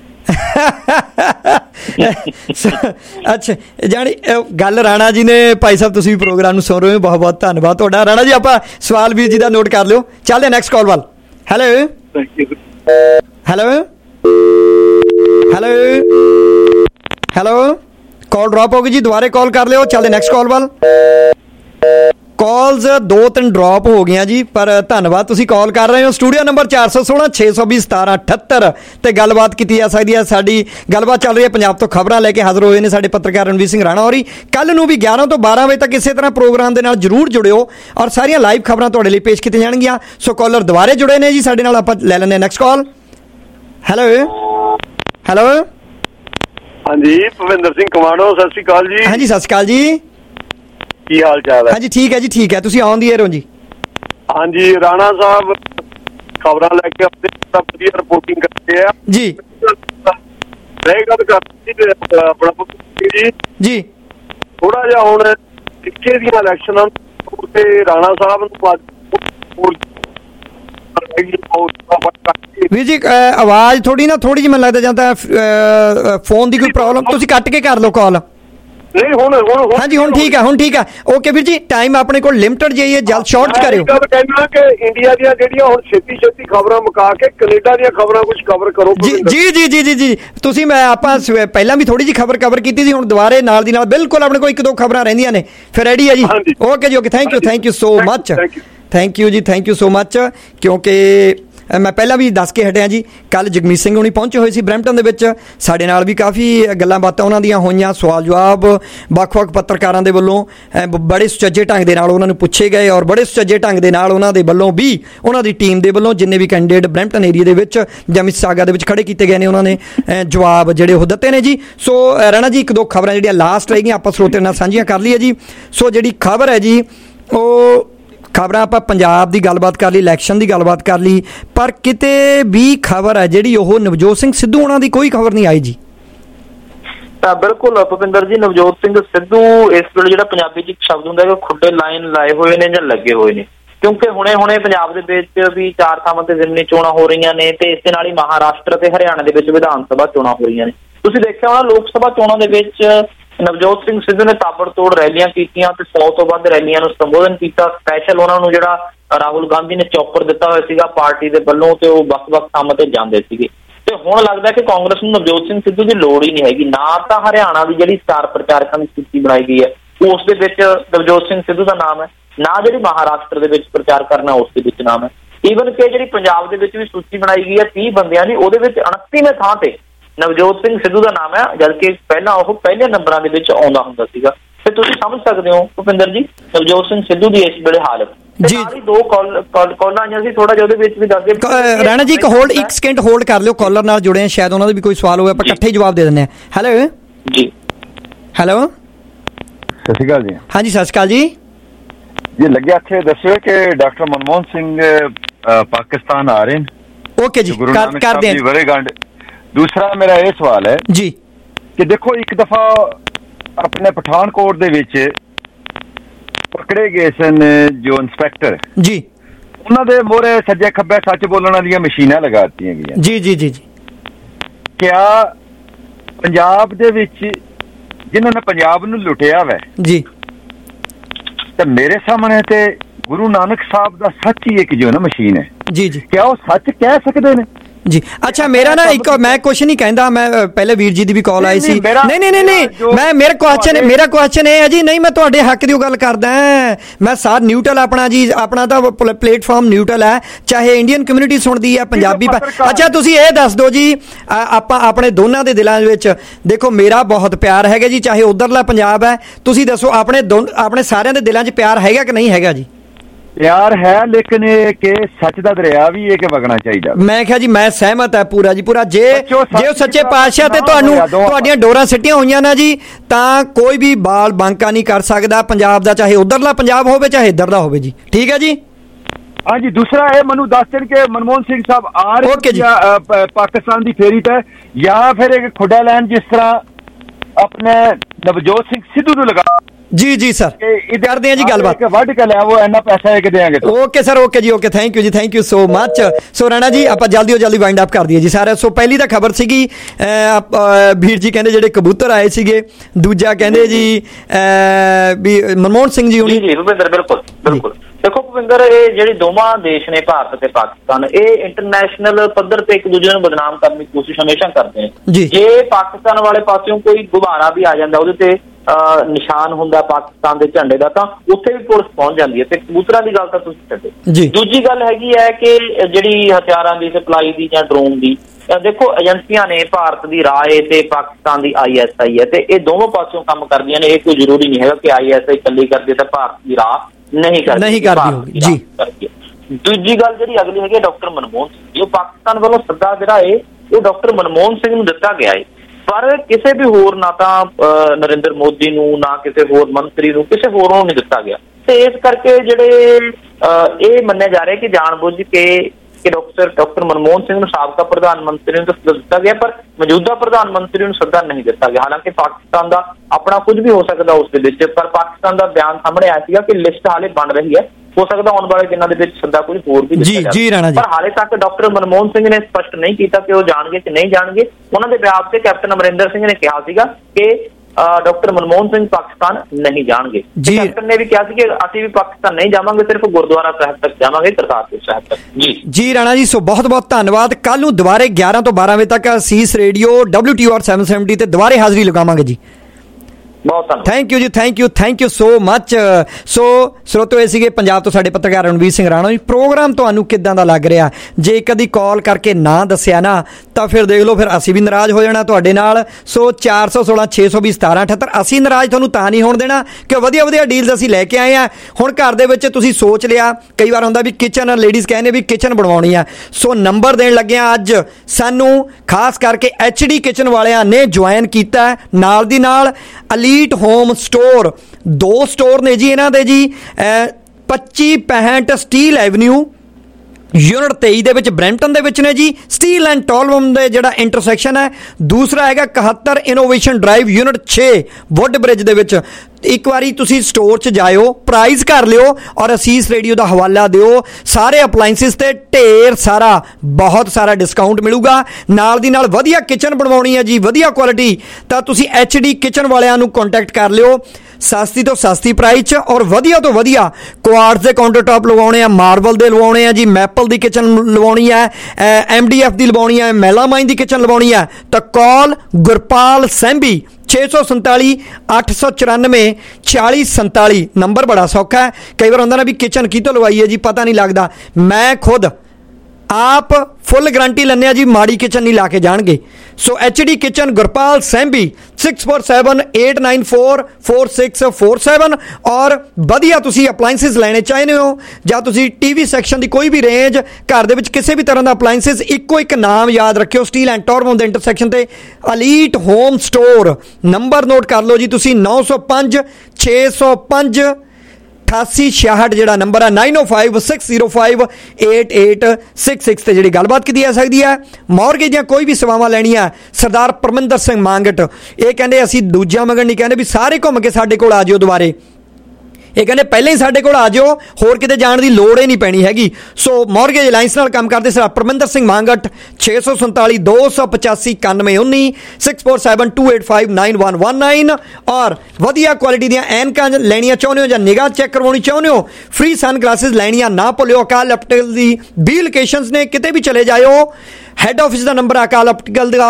ਅੱਛਾ, ਜਾਣੀ ਗੱਲ ਰਾਣਾ ਜੀ ਨੇ। ਭਾਈ ਸਾਹਿਬ ਤੁਸੀਂ ਵੀ ਪ੍ਰੋਗਰਾਮ ਨੂੰ ਸੁਣ ਰਹੇ ਹੋ, ਬਹੁਤ ਬਹੁਤ ਧੰਨਵਾਦ ਤੁਹਾਡਾ ਰਾਣਾ ਜੀ। ਆਪਾਂ ਸਵਾਲ ਵੀਰ ਜੀ ਦਾ ਨੋਟ ਕਰ ਲਿਓ। ਚੱਲਦੇ ਨੈਕਸਟ ਕਾਲ ਵੱਲ। Hello hello hello hello, call drop ਹੋ ਗਈ ਜੀ, ਦੁਬਾਰੇ ਕਾਲ ਕਰ ਲਿਓ। ਚੱਲਦੇ ਨੈਕਸਟ ਕਾਲ ਵੱਲ। ਕਾਲਸ 2-3 ਡ੍ਰੌਪ ਹੋ ਗਈਆਂ ਜੀ, ਪਰ ਧੰਨਵਾਦ ਤੁਸੀਂ ਕਾਲ ਕਰ ਰਹੇ ਹੋ। ਸਟੂਡੀਓ ਨੰਬਰ 416 620 1778 ਤੇ ਗੱਲਬਾਤ ਕੀਤੀ ਜਾ ਸਕਦੀ ਹੈ। ਸਾਡੀ ਗੱਲਬਾਤ ਚੱਲ ਰਹੀ ਹੈ ਪੰਜਾਬ ਤੋਂ। ਖਬਰਾਂ ਲੈ ਕੇ ਹਾਜ਼ਰ ਹੋਏ ਨੇ ਸਾਡੇ ਪੱਤਰਕਾਰ ਰਣਵੀਰ ਸਿੰਘ ਰਾਣਾ ਹੋਰੀ। ਕੱਲ ਨੂੰ ਵੀ 11 ਤੋਂ 12 ਵਜੇ ਤੱਕ ਇਸੇ ਤਰ੍ਹਾਂ ਪ੍ਰੋਗਰਾਮ ਦੇ ਨਾਲ ਜ਼ਰੂਰ ਜੁੜਿਓ ਔਰ ਸਾਰੀਆਂ ਲਾਈਵ ਖਬਰਾਂ ਤੁਹਾਡੇ ਲਈ ਪੇਸ਼ ਕੀਤੀਆਂ ਜਾਣਗੀਆਂ। ਸੋ ਕਾਲਰ ਦੁਬਾਰੇ ਜੁੜੇ ਨੇ ਜੀ ਸਾਡੇ ਨਾਲ, ਆਪਾਂ ਲੈ ਲੈਂਦੇ ਹਾਂ ਨੈਕਸਟ ਕਾਲ। ਹੈਲੋ ਹੈਲੋ ਹਾਂਜੀ, ਭੁਪਿੰਦਰ ਸਿੰਘ ਕਮਾਣੋ, ਸਤਿ ਸ਼੍ਰੀ ਅਕਾਲ ਜੀ। ਹਾਂਜੀ ਸਤਿ ਸ਼੍ਰੀ ਅਕਾਲ ਜੀ। ਕੀ ਹਾਲ ਚਾਲ ਹੈ? ਹਾਂਜੀ ਠੀਕ ਹੈ ਜੀ, ਠੀਕ ਹੈ। ਤੁਸੀਂ ਆਨ ਦੀ ਏਅਰ ਹੋ ਜੀ। ਹਾਂਜੀ, ਰਾਣਾ ਸਾਹਿਬ ਖਬਰਾਂ ਲੈ ਕੇ ਆਪਣੇ ਵਧੀਆ ਰਿਪੋਰਟਿੰਗ ਕਰਦੇ ਆ ਜੀ। ਰਹਿ ਗੱਲ ਕਰਦੀ ਆਪਣਾ ਜੀ ਥੋੜਾ ਜਿਹਾ ਹੁਣ ਪਿੱਛੇ ਦੀਆਂ ਇਲੈਕਸ਼ਨਾਂ ਤੇ ਰਾਣਾ ਸਾਹਿਬ ਨੂੰ ਵੀਰ ਜੀ ਆਵਾਜ਼ ਥੋੜੀ ਜਿਹੀ ਮੈਨੂੰ ਲੱਗਦਾ ਜਾਂਦਾ ਫੋਨ ਦੀ ਕੋਈ ਪ੍ਰੋਬਲਮ, ਤੁਸੀਂ ਕੱਟ ਕੇ ਕਰ ਲਓ ਕਾਲ। ਨਹੀਂ ਹੁਣ ਹਾਂਜੀ ਹੁਣ ਠੀਕ ਹੈ ਓਕੇ ਵੀਰ ਜੀ। ਟਾਈਮ ਆਪਣੇ ਕੋਲ ਲਿਮਟਡ ਜਿਹੀ ਹੈ, ਜਲਦ ਸ਼ਾਰਟ ਕਰਿਓ। ਮੈਂ ਕਹਿੰਦਾ ਕਿ ਇੰਡੀਆ ਦੀਆਂ ਜਿਹੜੀਆਂ ਹੁਣ ਛੇਤੀ ਖਬਰਾਂ ਮੁਕਾ ਕੇ ਕੈਨੇਡਾ ਦੀਆਂ ਖਬਰਾਂ ਕੁਝ ਕਵਰ ਕਰੋ। ਜੀ ਤੁਸੀਂ ਆਪਾਂ ਪਹਿਲਾਂ ਵੀ ਥੋੜੀ ਜਿਹੀ ਖਬਰ ਕਵਰ ਕੀਤੀ ਸੀ, ਹੁਣ ਦੁਬਾਰੇ ਨਾਲ ਦੀ ਨਾਲ ਬਿਲਕੁਲ ਆਪਣੇ ਕੋਲ 1-2 ਖਬਰਾਂ ਰਹਿੰਦੀਆਂ ਨੇ, ਫਿਰ ਰੈਡੀ ਹੈ ਜੀ। ਓਕੇ ਜੀ, okay, thank you so much. Thank you so much. ਕਿਉਂਕਿ ਮੈਂ ਪਹਿਲਾਂ ਵੀ ਦੱਸ ਕੇ ਹਟਿਆ ਜੀ, ਕੱਲ ਜਗਮੀਤ ਸਿੰਘ ਹੁਣੀ ਪਹੁੰਚੇ ਹੋਏ ਸੀ ਬਰੈਂਪਟਨ ਦੇ ਵਿੱਚ। ਸਾਡੇ ਨਾਲ ਵੀ ਕਾਫੀ ਗੱਲਾਂ ਬਾਤਾਂ ਉਹਨਾਂ ਦੀਆਂ ਹੋਈਆਂ, ਸਵਾਲ ਜਵਾਬ ਵੱਖ-ਵੱਖ ਪੱਤਰਕਾਰਾਂ ਦੇ ਵੱਲੋਂ ਬੜੇ ਸੁਚੱਜੇ ਢੰਗ ਦੇ ਨਾਲ ਉਹਨਾਂ ਨੂੰ ਪੁੱਛੇ ਗਏ ਔਰ ਬੜੇ ਸੁਚੱਜੇ ਢੰਗ ਦੇ ਨਾਲ ਉਹਨਾਂ ਦੇ ਵੱਲੋਂ ਵੀ, ਉਹਨਾਂ ਦੀ ਟੀਮ ਦੇ ਵੱਲੋਂ ਜਿੰਨੇ ਵੀ ਕੈਂਡੀਡੇਟ ਬਰੈਂਪਟਨ ਏਰੀਆ ਦੇ ਵਿੱਚ ਜਾਂ ਮਿਸਿਸਾਗਾ ਦੇ ਵਿੱਚ ਖੜੇ ਕੀਤੇ ਗਏ ਨੇ, ਉਹਨਾਂ ਨੇ ਜਵਾਬ ਜਿਹੜੇ ਉਹ ਦਿੱਤੇ ਨੇ ਜੀ। ਸੋ ਰਾਣਾ ਜੀ 1-2 ਖਬਰਾਂ ਜਿਹੜੀਆਂ ਲਾਸਟ ਰਹਿ ਗਈਆਂ ਆਪਾਂ ਸਰੋਤਿਆਂ ਨਾਲ ਸਾਂਝੀਆਂ ਕਰ ਲਈਏ ਜੀ। ਸੋ ਜਿਹੜੀ ਖਬਰ ਹੈ ਜੀ, ਉਹ ਖਬਰਾਂ ਆਪਾਂ ਪੰਜਾਬ ਦੀ ਗੱਲਬਾਤ ਕਰ ਲਈ, ਇਲੈਕਸ਼ਨ ਦੀ ਗੱਲਬਾਤ ਕਰ ਲਈ, ਪਰ ਕਿਤੇ ਵੀ ਖਬਰ ਹੈ ਜਿਹੜੀ ਉਹ ਨਵਜੋਤ ਸਿੰਘ ਸਿੱਧੂ ਉਹਨਾਂ ਦੀ ਕੋਈ ਖਬਰ ਨਹੀਂ ਆਈ ਜੀ। ਬਿਲਕੁਲ ਭੁਪਿੰਦਰ ਜੀ, ਨਵਜੋਤ ਸਿੰਘ ਸਿੱਧੂ ਇਸ ਵੇਲੇ ਜਿਹੜਾ ਪੰਜਾਬੀ ਚ ਇੱਕ ਸ਼ਬਦ ਹੁੰਦਾ ਕਿ ਖੁੱਡੇ ਲਾਈਨ ਲਾਏ ਹੋਏ ਨੇ ਜਾਂ ਲੱਗੇ ਹੋਏ ਨੇ, ਕਿਉਂਕਿ ਹੁਣੇ ਪੰਜਾਬ ਦੇ ਵਿੱਚ ਵੀ 4 ਥਾਵਾਂ ਤੇ ਜ਼ਿਮਨੀ ਚੋਣਾਂ ਹੋ ਰਹੀਆਂ ਨੇ ਤੇ ਇਸ ਦੇ ਨਾਲ ਹੀ ਮਹਾਰਾਸ਼ਟਰ ਤੇ ਹਰਿਆਣਾ ਦੇ ਵਿੱਚ ਵਿਧਾਨ ਸਭਾ ਚੋਣਾਂ ਹੋ ਰਹੀਆਂ ਨੇ। ਤੁਸੀਂ ਦੇਖਿਆ ਹੋਣਾ ਲੋਕ ਸਭਾ ਚੋਣਾਂ ਦੇ ਵਿੱਚ ਨਵਜੋਤ ਸਿੰਘ ਸਿੱਧੂ ਨੇ ਤਾਬੜਤੋੜ ਰੈਲੀਆਂ ਕੀਤੀਆਂ ਤੇ 100 ਤੋਂ ਵੱਧ ਰੈਲੀਆਂ ਨੂੰ ਸੰਬੋਧਨ ਕੀਤਾ। ਸਪੈਸ਼ਲ ਉਹਨਾਂ ਨੂੰ ਜਿਹੜਾ ਰਾਹੁਲ ਗਾਂਧੀ ਨੇ ਚੌਪਰ ਦਿੱਤਾ ਹੋਇਆ ਸੀਗਾ ਪਾਰਟੀ ਦੇ ਵੱਲੋਂ ਤੇ ਉਹ ਵੱਖ-ਵੱਖ ਥਾਵਾਂ ਤੇ ਜਾਂਦੇ ਸੀਗੇ। ਤੇ ਹੁਣ ਲੱਗਦਾ ਕਿ ਕਾਂਗਰਸ ਨੂੰ ਨਵਜੋਤ ਸਿੰਘ ਸਿੱਧੂ ਦੀ ਲੋੜ ਹੀ ਨਹੀਂ ਹੈਗੀ। ਨਾ ਤਾਂ ਹਰਿਆਣਾ ਦੀ ਜਿਹੜੀ ਸਟਾਰ ਪ੍ਰਚਾਰਕਾਂ ਦੀ ਸੂਚੀ ਬਣਾਈ ਗਈ ਹੈ ਉਸ ਦੇ ਵਿੱਚ ਨਵਜੋਤ ਸਿੰਘ ਸਿੱਧੂ ਦਾ ਨਾਮ ਹੈ, ਨਾ ਜਿਹੜੀ ਮਹਾਰਾਸ਼ਟਰ ਦੇ ਵਿੱਚ ਪ੍ਰਚਾਰ ਕਰਨਾ ਉਸ ਦੇ ਵਿੱਚ ਨਾਮ ਹੈ। ਈਵਨ ਕਿ ਜਿਹੜੀ ਪੰਜਾਬ ਦੇ ਵਿੱਚ ਵੀ ਸੂਚੀ ਬਣਾਈ ਗਈ ਹੈ 30 ਬੰਦਿਆਂ ਦੀ, ਉਹਦੇ ਵਿੱਚ 29ਵੇਂ ਥਾਂ ਤੇ ਨਵਜੋਤ ਸਿੰਘ ਸਿੱਧੂ ਦਾ ਨਾਮ ਹੈ, ਜਦਕਿ ਪਹਿਲਾਂ ਉਹ ਪਹਿਲੇ ਨੰਬਰਾਂ ਦੇ ਵਿੱਚ ਆਉਂਦਾ ਹੁੰਦਾ ਸੀਗਾ। ਤੇ ਤੁਸੀਂ ਸਮਝ ਸਕਦੇ ਹੋ ਭੁਪਿੰਦਰ ਜੀ ਨਵਜੋਤ ਸਿੰਘ ਸਿੱਧੂ ਦੀ ਇਸ ਵੇਲੇ ਹਾਲਤ ਜੀ। ਦੋ ਕਾਲਾਂ ਆਈਆਂ ਸੀ, ਥੋੜਾ ਜਿਹਾ ਉਹਦੇ ਵਿੱਚ ਵੀ ਦੱਸ ਦਿਓ ਰਾਣਾ ਜੀ। ਇੱਕ ਸਕਿੰਟ ਹੋਲਡ ਕਰ ਲਿਓ, ਕਾਲਰ ਨਾਲ ਜੁੜੇ ਆ, ਸ਼ਾਇਦ ਉਹਨਾਂ ਦਾ ਵੀ ਕੋਈ ਸਵਾਲ ਹੋਵੇ, ਆਪਾਂ ਇਕੱਠੇ ਹੀ ਜਵਾਬ ਦੇ ਦਿੰਦੇ ਹਾਂ। ਹੈਲੋ ਜੀ, ਹੈਲੋ, ਸਤਿ ਸ਼੍ਰੀ ਅਕਾਲ ਜੀ। ਹਾਂਜੀ ਸਤਿ ਸ਼੍ਰੀ ਅਕਾਲ ਜੀ। ਜੀ ਲੱਗਿਆ ਇੱਥੇ ਦੱਸਿਓ ਕਿ ਡਾਕਟਰ ਮਨਮੋਹਨ ਸਿੰਘ ਪਾਕਿਸਤਾਨ ਆ ਰਹੇ ਨੇ। ਓਕੇ ਜੀ, ਕਰਦੇ ਹਾਂ ਵਰੇਗੰਢ। ਦੂਸਰਾ ਮੇਰਾ ਇਹ ਸਵਾਲ ਹੈ ਜੀ ਕਿ ਦੇਖੋ ਇੱਕ ਦਫਾ ਆਪਣੇ ਪਠਾਨਕੋਟ ਦੇ ਵਿੱਚ ਪਕੜੇ ਗਏ ਸਨ ਜੋ ਇੰਸਪੈਕਟਰ ਜੀ, ਉਹਨਾਂ ਦੇ ਮੋਹਰੇ ਸੱਜੇ ਖੱਬੇ ਸੱਚ ਬੋਲਣ ਵਾਲੀਆਂ ਮਸ਼ੀਨਾਂ ਲਗਾ ਦਿੱਤੀਆਂ ਗਈਆਂ ਜੀ ਜੀ ਜੀ ਜੀ। ਕਿਆ ਪੰਜਾਬ ਦੇ ਵਿੱਚ ਜਿਨ੍ਹਾਂ ਨੇ ਪੰਜਾਬ ਨੂੰ ਲੁੱਟਿਆ ਵੈ ਜੀ, ਤੇ ਮੇਰੇ ਸਾਹਮਣੇ ਤੇ ਗੁਰੂ ਨਾਨਕ ਸਾਹਿਬ ਦਾ ਸੱਚ ਹੀ ਇੱਕ ਜੋ ਨਾ ਮਸ਼ੀਨ ਹੈ ਜੀ ਜੀ, ਕਿਆ ਉਹ ਸੱਚ ਕਹਿ ਸਕਦੇ ਨੇ ਜੀ? ਅੱਛਾ, ਮੇਰਾ ਨਾ ਇੱਕ, ਮੈਂ ਕੁਛ ਨਹੀਂ ਕਹਿੰਦਾ, ਮੈਂ ਪਹਿਲੇ ਵੀਰ ਜੀ ਦੀ ਵੀ ਕਾਲ ਆਈ ਸੀ। ਨਹੀਂ, ਮੈਂ ਮੇਰਾ ਕੁਐਸਚਨ ਇਹ ਹੈ ਜੀ, ਨਹੀਂ ਮੈਂ ਤੁਹਾਡੇ ਹੱਕ ਦੀ ਗੱਲ ਕਰਦਾ, ਮੈਂ ਸਾਰ ਨਿਊਟਰਲ ਆਪਣਾ ਜੀ, ਆਪਣਾ ਤਾਂ ਪਲੇਟਫਾਰਮ ਨਿਊਟਰਲ ਹੈ, ਚਾਹੇ ਇੰਡੀਅਨ ਕਮਿਊਨਿਟੀ ਸੁਣਦੀ ਹੈ, ਪੰਜਾਬੀ। ਅੱਛਾ ਤੁਸੀਂ ਇਹ ਦੱਸ ਦਿਓ ਜੀ, ਆਪਾਂ ਆਪਣੇ ਦੋਨਾਂ ਦੇ ਦਿਲਾਂ ਵਿੱਚ ਦੇਖੋ ਮੇਰਾ ਬਹੁਤ ਪਿਆਰ ਹੈਗਾ ਜੀ, ਚਾਹੇ ਉਧਰਲਾ ਪੰਜਾਬ ਹੈ, ਤੁਸੀਂ ਦੱਸੋ ਆਪਣੇ ਸਾਰਿਆਂ ਦੇ ਦਿਲਾਂ 'ਚ ਪਿਆਰ ਹੈਗਾ ਕਿ ਨਹੀਂ ਹੈਗਾ ਜੀ? ਪਿਆਰ ਹੈ, ਲੇਕਿਨ ਇਹ ਕਿ ਸੱਚ ਦਾ ਦਰਿਆ ਵੀ ਇਹ ਕਿ ਵਗਣਾ ਚਾਹੀਦਾ। ਮੈਂ ਕਿਹਾ ਜੀ ਮੈਂ ਸਹਿਮਤ ਹੈ ਪੂਰਾ ਜੀ ਪੂਰਾ। ਜੇ ਉਹ ਸੱਚੇ ਪਾਤਸ਼ਾਹ ਤੇ ਤੁਹਾਡੀਆਂ ਡੋਰਾਂ ਸਿੱਟੀਆਂ ਹੋਈਆਂ ਨਾ ਜੀ, ਤਾਂ ਕੋਈ ਵੀ ਬਾਲ ਬਾਂਕਾ ਨਹੀਂ ਕਰ ਸਕਦਾ ਪੰਜਾਬ ਦਾ, ਚਾਹੇ ਉਧਰਲਾ ਪੰਜਾਬ ਹੋਵੇ ਚਾਹੇ ਇੱਧਰ ਦਾ ਹੋਵੇ ਜੀ। ਠੀਕ ਹੈ ਜੀ। ਹਾਂਜੀ, ਦੂਸਰਾ ਇਹ ਮੈਨੂੰ ਦੱਸ ਦੇਣ ਕਿ ਮਨਮੋਹਨ ਸਿੰਘ ਸਾਹਿਬ ਆ ਰਹੇ ਪਾਕਿਸਤਾਨ ਦੀ ਫੇਰੀ ਤੇ, ਜਾਂ ਫਿਰ ਇੱਕ ਖੁੱਡਾ ਲੈਣ ਜਿਸ ਤਰ੍ਹਾਂ ਆਪਣੇ ਨਵਜੋਤ ਸਿੰਘ ਸਿੱਧੂ ਨੂੰ ਲਗਾ। ਜੀ ਜੀ ਸਰ, ਕਰਦੇ ਹਾਂ ਜੀ ਗੱਲਬਾਤ। ਵੱਢ ਕੇ ਲਿਆ ਉਹ ਇੰਨਾ ਪੈਸਾ ਹੈ ਕਿ ਦੇਾਂਗੇ। ਓਕੇ ਸਰ, ਓਕੇ ਜੀ, ਓਕੇ, ਥੈਂਕ ਯੂ ਜੀ, thank you so much. So Rana ji ਆਪਾਂ ਜਲਦੀ ਵਾਈਂਡ ਅਪ ਕਰ ਦਈਏ ਜੀ ਸਾਰੇ। ਸੋ ਪਹਿਲੀ ਤਾਂ ਖਬਰ ਸੀਗੀ ਵੀਰ ਜੀ ਕਹਿੰਦੇ ਜਿਹੜੇ ਕਬੂਤਰ ਆਏ ਸੀਗੇ, ਦੂਜਾ ਕਹਿੰਦੇ ਜੀ ਵੀ ਮਨਮੋਹਨ ਸਿੰਘ ਜੀ ਜੀ ਭੁਪਿੰਦਰ, ਬਿਲਕੁਲ ਦੇਖੋ ਭੁਪਿੰਦਰ, ਇਹ ਜਿਹੜੇ ਦੋਵਾਂ ਦੇਸ਼ ਨੇ ਭਾਰਤ ਤੇ ਪਾਕਿਸਤਾਨ, ਇਹ ਇੰਟਰਨੈਸ਼ਨਲ ਪੱਧਰ ਤੇ ਇੱਕ ਦੂਜੇ ਨੂੰ ਬਦਨਾਮ ਕਰਨ ਦੀ ਕੋਸ਼ਿਸ਼ ਹਮੇਸ਼ਾ ਕਰਦੇ ਨੇ। ਜੇ ਪਾਕਿਸਤਾਨ ਵਾਲੇ ਪਾਸਿਓਂ ਕੋਈ ਗੁਬਾਰਾ ਵੀ ਆ ਜਾਂਦਾ, ਉਹਦੇ ਤੇ ਨਿਸ਼ਾਨ ਹੁੰਦਾ ਪਾਕਿਸਤਾਨ ਦੇ ਝੰਡੇ ਦਾ, ਤਾਂ ਉੱਥੇ ਵੀ ਪੁਲਿਸ ਪਹੁੰਚ ਜਾਂਦੀ ਹੈ। ਤੇ ਕਬੂਤਰਾਂ ਦੀ ਗੱਲ ਤਾਂ ਤੁਸੀਂ ਛੱਡੋ। ਦੂਜੀ ਗੱਲ ਹੈਗੀ ਹੈ ਕਿ ਜਿਹੜੀ ਹਥਿਆਰਾਂ ਦੀ ਸਪਲਾਈ ਦੀ ਜਾਂ ਡਰੋਨ ਦੀ, ਦੇਖੋ ਏਜੰਸੀਆਂ ਨੇ ਭਾਰਤ ਦੀ ਰਾਏ ਤੇ ਪਾਕਿਸਤਾਨ ਦੀ ISI ਹੈ, ਤੇ ਇਹ ਦੋਨੋਂ ਪਾਸਿਓਂ ਕੰਮ ਕਰਦੀਆਂ ਨੇ। ਇਹ ਕੋਈ ਜ਼ਰੂਰੀ ਨਹੀਂ ਹੈਗਾ ਕਿ ISI ਇਕੱਲੀ ਕਰਦੀ ਤਾਂ ਭਾਰਤ ਦੀ ਰਾਹ ਨਹੀਂ ਕਰਦੀ ਜੀ। ਦੂਜੀ ਗੱਲ ਜਿਹੜੀ ਅਗਲੀ ਹੈਗੀ ਡਾਕਟਰ ਮਨਮੋਹਨ ਸਿੰਘ, ਉਹ ਪਾਕਿਸਤਾਨ ਵੱਲੋਂ ਸੱਦਾ ਜਿਹੜਾ ਹੈ ਉਹ ਡਾਕਟਰ ਮਨਮੋਹਨ ਸਿੰਘ ਨੂੰ ਦਿੱਤਾ ਗਿਆ ਹੈ, ਪਰ ਕਿਸੇ ਵੀ ਹੋਰ, ਨਾ ਤਾਂ ਨਰਿੰਦਰ ਮੋਦੀ ਨੂੰ, ਨਾ ਕਿਸੇ ਹੋਰ ਮੰਤਰੀ ਨੂੰ, ਕਿਸੇ ਹੋਰ ਨੂੰ ਨਹੀਂ ਦਿੱਤਾ ਗਿਆ। ਤੇ ਇਸ ਕਰਕੇ ਜਿਹੜੇ ਇਹ ਮੰਨਿਆ ਜਾ ਰਿਹਾ ਕਿ ਜਾਣਬੁੱਝ ਕੇ ਡਾਕਟਰ ਮਨਮੋਹਨ ਸਿੰਘ ਨੂੰ ਸਾਬਕਾ ਪ੍ਰਧਾਨ ਮੰਤਰੀ ਨੂੰ ਸੱਦਾ ਦਿੱਤਾ ਗਿਆ, ਪਰ ਮੌਜੂਦਾ ਪ੍ਰਧਾਨ ਮੰਤਰੀ ਨੂੰ ਸੱਦਾ ਨਹੀਂ ਦਿੱਤਾ ਗਿਆ। ਹਾਲਾਂਕਿ ਪਾਕਿਸਤਾਨ ਦਾ ਆਪਣਾ ਕੁਝ ਵੀ ਹੋ ਸਕਦਾ ਉਸ ਦੇ ਵਿੱਚ, ਪਰ ਪਾਕਿਸਤਾਨ ਦਾ ਬਿਆਨ ਸਾਹਮਣੇ ਆਇਆ ਸੀਗਾ ਕਿ ਲਿਸਟ ਹਾਲੇ ਬਣ ਰਹੀ ਹੈ, ਹੋ ਸਕਦਾ ਆਉਣ ਵਾਲੇ ਦਿਨਾਂ ਦੇ ਵਿੱਚ ਸੱਦਾ ਕੋਈ ਹੋਰ ਵੀ ਦਿੱਤਾ ਜਾਵੇ। ਪਰ ਹਾਲੇ ਤੱਕ ਡਾਕਟਰ ਮਨਮੋਹਨ ਸਿੰਘ ਨੇ ਸਪਸ਼ਟ ਨਹੀਂ ਕੀਤਾ ਕਿ ਉਹ ਜਾਣਗੇ ਕਿ ਨਹੀਂ ਜਾਣਗੇ। ਉਹਨਾਂ ਦੇ ਬਿਆਨ ਤੇ ਕੈਪਟਨ ਅਮਰਿੰਦਰ ਸਿੰਘ ਨੇ ਕਿਹਾ ਸੀਗਾ ਕਿ ਡਾਕਟਰ ਮਨਮੋਹਨ ਸਿੰਘ ਪਾਕਿਸਤਾਨ ਨਹੀਂ ਜਾਣਗੇ। ਕੈਪਟਨ ਨੇ ਵੀ ਕਿਹਾ ਸੀ ਕਿ ਅਸੀਂ ਵੀ ਪਾਕਿਸਤਾਨ ਨਹੀਂ ਜਾਵਾਂਗੇ, ਸਿਰਫ ਗੁਰਦੁਆਰਾ ਸਾਹਿਬ ਤੱਕ ਜਾਵਾਂਗੇ, ਕਰਤਾਰਪੁਰ ਸਾਹਿਬ ਤੱਕ। ਜੀ ਰਾਣਾ ਜੀ, ਸੋ ਬਹੁਤ ਬਹੁਤ ਧੰਨਵਾਦ। ਕੱਲ ਨੂੰ ਦੁਬਾਰੇ 11 ਤੋਂ 12 ਵਜੇ ਤੱਕ ਅਸੀਸ ਰੇਡੀਓ WTOR 770 ਤੇ ਦੁਬਾਰੇ ਹਾਜ਼ਰੀ ਲਗਾਵਾਂਗੇ ਜੀ। ਬਹੁਤ ਧੰਨਵਾਦ। Thank you so much. So ਸਰੋਤੋ, ਇਹ ਸੀਗੇ ਪੰਜਾਬ ਤੋਂ ਸਾਡੇ ਪੱਤਰਕਾਰ ਰਣਵੀਰ ਸਿੰਘ ਰਾਣਾ ਜੀ। ਪ੍ਰੋਗਰਾਮ ਤੁਹਾਨੂੰ ਕਿੱਦਾਂ ਦਾ ਲੱਗ ਰਿਹਾ? ਜੇ ਕਦੀ ਕਾਲ ਕਰਕੇ ਨਾ ਦੱਸਿਆ ਨਾ ਤਾਂ ਫਿਰ ਦੇਖ ਲਓ, ਫਿਰ ਅਸੀਂ ਵੀ ਨਾਰਾਜ਼ ਹੋ ਜਾਣਾ ਤੁਹਾਡੇ ਨਾਲ। ਸੋ 416 620 1778 ਅਸੀਂ ਨਾਰਾਜ਼ ਤੁਹਾਨੂੰ ਤਾਂ ਨਹੀਂ ਹੋਣ ਦੇਣਾ ਕਿ ਵਧੀਆ ਡੀਲਸ ਅਸੀਂ ਲੈ ਕੇ ਆਏ ਆ। ਹੁਣ ਘਰ ਦੇ ਵਿੱਚ ਤੁਸੀਂ ਸੋਚ ਲਿਆ, ਕਈ ਵਾਰ ਹੁੰਦਾ ਵੀ ਕਿਚਨ, ਲੇਡੀਜ਼ ਕਹਿੰਦੇ ਵੀ ਕਿਚਨ ਬਣਵਾਉਣੀ ਆ, ਸੋ ਨੰਬਰ ਦੇਣ ਲੱਗਿਆ ਅੱਜ ਸਾਨੂੰ ਖਾਸ ਕਰਕੇ HD ਕਿਚਨ ਵਾਲਿਆਂ ਨੇ ਜੁਆਇਨ ਕੀਤਾ। ਨਾਲ ਦੀ ਨਾਲ ਅਲੀਟ ਹੋਮ ਸਟੋਰ, 2 ਸਟੋਰ ਨੇ ਜੀ ਇਹਨਾਂ ਦੇ ਜੀ, 2565 ਸਟੀਲ ਐਵਨਿਊ ਯੂਨਿਟ 23 ਦੇ ਵਿੱਚ ਬਰੈਂਪਟਨ ਦੇ ਵਿੱਚ ਨੇ ਜੀ, ਸਟੀਲ ਐਂਡ ਟੋਲਵਮ ਦੇ ਜਿਹੜਾ ਇੰਟਰਸੈਕਸ਼ਨ ਹੈ। ਦੂਸਰਾ ਹੈਗਾ 71 innovation drive unit 6 Woodbridge ਦੇ ਵਿੱਚ। ਇੱਕ ਵਾਰੀ ਤੁਸੀਂ ਸਟੋਰ 'ਚ ਜਾਇਓ, ਪ੍ਰਾਈਜ਼ ਕਰ ਲਿਓ ਔਰ ਅਸੀਸ ਰੇਡੀਓ ਦਾ ਹਵਾਲਾ ਦਿਓ। ਸਾਰੇ ਅਪਲਾਈਐਂਸਿਸ ਤੇ ਢੇਰ ਸਾਰਾ, ਬਹੁਤ ਸਾਰਾ ਡਿਸਕਾਊਂਟ ਮਿਲੂਗਾ। ਨਾਲ ਦੀ ਨਾਲ ਵਧੀਆ ਕਿਚਨ ਬਣਵਾਉਣੀ ਹੈ ਜੀ, ਵਧੀਆ ਕੁਆਲਿਟੀ, ਤਾਂ ਤੁਸੀਂ HD ਕਿਚਨ ਵਾਲਿਆਂ ਨੂੰ ਕੰਟੈਕਟ ਕਰ ਲਿਓ। ਸਸਤੀ ਤੋਂ ਸਸਤੀ ਪ੍ਰਾਈਸ 'ਚ ਔਰ ਵਧੀਆ ਤੋਂ ਵਧੀਆ ਕੁਆਰਟਜ਼ ਦੇ ਕਾਊਂਟਰ ਟਾਪ ਲਗਵਾਉਣੇ ਆ, ਮਾਰਬਲ ਦੇ ਲਵਾਉਣੇ ਆ ਜੀ, ਮੈਪਲ ਦੀ ਕਿਚਨ ਲਵਾਉਣੀ ਹੈ, MDF ਦੀ ਲਵਾਉਣੀ ਹੈ, ਮੈਲਾਮਾਈਨ ਦੀ ਕਿਚਨ ਲਵਾਉਣੀ ਹੈ, ਤਾਂ ਕਾਲ ਗੁਰਪਾਲ ਸੈਂਬੀ 647 894 4047। ਨੰਬਰ ਬੜਾ ਸੌਖਾ ਹੈ। ਕਈ ਵਾਰ ਹੁੰਦਾ ਨਾ ਵੀ ਕਿਚਨ ਕਿਤੋਂ ਲਵਾਈਏ ਜੀ, ਪਤਾ ਨਹੀਂ ਲੱਗਦਾ। ਮੈਂ ਖੁਦ ਆਪ ਫੁੱਲ ਗਰੰਟੀ ਲੈਂਦੇ ਆ ਜੀ, ਮਾੜੀ ਕਿਚਨ ਨਹੀਂ ਲਾ ਕੇ ਜਾਣਗੇ। So HD kitchen Gurpal Saimbi 6478944647 ਔਰ ਵਧੀਆ ਤੁਸੀਂ ਅਪਲਾਈਐਂਸਿਸ ਲੈਣੇ ਚਾਹੁੰਦੇ ਹੋ ਜਾਂ ਤੁਸੀਂ TV ਸੈਕਸ਼ਨ ਦੀ ਕੋਈ ਵੀ ਰੇਂਜ, ਘਰ ਦੇ ਵਿੱਚ ਕਿਸੇ ਵੀ ਤਰ੍ਹਾਂ ਦਾ ਅਪਲਾਈਐਂਸਿਸ, ਇੱਕੋ ਇੱਕ ਨਾਮ ਯਾਦ ਰੱਖਿਓ, ਸਟੀਲ ਐਂਡ ਟੋਰਮਨ ਦੇ ਇੰਟਰਸੈਕਸ਼ਨ ਤੇ elite home store. Number note ਕਰ ਲਓ ਜੀ ਤੁਸੀਂ, 905 605 8866 ਜਿਹੜਾ ਨੰਬਰ ਹੈ 9056058866 ਤੇ ਜਿਹੜੀ ਗੱਲਬਾਤ ਕੀਤੀ ਜਾ ਸਕਦੀ ਹੈ। ਮੌਰਗੇਜ ਦੀਆਂ ਕੋਈ ਵੀ ਸੇਵਾਵਾਂ ਲੈਣੀਆਂ, ਸਰਦਾਰ ਪਰਮਿੰਦਰ ਸਿੰਘ ਮੰਗਟ ਇਹ ਕਹਿੰਦੇ ਅਸੀਂ ਦੂਜਾ ਮਗਰ ਨਹੀਂ ਕਹਿੰਦੇ ਵੀ ਸਾਰੇ ਘੁੰਮ ਕੇ ਸਾਡੇ ਕੋਲ ਆ ਜਿਓ ਦੁਬਾਰੇ, ਇਹ ਕਹਿੰਦੇ ਪਹਿਲਾਂ ਹੀ ਸਾਡੇ ਕੋਲ ਆ ਜਾਓ, ਹੋਰ ਕਿਤੇ ਜਾਣ ਦੀ ਲੋੜ ਹੀ ਨਹੀਂ ਪੈਣੀ ਹੈਗੀ। ਸੋ ਮੌਰਗੇਜ ਅਲਾਈਅੰਸ ਨਾਲ ਕੰਮ ਕਰਦੇ ਸਰਦਾਰ ਪਰਮਿੰਦਰ ਸਿੰਘ ਮੰਗਟ 647 285 9119 6472859119 ਔਰ ਵਧੀਆ ਕੁਆਲਿਟੀ ਦੀਆਂ ਐਨਕਾਂ ਲੈਣੀਆਂ ਚਾਹੁੰਦੇ ਹੋ ਜਾਂ ਨਿਗਾਹ ਚੈੱਕ ਕਰਵਾਉਣੀ ਚਾਹੁੰਦੇ ਹੋ, ਫ੍ਰੀ ਸਨ ਗਲਾਸਿਸ ਲੈਣੀਆਂ ਨਾ ਭੁੱਲਿਓ। ਅਕਾਲ ਆਪਟੀਕਲ ਦੀ 20 ਲੋਕੇਸ਼ਨਸ ਨੇ, ਕਿਤੇ ਵੀ ਚਲੇ ਜਾਇਓ। ਹੈੱਡ ਆਫਿਸ ਦਾ ਨੰਬਰ ਅਕਾਲ ਆਪਟੀਕਲ ਦਾ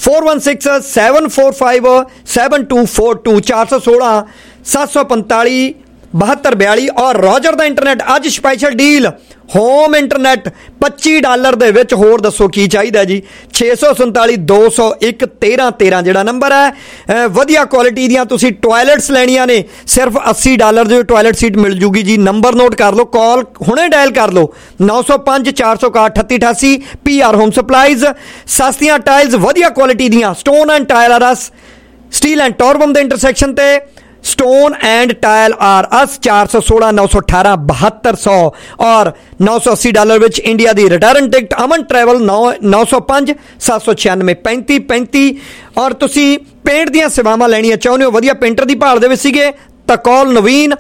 4167457242 416 745 7242 ਔਰ ਰੋਜਰ ਦਾ ਇੰਟਰਨੈਟ ਅੱਜ ਸਪੈਸ਼ਲ ਡੀਲ, ਹੋਮ ਇੰਟਰਨੈਟ $25 ਦੇ ਵਿੱਚ। ਹੋਰ ਦੱਸੋ ਕੀ ਚਾਹੀਦਾ ਜੀ? 647 201 1313 ਜਿਹੜਾ ਨੰਬਰ ਹੈ। ਵਧੀਆ ਕੁਆਲਿਟੀ ਦੀਆਂ ਤੁਸੀਂ ਟੋਇਲਟਸ ਲੈਣੀਆਂ ਨੇ, ਸਿਰਫ $80 ਦੀ ਟੋਇਲਟ ਸੀਟ ਮਿਲ ਜੂਗੀ ਜੀ। ਨੰਬਰ ਨੋਟ ਕਰ ਲਓ, ਕਾਲ ਹੁਣੇ ਡਾਇਲ ਕਰ ਲਓ 905 461 3888 PR ਹੋਮ ਸਪਲਾਈਜ਼। ਸਸਤੀਆਂ ਟਾਇਲਸ ਵਧੀਆ ਕੁਆਲਿਟੀ ਦੀਆਂ, stone and tile R us, Steeles and Torbram ਦੇ ਇੰਟਰਸੈਕਸ਼ਨ ਤੇ stone and tile R us 416 918 7200 और $980 विच इंडिया दी रिटर्न टिकट। अमन ट्रैवल 905 796 35 35 और तुसी पेंट ਦੀਆਂ ਸੇਵਾਵਾਂ ਲੈਣੀਆਂ ਚਾਹੁੰਦੇ ਹੋ, ਵਧੀਆ ਪੇਂਟਰ ਦੀ ਭਾਲ ਦੇ ਵਿੱਚ ਸੀਗੇ ਤਾਂ ਕਾਲ ਨਵੀਨ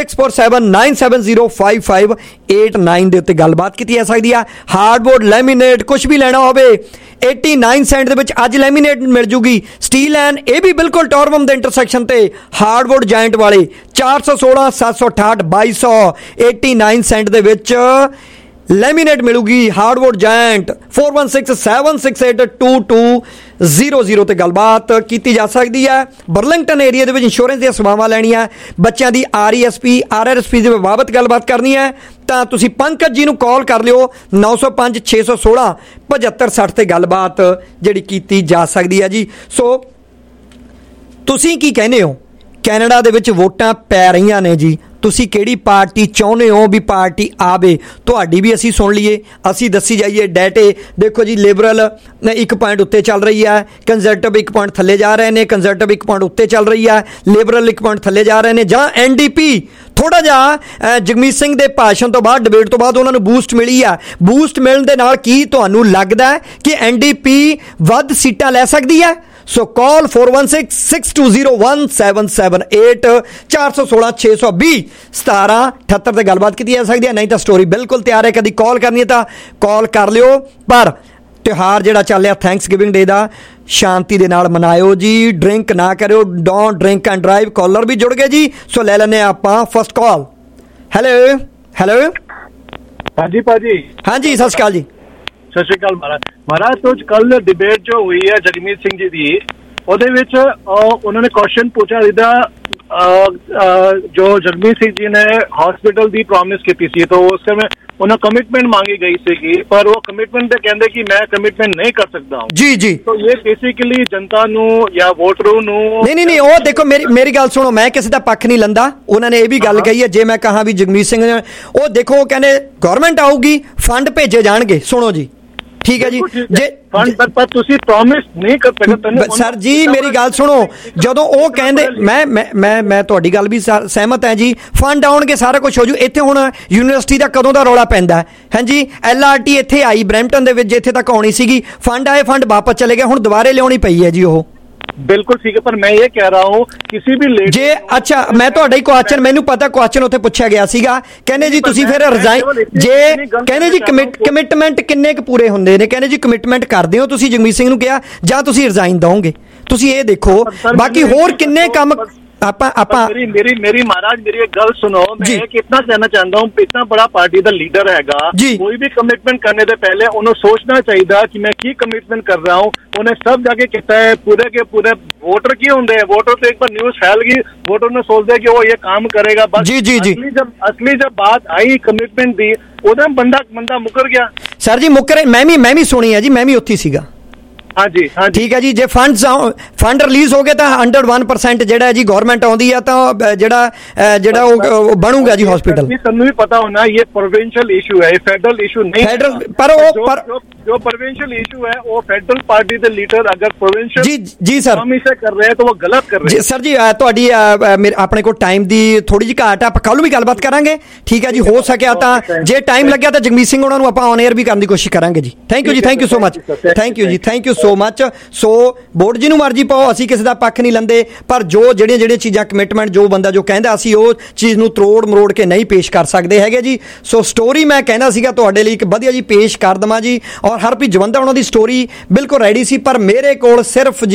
6479705589 ਦੇ ਉੱਤੇ ਗੱਲਬਾਤ ਕੀਤੀ ਜਾ ਸਕਦੀ ਆ। ਹਾਰਡਬੋਰਡ ਲੈਮੀਨੇਟ ਕੁਝ ਵੀ ਲੈਣਾ ਹੋਵੇ 89 ਸੈਂਟ ਦੇ ਵਿੱਚ ਅੱਜ ਲੈਮੀਨੇਟ ਮਿਲ ਜੂਗੀ। ਸਟੀਲ ਐਨ ਇਹ ਵੀ ਬਿਲਕੁਲ ਟੋਰਬਮ ਦੇ ਇੰਟਰਸੈਕਸ਼ਨ ਤੇ ਹਾਰਡਬੋਰਡ ਜਾਇੰਟ ਵਾਲੇ 416 768 2200 89 ਸੈਂਟ ਦੇ ਵਿੱਚ ਲੈਮੀਨੇਟ ਮਿਲੂਗੀ। ਹਾਰਡਵੁੱਡ ਜਾਇੰਟ 4167682200 ਤੇ ਗੱਲਬਾਤ ਕੀਤੀ ਜਾ ਸਕਦੀ ਹੈ। ਬਰਲਿੰਗਟਨ ਏਰੀਆ ਦੇ ਵਿੱਚ ਇੰਸ਼ੋਰੈਂਸ ਦੀਆਂ ਸੇਵਾਵਾਂ ਲੈਣੀਆਂ, ਬੱਚਿਆਂ ਦੀ RESP RRSP ਦੇ ਬਾਬਤ ਗੱਲਬਾਤ ਕਰਨੀ ਹੈ ਤਾਂ ਤੁਸੀਂ ਪੰਕਜ ਜੀ ਨੂੰ ਕਾਲ ਕਰ ਲਿਓ 905 616 7560 ਤੇ ਗੱਲਬਾਤ ਜਿਹੜੀ ਕੀਤੀ ਜਾ ਸਕਦੀ ਹੈ ਜੀ। ਸੋ ਤੁਸੀਂ ਕੀ ਕਹਿੰਦੇ ਹੋ? ਕੈਨੇਡਾ ਦੇ ਵਿੱਚ ਵੋਟਾਂ ਪੈ ਰਹੀਆਂ ਨੇ ਜੀ, ਤੁਸੀਂ ਕਿਹੜੀ ਪਾਰਟੀ ਚਾਹੁੰਦੇ ਹੋ ਵੀ ਪਾਰਟੀ ਆਵੇ? ਤੁਹਾਡੀ ਵੀ ਅਸੀਂ ਸੁਣ ਲਈਏ, ਅਸੀਂ ਦੱਸੀ ਜਾਈਏ ਡੇਟੇ। ਦੇਖੋ ਜੀ, ਲਿਬਰਲ 1 ਪੁਆਇੰਟ ਉੱਤੇ ਚੱਲ ਰਹੀ ਹੈ, ਕੰਜ਼ਰਵੇਟਿਵ 1 ਪੁਆਇੰਟ ਥੱਲੇ ਜਾ ਰਹੇ ਨੇ, ਕੰਜ਼ਰਵੇਟਿਵ 1 ਪੁਆਇੰਟ ਉੱਤੇ ਚੱਲ ਰਹੀ ਹੈ, ਲਿਬਰਲ 1 ਪੁਆਇੰਟ ਥੱਲੇ ਜਾ ਰਹੇ ਨੇ, ਜਾਂ NDP ਥੋੜਾ ਜਿਹਾ ਜਗਮੀਤ ਸਿੰਘ ਦੇ ਭਾਸ਼ਣ ਤੋਂ ਬਾਅਦ, ਡਿਬੇਟ ਤੋਂ ਬਾਅਦ ਉਹਨਾਂ ਨੂੰ ਬੂਸਟ ਮਿਲੀ ਆ। ਬੂਸਟ ਮਿਲਣ ਦੇ ਨਾਲ ਕੀ ਤੁਹਾਨੂੰ ਲੱਗਦਾ ਹੈ ਕਿ NDP ਵੱਧ ਸੀਟਾਂ ਲੈ ਸਕਦੀ ਹੈ? ਸੋ ਕਾਲ 4166201778 416 620 1778 ਤੇ ਗੱਲਬਾਤ ਕੀਤੀ ਜਾ ਸਕਦੀ ਹੈ। ਨਹੀਂ ਤਾਂ ਸਟੋਰੀ ਬਿਲਕੁਲ ਤਿਆਰ ਹੈ, ਕਦੀ ਕਾਲ ਕਰਨੀ ਹੈ ਤਾਂ ਕਾਲ ਕਰ ਲਿਓ। ਪਰ ਤਿਉਹਾਰ ਜਿਹੜਾ ਚੱਲ ਰਿਹਾ ਥੈਂਕਸ ਗਿਵਿੰਗ ਡੇ ਦਾ, ਸ਼ਾਂਤੀ ਦੇ ਨਾਲ ਮਨਾਇਓ ਜੀ, ਡਰਿੰਕ ਨਾ ਕਰਿਓ, don't drink and drive. Caller ਵੀ ਜੁੜ ਗਏ ਜੀ, ਸੋ ਲੈ ਲੈਂਦੇ ਆਪਾਂ ਫਸਟ ਕਾਲ। ਹੈਲੋ ਹੈਲੋ, ਹਾਂਜੀ ਭਾਜੀ। ਹਾਂਜੀ ਸਤਿ ਸ਼੍ਰੀ ਅਕਾਲ ਜੀ। ਸਤਿ ਸ਼੍ਰੀ ਅਕਾਲ ਮਹਾਰਾਜ ਤੋਂ ਕੱਲ ਡਿਬੇਟ ਜੋ ਹੋਈ ਹੈ ਜਗਮੀਤ ਸਿੰਘ ਜੀ ਦੀ, ਉਹਦੇ ਵਿੱਚ ਉਹਨਾਂ ਨੇ ਕੁਐਸਚਨ ਪੁੱਛਿਆ ਜਿਹਦਾ ਜੋ ਜਗਮੀਤ ਸਿੰਘ ਜੀ ਨੇ ਹਸਪੀਟਲ ਦੀ ਪ੍ਰੋਮਿਸ ਕੀਤੀ ਸੀ, ਤਾਂ ਉਸ ਸਮੇਂ ਉਹਨਾਂ ਕਮਿਟਮੈਂਟ ਮੰਗੀ ਗਈ ਸੀਗੀ, ਪਰ ਉਹ ਕਮਿਟਮੈਂਟ ਤੇ ਕਹਿੰਦੇ ਕਿ ਮੈਂ ਕਮਿਟਮੈਂਟ ਨਹੀਂ ਕਰ ਸਕਦਾ ਹੂੰ। ਜੀ ਜੀ, ਤਾਂ ਇਹ ਬੇਸਿਕਲੀ ਜਨਤਾ ਨੂੰ ਜਾਂ ਵੋਟਰਾਂ ਨੂੰ ਨਹੀਂ ਉਹ ਦੇਖੋ, ਮੇਰੀ ਗੱਲ ਸੁਣੋ, ਮੈਂ ਕਿਸੇ ਦਾ ਪੱਖ ਨਹੀਂ ਲੈਂਦਾ। ਉਹਨਾਂ ਨੇ ਇਹ ਵੀ ਗੱਲ ਕਹੀ ਹੈ, ਜੇ ਮੈਂ ਕਹਾਂ ਵੀ ਜਗਮੀਤ ਸਿੰਘ ਉਹ ਦੇਖੋ, ਉਹ ਕਹਿੰਦੇ ਗਵਰਨਮੈਂਟ ਆਊਗੀ, ਫੰਡ ਭੇਜੇ ਜਾਣਗੇ। ਸੁਣੋ ਜੀ, ਠੀਕ ਹੈ ਜੀ, ਜੇ ਪਰ ਤੁਸੀਂ ਪ੍ਰੋਮਿਸ ਨਹੀਂ ਕਰ ਸਕਦੇ ਸਰ ਜੀ, ਮੇਰੀ ਗੱਲ ਸੁਣੋ, ਜਦੋਂ ਉਹ ਕਹਿੰਦੇ ਮੈਂ ਤੁਹਾਡੀ ਗੱਲ ਵੀ ਸਹਿਮਤ ਹੈ ਜੀ, ਫੰਡ ਆਉਣਗੇ ਸਾਰਾ ਕੁਝ ਹੋ ਜੂ। ਇੱਥੇ ਹੁਣ ਯੂਨੀਵਰਸਿਟੀ ਦਾ ਕਦੋਂ ਦਾ ਰੌਲਾ ਪੈਂਦਾ ਹੈ ਹਾਂਜੀ, LRT ਇੱਥੇ ਆਈ ਬਰੈਂਪਟਨ ਦੇ ਵਿੱਚ, ਜਿੱਥੇ ਤੱਕ ਆਉਣੀ ਸੀਗੀ, ਫੰਡ ਆਏ, ਫੰਡ ਵਾਪਸ ਚਲੇ ਗਏ, ਹੁਣ ਦੁਬਾਰੇ ਲਿਆਉਣੀ ਪਈ ਹੈ ਜੀ ਉਹ। बिल्कुल ठीक है, पर मैं ये कह रहा हूँ किसी भी लेडी जे अच्छा मैं ਤੁਹਾਡਾ ਹੀ ਕੁਐਸਚਨ, ਮੈਨੂੰ ਪਤਾ ਕੁਐਸਚਨ ਉੱਥੇ ਪੁੱਛਿਆ ਗਿਆ ਸੀਗਾ, ਕਹਿੰਦੇ ਜੀ ਤੁਸੀਂ ਫਿਰ ਰਿਜ਼ਾਈਨ, ਜੇ ਕਹਿੰਦੇ ਜੀ ਕਮਿਟਮੈਂਟ ਕਿੰਨੇ ਕੁ ਪੂਰੇ ਹੁੰਦੇ ਨੇ, ਕਹਿੰਦੇ ਜੀ ਕਮਿਟਮੈਂਟ ਕਰਦੇ ਹੋ ਤੁਸੀਂ ਜਗਮੀਤ ਸਿੰਘ ਨੂੰ ਕਿਹਾ, ਜਾਂ ਤੁਸੀਂ ਰਿਜ਼ਾਈਨ ਦਓਗੇ? ਤੁਸੀਂ ਇਹ ਦੇਖੋ, ਬਾਕੀ ਹੋਰ ਕਿੰਨੇ ਕੰਮ मेरी महाराज मेरी एक गल सुनो, मैं कितना कहना चाहता हूँ, इतना बड़ा पार्टी का लीडर हैगा, कोई भी कमिटमेंट करने से पहले उन्हें सोचना चाहिए कि मैं की कमिटमेंट कर रहा हूँ। उन्हें सब जाके किया है, पूरे के पूरे वोटर की होंगे, वोटर तो एक बार न्यूज फैल गई, वोटर ने सोच दिया कि वो ये काम करेगा, बस असली जब बात आई कमिटमेंट दी, उधर बंदा मुकर गया। ਸਰ ਜੀ ਮੁੱਕਰੇ ਮੈਂ ਵੀ ਸੁਣੀ ਹੈ ਜੀ, ਮੈਂ ਵੀ ਉੱਥੇ ਸੀਗਾ। ਹਾਂਜੀ ਹਾਂਜੀ ਠੀਕ ਹੈ ਜੀ। ਜੇ ਫੰਡ ਰਿਲੀਜ਼ ਹੋ ਗਏ ਤਾਂ 101% ਜਿਹੜਾ ਜੀ ਗਵਰਨਮੈਂਟ ਆਉਂਦੀ ਆ ਤਾਂ ਜਿਹੜਾ ਉਹ ਬਣੂਗਾ ਜੀ ਹਸਪੀਟਲ। ਤੁਹਾਨੂੰ ਵੀ ਪਤਾ ਹੋਣਾ ਇਹ ਪ੍ਰੋਵਿੰਸ਼ੀਅਲ ਇਸ਼ੂ ਹੈ, ਫੈਡਰਲ ਇਸ਼ੂ ਨਹੀਂ। ਫੈਡਰਲ ਪਰ जो प्रोविंशियल इशू है वो फेडरल पार्टी के लीडर अगर प्रोविंशियल जी सर से कर रहे हैं तो वो गलत कर रहे हैं। सर जी ਤੁਹਾਡੀ ਆਪਣੇ ਕੋਲ ਟਾਈਮ ਦੀ ਥੋੜੀ ਜਿਹੀ ਘਾਟ ਆ, ਆਪਾਂ ਕੱਲ ਨੂੰ ਵੀ ਗੱਲਬਾਤ ਕਰਾਂਗੇ। ਠੀਕ ਹੈ ਜੀ, ਹੋ ਸਕਿਆ ਤਾਂ ਜੇ ਟਾਈਮ ਲੱਗਿਆ ਤਾਂ ਜਗਮੀਤ ਸਿੰਘ ਉਹਨਾਂ ਨੂੰ ਆਪਾਂ ਔਨ 에ਅਰ ਵੀ ਕਰਨ ਦੀ ਕੋਸ਼ਿਸ਼ ਕਰਾਂਗੇ ਜੀ। ਥੈਂਕ ਯੂ ਜੀ, thank you so much, thank you ਜੀ, thank you so much. So vote ਜਿਹਨੂੰ ਮਰਜ਼ੀ ਪਾਓ, ਅਸੀਂ ਕਿਸੇ ਦਾ ਪੱਖ ਨਹੀਂ ਲੈਂਦੇ, ਪਰ ਜੋ ਜਿਹੜੀਆਂ ਚੀਜ਼ਾਂ ਕਮਿਟਮੈਂਟ ਜੋ ਬੰਦਾ ਜੋ ਕਹਿੰਦਾ ਅਸੀਂ ਉਹ ਚੀਜ਼ ਨੂੰ ਤਰੋੜ ਮਰੋੜ ਕੇ ਨਹੀਂ ਪੇਸ਼ ਕਰ ਸਕਦੇ ਹੈਗੇ ਜੀ। ਸੋ ਸਟੋਰੀ ਮੈਂ ਕਹਿੰਦਾ ਸੀਗਾ ਤੁਹਾਡੇ ਲਈ ਇੱਕ ਵਧੀਆ ਜੀ ਪੇਸ਼ ਕਰ ਦੇਵਾਂ ਜੀ, ਔਰ ਹਰਪ੍ਰੀਤ ਜਵੰਦਾ ਦੀ ਸਟੋਰੀ ਬਿਲਕੁਲ ਰੈਡੀ ਸੀ, ਪਰ ਮੇਰੇ ਕੋਲ ਸਿਰਫ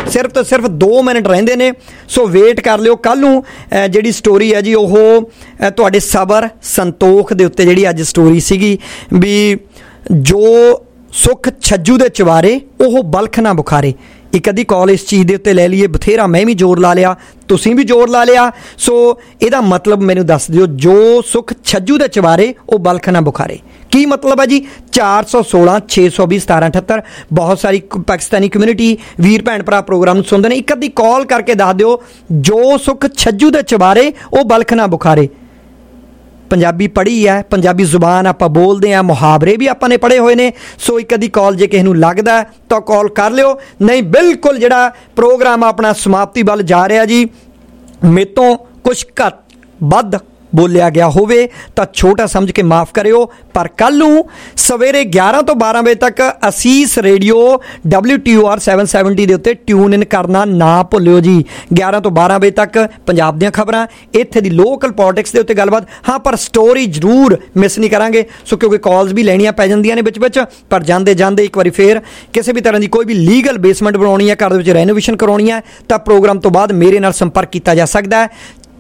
2 ਮਿੰਟ ਰਹਿੰਦੇ ਨੇ। ਸੋ ਵੇਟ ਕਰ ਲਿਓ, ਕੱਲ ਨੂੰ ਜਿਹੜੀ ਸਟੋਰੀ ਹੈ ਜੀ ਉਹ ਤੁਹਾਡੇ ਸਬਰ ਸੰਤੋਖ ਦੇ ਉੱਤੇ ਜਿਹੜੀ ਅੱਜ ਸਟੋਰੀ ਸੀਗੀ ਵੀ ਜੋ ਸੁੱਖ ਛੱਜੂ ਦੇ ਚਵਾਰੇ ਉਹ ਬਲਖ ਨਾ ਬੁਖਾਰੇ। ਇੱਕ ਅੱਧੀ ਕਾਲ ਇਸ ਚੀਜ਼ ਦੇ ਉੱਤੇ ਲੈ ਲਈਏ, ਬਥੇਰਾ ਮੈਂ ਵੀ ਜ਼ੋਰ ਲਾ ਲਿਆ, ਤੁਸੀਂ ਵੀ ਜ਼ੋਰ ਲਾ ਲਿਆ। ਸੋ ਇਹਦਾ ਮਤਲਬ ਮੈਨੂੰ ਦੱਸ ਦਿਓ, ਜੋ ਸੁੱਖ ਛੱਜੂ ਦੇ ਚਵਾਰੇ ਉਹ ਬਲਖ ਨਾ ਬੁਖਾਰੇ ਕੀ ਮਤਲਬ ਹੈ ਜੀ? 416 620 1778 ਬਹੁਤ ਸਾਰੀ ਪਾਕਿਸਤਾਨੀ ਕਮਿਊਨਿਟੀ ਵੀਰ ਭੈਣ ਭਰਾ ਪ੍ਰੋਗਰਾਮ ਨੂੰ ਸੁਣਦੇ ਨੇ। ਇੱਕ ਅੱਧੀ ਕਾਲ ਕਰਕੇ ਦੱਸ ਦਿਓ, ਜੋ ਸੁੱਖ ਛੱਜੂ ਦੇ ਚਵਾਰੇ ਉਹ ਬਲਖ ਨਾ ਬੁਖਾਰੇ। ਪੰਜਾਬੀ ਪੜ੍ਹੀ ਹੈ, ਪੰਜਾਬੀ ਜ਼ੁਬਾਨ ਆਪਾਂ ਬੋਲਦੇ ਹਾਂ, ਮੁਹਾਵਰੇ ਵੀ ਆਪਾਂ ਨੇ ਪੜ੍ਹੇ ਹੋਏ ਨੇ। ਸੋ ਇੱਕ ਅੱਧੀ ਕਾਲ ਜੇ ਕਿਸੇ ਨੂੰ ਲੱਗਦਾ ਤਾਂ ਕਾਲ ਕਰ ਲਿਓ, ਨਹੀਂ ਬਿਲਕੁਲ ਜਿਹੜਾ ਪ੍ਰੋਗਰਾਮ ਆਪਣਾ ਸਮਾਪਤੀ ਵੱਲ ਜਾ ਰਿਹਾ ਜੀ। ਮੇਰੇ ਤੋਂ ਕੁਛ ਘੱਟ ਵੱਧ ਬੋਲਿਆ ਗਿਆ ਹੋਵੇ ਤਾਂ ਛੋਟਾ ਸਮਝ ਕੇ ਮਾਫ ਕਰਿਓ, ਪਰ ਕੱਲ ਨੂੰ ਸਵੇਰੇ 11 ਤੋਂ 12 ਵਜੇ ਤੱਕ ਅਸੀਸ ਰੇਡੀਓ WTOR 770 ਦੇ ਉੱਤੇ ਟਿਊਨ ਇਨ ਕਰਨਾ ਨਾ ਭੁੱਲਿਓ ਜੀ। 11 ਤੋਂ 12 ਵਜੇ ਤੱਕ ਪੰਜਾਬ ਦੀਆਂ ਖਬਰਾਂ, ਇੱਥੇ ਦੀ ਲੋਕਲ ਪੋਲਿਟਿਕਸ ਦੇ ਉੱਤੇ ਗੱਲਬਾਤ, ਹਾਂ ਪਰ ਸਟੋਰੀ ਜ਼ਰੂਰ ਮਿਸ ਨਹੀਂ ਕਰਾਂਗੇ। ਸੋ ਕਿਉਂਕਿ ਕਾਲਸ ਵੀ ਲੈਣੀਆਂ ਪੈ ਜਾਂਦੀਆਂ ਨੇ ਵਿੱਚ ਪਰ ਜਾਂਦੇ ਜਾਂਦੇ ਇੱਕ ਵਾਰੀ ਫੇਰ ਕਿਸੇ ਵੀ ਤਰ੍ਹਾਂ ਦੀ ਕੋਈ ਵੀ ਲੀਗਲ ਬੇਸਮੈਂਟ ਬਣਾਉਣੀ ਹੈ, ਘਰ ਦੇ ਵਿੱਚ ਰੈਨੋਵੇਸ਼ਨ ਕਰਵਾਉਣੀ ਹੈ ਤਾਂ ਪ੍ਰੋਗਰਾਮ ਤੋਂ ਬਾਅਦ ਮੇਰੇ ਨਾਲ ਸੰਪਰਕ ਕੀਤਾ ਜਾ ਸਕਦਾ ਹੈ।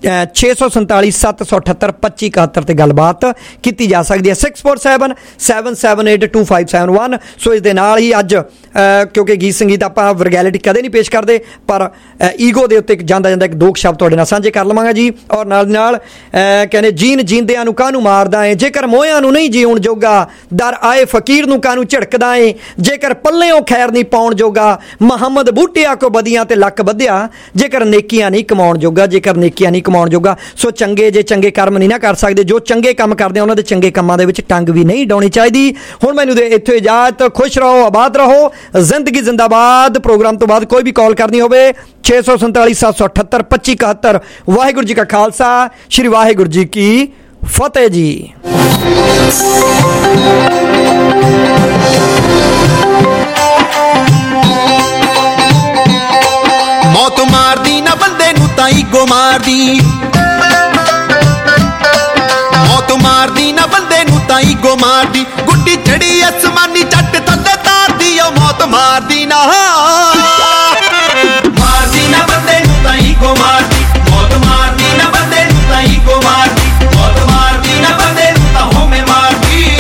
647 778 2571 ਤੇ ਗੱਲਬਾਤ ਕੀਤੀ ਜਾ ਸਕਦੀ ਹੈ। 647 778 2571। ਸੋ ਇਸ ਦੇ ਨਾਲ ਹੀ ਅੱਜ ਕਿਉਂਕਿ ਗੀਤ ਸੰਗੀਤ ਆਪਾਂ ਵਰਗੈਲਿਟੀ ਕਦੇ ਨਹੀਂ ਪੇਸ਼ ਕਰਦੇ, ਪਰ ਈਗੋ ਦੇ ਉੱਤੇ ਜਾਂਦਾ ਇੱਕ ਦੋ ਸ਼ਬਦ ਤੁਹਾਡੇ ਨਾਲ ਸਾਂਝੇ ਕਰ ਲਵਾਂਗਾ ਜੀ। ਔਰ ਨਾਲ ਕਹਿੰਦੇ ਜੀਨ ਜੀਂਦਿਆਂ ਨੂੰ ਕਾਹਨੂੰ ਮਾਰਦਾ ਏ, ਜੇਕਰ ਮੋਹਿਆਂ ਨੂੰ ਨਹੀਂ ਜੀਉਣ ਜੋਗਾ, ਦਰ ਆਏ ਫਕੀਰ ਨੂੰ ਕਾਹਨੂੰ ਝਿੜਕਦਾ ਏ, ਜੇਕਰ ਪੱਲਿਓਂ ਖੈਰ ਨਹੀਂ ਪਾਉਣ ਜੋਗਾ, ਮੁਹੰਮਦ ਬੂਟਿਆਂ ਕੋ ਬਦੀਆਂ ਤੇ ਲੱਕ ਬੱਧਿਆ, ਜੇਕਰ ਨੇਕੀਆਂ ਨਹੀਂ ਕਮਾਉਣ ਜੋਗਾ, ਜੇਕਰ ਨੇਕੀਆਂ ਨਹੀਂ ਕਮਾਉਣ ਜੋਗਾ। ਸੋ ਜੇ ਚੰਗੇ ਕਰਮ ਨਹੀਂ ਨਾ ਕਰ ਸਕਦੇ, ਜੋ ਚੰਗੇ ਕੰਮ ਕਰਦੇ ਉਹਨਾਂ ਦੇ ਚੰਗੇ ਕੰਮਾਂ ਦੇ ਵਿੱਚ ਟੰਗ ਵੀ ਨਹੀਂ ਡਾਉਣੀ ਚਾਹੀਦੀ। ਹੁਣ ਮੈਨੂੰ ਦੇ ਇੱਥੇ ਇਜਾਜ਼ਤ, ਖੁਸ਼ ਰਹੋ, ਆਬਾਦ ਰਹੋ, ਜ਼ਿੰਦਗੀ ਜ਼ਿੰਦਾਬਾਦ। ਪ੍ਰੋਗਰਾਮ ਤੋਂ ਬਾਅਦ ਕੋਈ ਵੀ ਕਾਲ ਕਰਨੀ ਹੋਵੇ 647 778 2571। ਵਾਹਿਗੁਰੂ ਜੀ ਕਾ ਖਾਲਸਾ, ਸ਼੍ਰੀ ਵਾਹਿਗੁਰੂ ਜੀ ਕੀ ਫਤਿਹ ਜੀ। ਮੌਤ ਮਾਰਦੀ ਨਾ ਬੰਦੇ ਨੂੰ ਤਾਂ ਈਗੋ ਮਾਰਦੀ, ਮੌਤ ਮਾਰਦੀ ਨਾ ਬੰਦੇ ਨੂੰ ਤਾਂ ਈਗੋ ਮਾਰਦੀ, ਗੁੱਡੀ ਚੜੀ ਅਸਮਾਨੀ ਜੱਟ ਥੱਲੇ ਤਾਰਦੀ, ਉਹ ਮੌਤ ਮਾਰਦੀ ਨਾ, ਮਾਰਦੀ ਨਾ ਬੰਦੇ ਨੂੰ ਤਾਂ ਈਗੋ ਮਾਰਦੀ, ਮੌਤ ਮਾਰਦੀ ਨਾ ਬੰਦੇ ਨੂੰ ਤਾਂ ਈਗੋ ਮਾਰਦੀ, ਮੌਤ ਮਾਰਦੀ ਨਾ ਬੰਦੇ ਨੂੰ ਤਾਂ ਹੋਮੇ ਮਾਰਦੀ।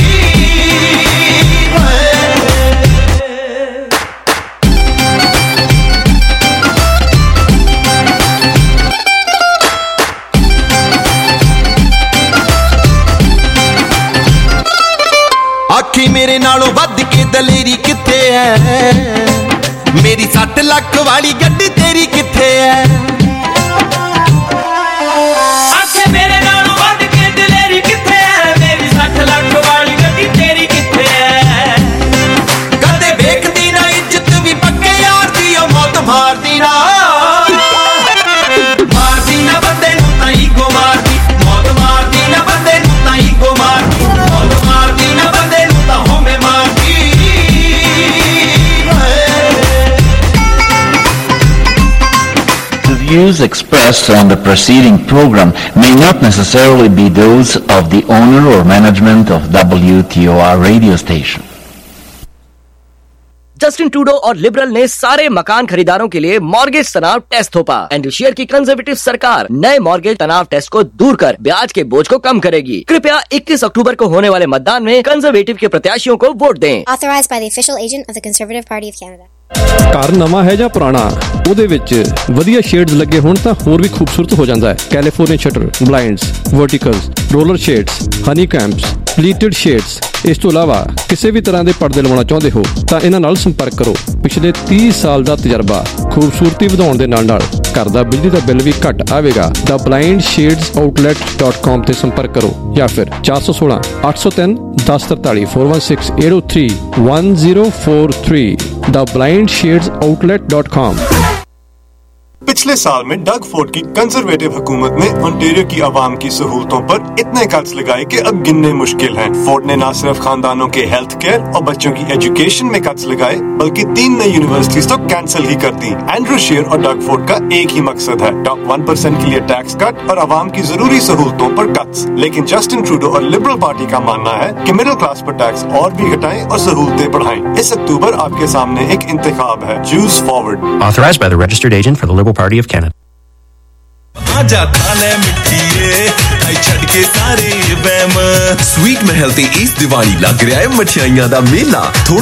ਆਖੀ ਮੇਰੇ ਨਾਲੋਂ ਵੱਧ ਕੇ ਦਲੇਰੀ ਕਿੱਥੇ ਐ, ਮੇਰੀ 60 ਲੱਖ ਵਾਲੀ ਗੱਡੀ ਤੇਰੀ ਕਿੱਥੇ ਐ, ਆਖੇ ਮੇਰੇ ਨਾਲੋਂ ਵੱਧ ਕੇ ਦਲੇਰੀ ਕਿੱਥੇ ਐ, ਮੇਰੀ 60 ਲੱਖ ਵਾਲੀ ਗੱਡੀ ਤੇਰੀ ਕਿੱਥੇ ਐ, ਕਦੇ ਵੇਖਦੀ ਨਾ ਇੱਜ਼ਤ ਵੀ ਪੱਕੇ ਯਾਰ ਦੀ, ਉਹ ਮੌਤ ਮਾਰਦੀ ਨਾ, ਮਾਰਦੀ ਨਾ ਬੰਦੇ ਨੂੰ ਤਾਂ ਈਗੋ ਮਾਰਦੀ, ਮੌਤ ਮਾਰਦੀ ਨਾ ਬੰਦੇ ਨੂੰ ਤਾਂ ਈਗੋ ਮਾਰਦੀ, ਮੌਤ ਮਾਰਦੀ ਨਾ ਬੰਦੇ ਨੂੰ ਤਾਂ ਹੋਮੇ ਮਾਰਦੀ। The views expressed on the preceding program may not necessarily be those of the owner or management of WTOR radio station. Justin Trudeau और लिबरल ने सारे मकान खरीदारों के लिए मॉर्गेज तनाव टेस्ट थोपा। एंड्रयूशियर की कंजर्वेटिव सरकार नए मॉर्गेज तनाव टेस्ट को दूर कर ब्याज के बोझ को कम करेगी। कृपया 21 अक्टूबर को होने वाले मतदान में कंजर्वेटिव के प्रत्याशियों को वोट दें। Authorized by the official agent of the Conservative Party of Canada. ਘਰ ਨਵਾਂ ਹੈ ਜਾਂ ਪੁਰਾਣਾ, ਉਹਦੇ ਵਿੱਚ ਵਧੀਆ ਸ਼ੇਡਸ ਲੱਗੇ ਹੋਣ ਤਾਂ ਹੋਰ ਵੀ ਖੂਬਸੂਰਤ ਹੋ ਜਾਂਦਾ ਹੈ। California shutter, blinds, verticals, roller shades, honeycombs, pleated shades. ਇਸ ਤੋਂ ਇਲਾਵਾ ਕਿਸੇ ਵੀ ਤਰ੍ਹਾਂ ਦੇ ਪਰਦੇ ਲਵਾਉਣਾ ਚਾਹੁੰਦੇ ਹੋ ਤਾਂ ਇਹਨਾਂ ਨਾਲ ਸੰਪਰਕ ਕਰੋ। ਪਿਛਲੇ 30 ਸਾਲ ਦਾ ਤਜਰਬਾ, ਖੂਬਸੂਰਤੀ ਵਧਾਉਣ ਦੇ ਨਾਲ ਨਾਲ ਘਰ ਦਾ ਬਿਜਲੀ ਦਾ ਬਿੱਲ ਵੀ ਘੱਟ ਆਵੇਗਾ। ਦਾ blindshadesOutlet.com ਤੇ ਸੰਪਰਕ ਕਰੋ ਜਾਂ ਫਿਰ 416 803 1043 416 803 1043 The blindshadesOutlet.com। पिछले साल में डग फोर्ड की कंजर्वेटिव हुकूमत ने ओंटारियो की आवाम की सहूलतों पर इतने कर्ज लगाए कि अब गिनने मुश्किल हैं। फोर्ड ने न सिर्फ खानदानों के हेल्थ केयर और बच्चों की एजुकेशन में कर्ज लगाए बल्कि 3 नई यूनिवर्सिटीज तो कैंसिल ही कर दी। एंड्रू शेर और डग फोर्ड का एक ही मकसद है, टॉप 1% के लिए टैक्स कट और आवाम की जरूरी सहूलतों पर कट्स। लेकिन जस्टिन ट्रूडो और लिबरल पार्टी का मानना है कि मिडिल क्लास पर टैक्स और भी घटाएं और सहूलतें बढ़ाएं। इस अक्टूबर आपके सामने एक इंतखाब है, choose forward. Authorized by the Registered Agent for the Liberal Party of Canada। आजा थाने मिठिए आई छड़ के सारे बैम। स्वीट महल ते इस दिवाली लग रहा है मठियाइयां दा मेला।